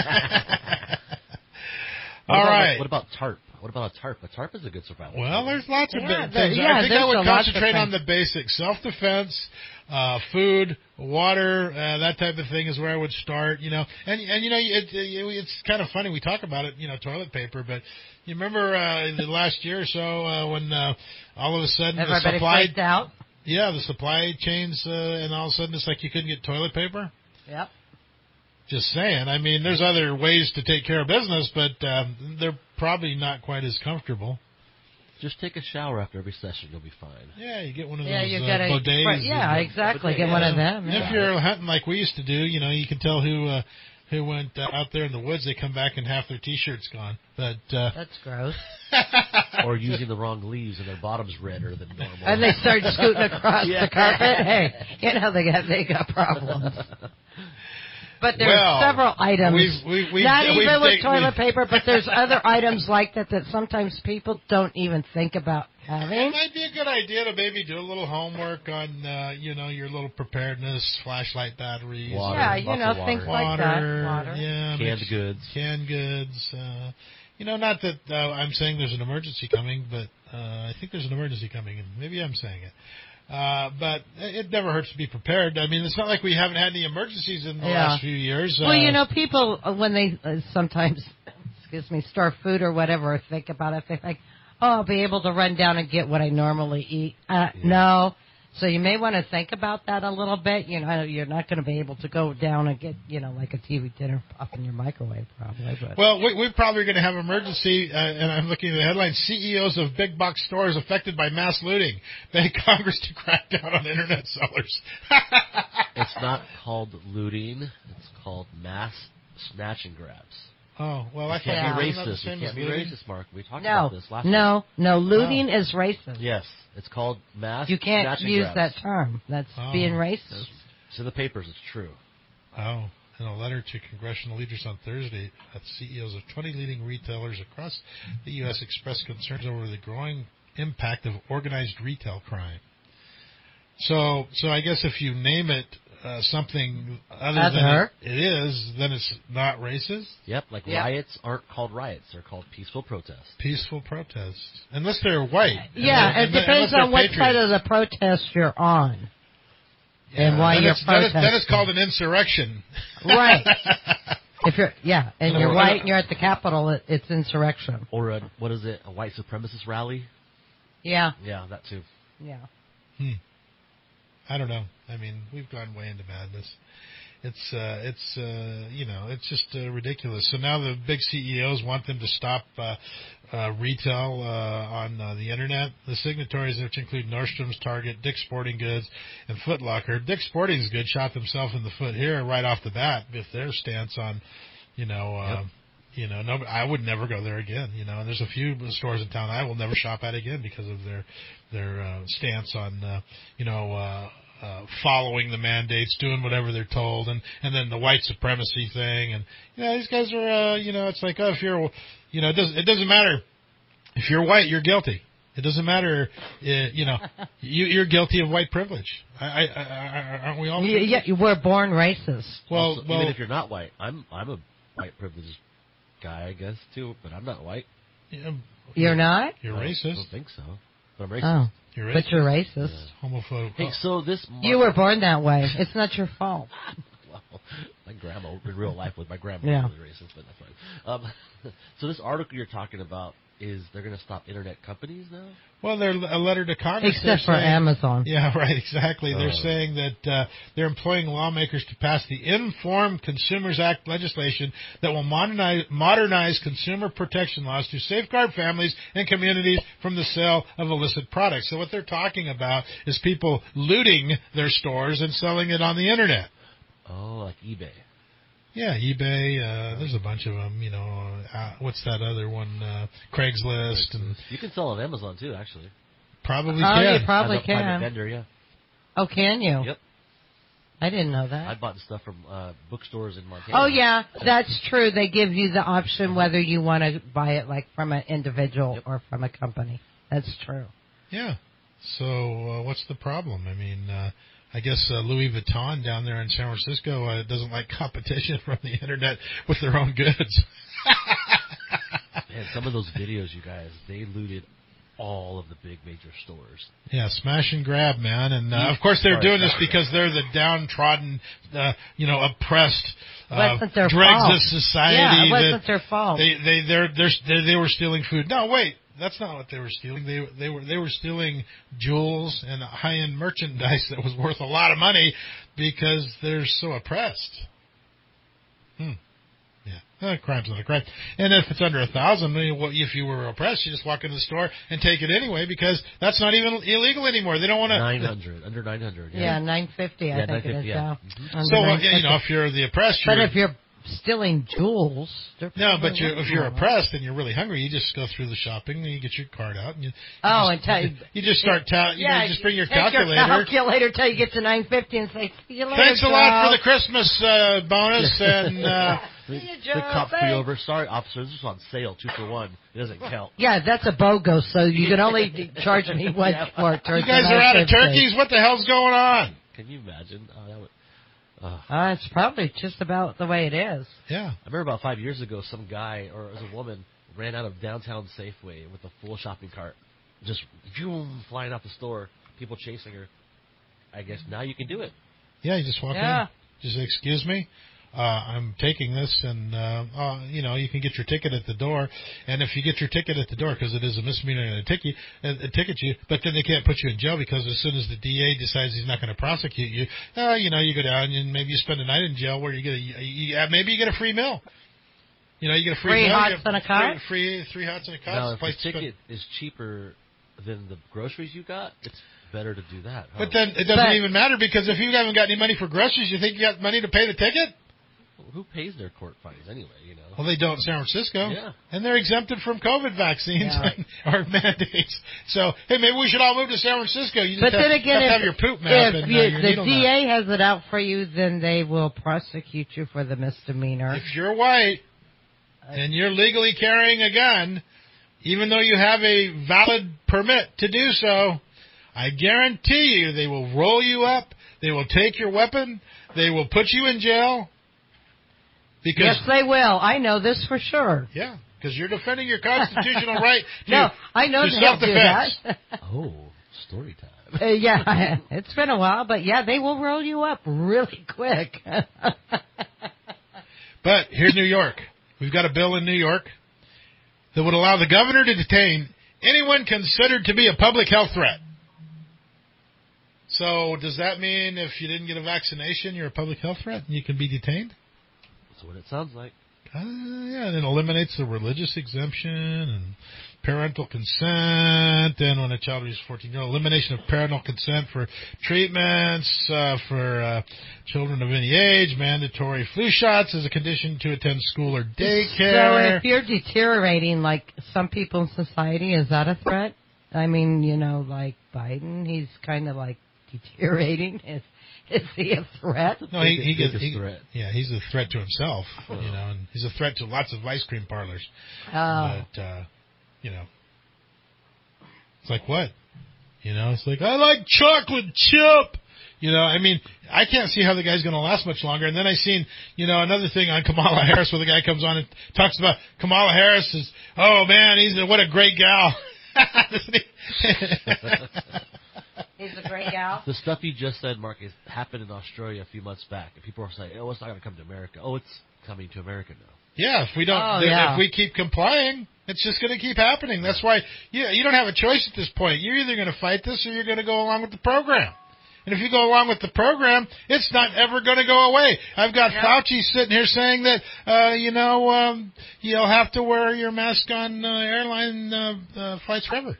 All What about- right. What about tarp? What about a tarp? A tarp is a good survival. Well, there's lots of Yeah, big there- things. yeah, I think there's I a would lot of concentrate on things. the basics: self-defense, uh, food, water, uh, that type of thing is where I would start. You know, and and you know, it, it, it's kind of funny we talk about it. You know, toilet paper, but you remember uh, the last year or so uh, when uh, all of a sudden Everybody the supply freaked out. Yeah, the supply chains, uh, and all of a sudden it's like you couldn't get toilet paper. Yep. Just saying. I mean, there's other ways to take care of business, but um, they're probably not quite as comfortable. Just take a shower after every session. You'll be fine. Yeah, you get one of Yeah, those you uh, gotta- bidets. right, yeah, and- exactly, get one of them, And yeah. If you're hunting like we used to do, you know, you can tell who uh, who went uh, out there in the woods. They come back and half their T-shirts gone. But uh, That's gross. Or using the wrong leaves and their bottom's redder than normal. And they start scooting across Yeah. the carpet. Hey, you know they got they got problems. But there's Well, several items. we've- we- we've- not we've even with take- toilet we've- paper, but there's other items like that that sometimes people don't even think about it having. might be a good idea to maybe do a little homework on, uh, you know, your little preparedness, flashlight batteries. Water, Yeah, you lots know, of water. things like that. Water, Water. yeah, Canned mix- goods. canned goods. Uh, you know, not that uh, I'm saying there's an emergency coming, but uh, I think there's an emergency coming, and maybe I'm saying it. Uh, but it never hurts to be prepared. I mean, it's not like we haven't had any emergencies in the Yeah. last few years. Well, uh, you know, people uh, when they uh, sometimes, excuse me, store food or whatever, or think about it, they think, "Oh, I'll be able to run down and get what I normally eat." Uh, No, so you may want to think about that a little bit. You know, you're not going to be able to go down and get, you know, like a T V dinner up in your microwave, probably. But Well, we, we're probably going to have emergency, uh, and I'm looking at the headline, C E Os of big box stores affected by mass looting. Beg Congress to crack down on internet sellers. It's not called looting. It's called mass snatch and grabs. Oh, well, I You can't thought be wasn't that the racist. You same can't as be looting? racist, Mark. We talked no, about this last no, no, looting Oh. is racist. time. Yes, it's called mass You can't snatch and use grabs. that term. That's Oh. being racist. It's in the papers. It's true. Oh, in a letter to congressional leaders on Thursday, uh, C E Os of twenty leading retailers across the U S expressed concerns over the growing impact of organized retail crime. So, so I guess if you name it uh, something other Other. than it, it is, then it's not racist? Yep, like Yep. riots aren't called riots; they're called peaceful protests. Peaceful protests, unless they're white. Yeah, Unless- it depends unless on what they're side patriots. of the protest you're on. Yeah, and why then you're it's, then, it's, protesting. then it's called an insurrection. Right. If you're, yeah, and And you're a- white and you're at the Capitol, it, it's insurrection. Or a, what is it? A white supremacist rally? Yeah. Yeah, that too. Yeah. Hmm. I don't know. I mean, we've gone way into madness. It's, uh, it's, uh, you know, it's just uh, ridiculous. So now the big C E Os want them to stop uh, uh, retail uh, on uh, the internet. The signatories, which include Nordstrom's, Target, Dick's Sporting Goods, and Foot Locker. Dick's Sporting Goods shot themselves in the foot here right off the bat with their stance on, you know, uh, Yep. you know, no, I would never go there again. You know, and there's a few stores in town I will never shop at again because of their their uh, stance on, uh, you know. Uh, Uh, following the mandates, doing whatever they're told, and, and then the white supremacy thing, and you know these guys are, uh, you know, it's like, oh, if you're, you know, it doesn't it doesn't matter if you're white, you're guilty. It doesn't matter, uh, you know, you, you're guilty of white privilege. I, I, I, I, aren't we all? Yeah, yeah, you were born racist. Well, Also, well, even if you're not white, I'm I'm a white privileged guy, I guess too, but I'm not white. Yeah, You're not? You're No, racist. I don't think so. But I'm racist. Oh, You're racist. but you're racist. Yeah. Homophobe. Hey, so this You were born that way. It's not your fault. Well, my grandma in real life was my grandma Yeah. was really racist, but that's fine. Um, so this article you're talking about is they're going to stop internet companies now? Well, they're a letter to Congress. Except they're for saying- Amazon. Yeah, right, exactly. They're Oh. saying that uh, they're employing lawmakers to pass the Informed Consumers Act legislation that will modernize, modernize consumer protection laws to safeguard families and communities from the sale of illicit products. So what they're talking about is people looting their stores and selling it on the Internet. Oh, like eBay. Yeah, eBay. Uh, there's a bunch of them. You know, uh, what's that other one? Uh, Craigslist, and You can sell on Amazon too, actually. probably Oh, can. you probably As a private can. vendor, yeah. Oh, can you? Yep. I didn't know that. I bought stuff from uh, bookstores in Montana. Oh, yeah, that's true. They give you the option whether you want to buy it like from an individual Yep. or from a company. That's true. Yeah. So uh, what's the problem? I mean, uh, I guess uh, Louis Vuitton down there in San Francisco uh, doesn't like competition from the internet with their own goods. Man, some of those videos, you guys, they looted all of the big major stores. Yeah, smash and grab, man. And uh, Yeah. of course they're Sorry, doing this sorry. because they're the downtrodden, uh, you know, oppressed uh, Wasn't their dregs fault. of society. Yeah, it wasn't that their fault. They they they're, they're, they they were stealing food. No, wait. That's not what they were stealing. They they were they were stealing jewels and high end merchandise that was worth a lot of money because they're so oppressed. Hmm. Yeah, uh, crime's not a crime. And if it's under a thousand, if you were oppressed, you just walk into the store and take it anyway because that's not even illegal anymore. They don't want to. nine hundred, under nine hundred. Yeah, nine fifty. I Yeah, think it is nine fifty, yeah. now. Mhm. Under So uh, nine you fifty. know, if you're the oppressed, But you're, if you're stealing jewels, they're no, but probably you, if you're worth more. oppressed and you're really hungry, you just go through the shopping and you get your card out and you. you Oh, just, and tell you, you just start ta- you yeah, know, you just bring your take calculator. Your calculator till you get to nine fifty and say, "See you later." Thanks a lot for Joe." the Christmas uh, bonus and. Uh, The, See you, the Joe. cop pulled Thanks. over. Sorry, officer, this is on sale, two for one. It doesn't count. Yeah, that's a BOGO, so you can only charge me once Yeah. for it. you guys are out of turkeys. What the hell's going on? Can you imagine? Oh, that would, uh, Uh, it's probably just about the way it is. Yeah. I remember about five years ago, some guy, or it was a woman, ran out of downtown Safeway with a full shopping cart. Just zoom, flying out the store. People chasing her. I guess now you can do it. Yeah, you just walk Yeah. in. Just say, excuse me, uh, I'm taking this, and uh, uh, you know you can get your ticket at the door. And if you get your ticket at the door, because it is a misdemeanor and a ticket, a ticket you, but then they can't put you in jail because as soon as the D A decides he's not going to prosecute you, uh, you know you go down and maybe you spend a night in jail where you get a, you, uh, maybe you get a free meal. You know, you get a free, Free meal, hots you get and a cot? Free, free three hots and a cot. Now, It's a if place the to spend- ticket is cheaper than the groceries you got, it's better to do that. Huh? But then it doesn't But- even matter because if you haven't got any money for groceries, you think you got money to pay the ticket? Who pays their court fines anyway, you know? Well, they don't in San Francisco. Yeah. And they're exempted from COVID vaccines Yeah. or mandates. So, hey, maybe we should all move to San Francisco. You just But have, then again, have, to if, have your poop map if and you, uh, your the needle D map. A has it out for you, then they will prosecute you for the misdemeanor. If you're white and you're legally carrying a gun, even though you have a valid permit to do so, I guarantee you they will roll you up. They will take your weapon. They will put you in jail. Because, yes, they will. I know this for sure. Yeah, because you're defending your constitutional right to, no, I know to self-defense. That. Oh, story time. Uh, yeah, it's been a while, but yeah, they will roll you up really quick. But here's New York. We've got a bill in New York that would allow the governor to detain anyone considered to be a public health threat. So does that mean if you didn't get a vaccination, you're a public health threat and you can be detained? That's what it sounds like. Uh, yeah, and it eliminates the religious exemption and parental consent, and when a child reaches fourteen years old, elimination of parental consent for treatments uh, for uh, children of any age, mandatory flu shots as a condition to attend school or daycare. So if you're deteriorating like some people in society, is that a threat? I mean, you know, like Biden, he's kind of like deteriorating. Is is he a threat? No, he, he gets he, threat. Yeah, he's a threat to himself. You know, and he's a threat to lots of ice cream parlors. Oh. But uh, you know, it's like what? You know, it's like I like chocolate chip. You know, I mean, I can't see how the guy's going to last much longer. And then I seen, you know, another thing on Kamala Harris where the guy comes on and talks about Kamala Harris is, oh man, he's a, what a great gal. He's a great gal. The stuff you just said, Mark, is happened in Australia a few months back, and people are saying, "Oh, it's not going to come to America." Oh, it's coming to America now. Yeah, if we don't, Oh, if, yeah. if we keep complying, it's just going to keep happening. That's why you you don't have a choice at this point. You're either going to fight this or you're going to go along with the program. And if you go along with the program, it's not ever going to go away. I've got Yeah. Fauci sitting here saying that, uh, you know, um, you'll have to wear your mask on uh, airline uh, uh, flights forever.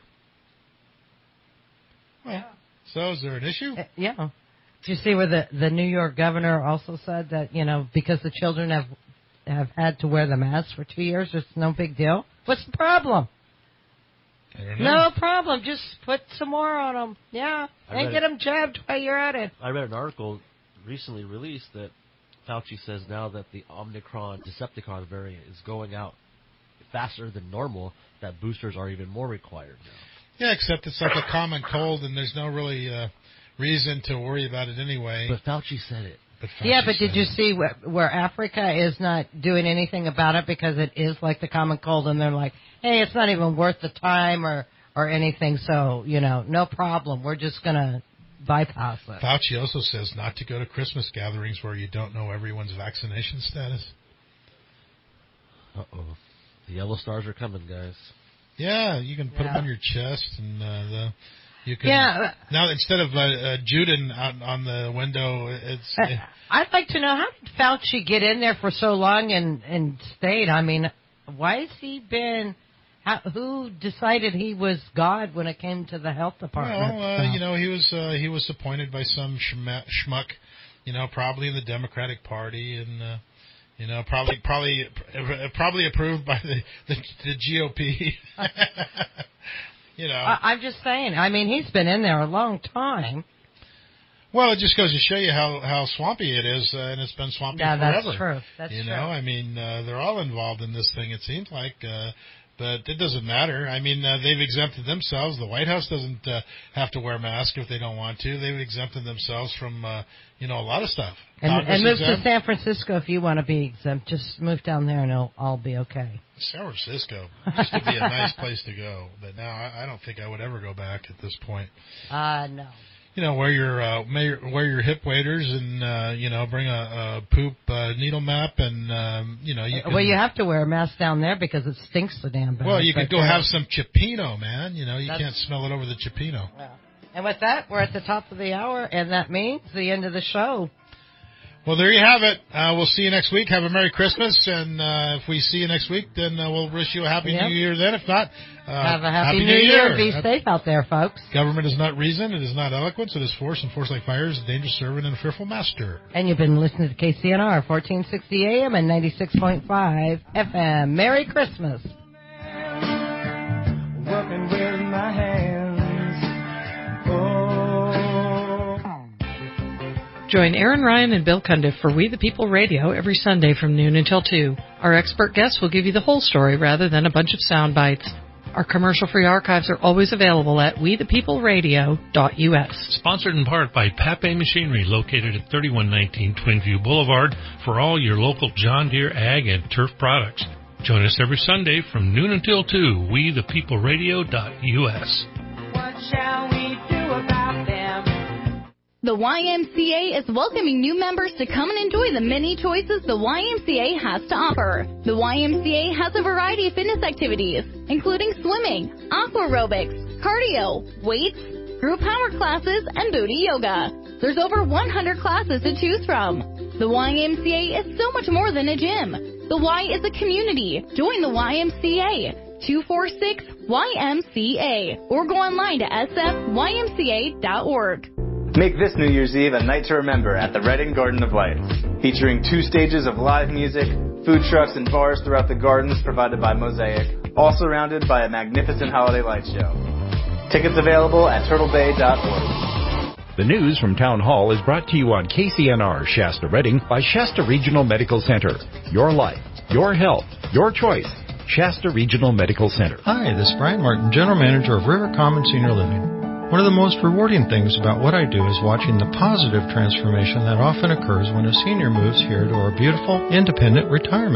Well, so is there an issue? Uh, yeah. Did you see where the the New York governor also said that, you know, because the children have have had to wear the mask for two years, it's no big deal? What's the problem? I don't know. No problem. Just put some more on them. Yeah. I And read get it. them jabbed while you're at it. I read an article recently released that Fauci says now that the Omicron Decepticon variant is going out faster than normal, that boosters are even more required now. Yeah, except it's like a common cold, and there's no really uh, reason to worry about it anyway. But Fauci said it. But Fauci Yeah, but said did you it. see where, where Africa is not doing anything about it because it is like the common cold, and they're like, hey, it's not even worth the time or, or anything, so, you know, no problem. We're just going to bypass it. Fauci also says not to go to Christmas gatherings where you don't know everyone's vaccination status. Uh-oh. The yellow stars are coming, guys. Yeah, you can put Yeah. them on your chest, and uh, the, you can. Yeah. Now instead of uh, uh, Juden out on the window, it's. Uh, I'd like to know, how did Fauci get in there for so long and, and stayed? I mean, why has he been... How, who decided he was God when it came to the health department? Well, uh, you know, he was uh, he was appointed by some schma- schmuck, you know, probably in the Democratic Party, and uh, you know, probably probably probably approved by the the, the G O P. You know, I, I'm just saying. I mean, he's been in there a long time. well, it just goes to show you how how swampy it is, uh, and it's been swampy Yeah, forever. that's true. That's you true. know, I mean, uh, they're all involved in this thing. It seems like. Uh, But it doesn't matter. I mean, uh, they've exempted themselves. The White House doesn't uh, have to wear a mask if they don't want to. They've exempted themselves from, uh, you know, a lot of stuff. And, Congress and move exempt. to San Francisco if you want to be exempt. Just move down there and it'll all be okay. San Francisco used to be a nice place to go, but now I, I don't think I would ever go back at this point. Uh, no. You know, wear your uh, wear, wear your hip waders, and uh, you know, bring a, a poop uh, needle map, and um, you know, you can, Well, you have to wear a mask down there because it stinks so damn bad. well, you but, could go uh, have some Cipino, man. You know, you That's- can't smell it over the Cipino. And with that, we're at the top of the hour, and that means the end of the show. Well, there you have it. Uh, we'll see you next week. Have a Merry Christmas, and uh, if we see you next week, then uh, we'll wish you a Happy Yep. New Year then. If not, uh, Have a happy, New Year. Be Uh, safe out there, folks. Government is not reason. It is not eloquence. It is force, and force like fire is a dangerous servant and a fearful master. And you've been listening to K C N R, fourteen sixty A M and ninety-six point five F M. Merry Christmas. Working with my hands. Oh. Join Aaron Ryan and Bill Cundiff for We the People Radio every Sunday from noon until two. Our expert guests will give you the whole story rather than a bunch of sound bites. Our commercial-free archives are always available at we the people radio dot u s. Sponsored in part by Pape Machinery, located at thirty-one nineteen Twinview Boulevard, for all your local John Deere ag and turf products. Join us every Sunday from noon until two, we the people radio dot u s. What shall we do about them? The Y M C A is welcoming new members to come and enjoy the many choices the Y M C A has to offer. The Y M C A has a variety of fitness activities, including swimming, aqua aerobics, cardio, weights, group power classes, and booty yoga. There's over one hundred classes to choose from. The Y M C A is so much more than a gym. The Y is a community. Join the Y M C A. two four six Y M C A or go online to s f y m c a dot org. Make this New Year's Eve a night to remember at the Reading Garden of Lights, featuring two stages of live music, food trucks and bars throughout the gardens provided by Mosaic, all surrounded by a magnificent holiday light show. Tickets available at turtle bay dot org. The news from Town Hall is brought to you on K C N R Shasta Reading by Shasta Regional Medical Center. Your life, your health, your choice. Shasta Regional Medical Center. Hi, this is Brian Martin, General Manager of River Common Senior Living. One of the most rewarding things about what I do is watching the positive transformation that often occurs when a senior moves here to our beautiful, independent retirement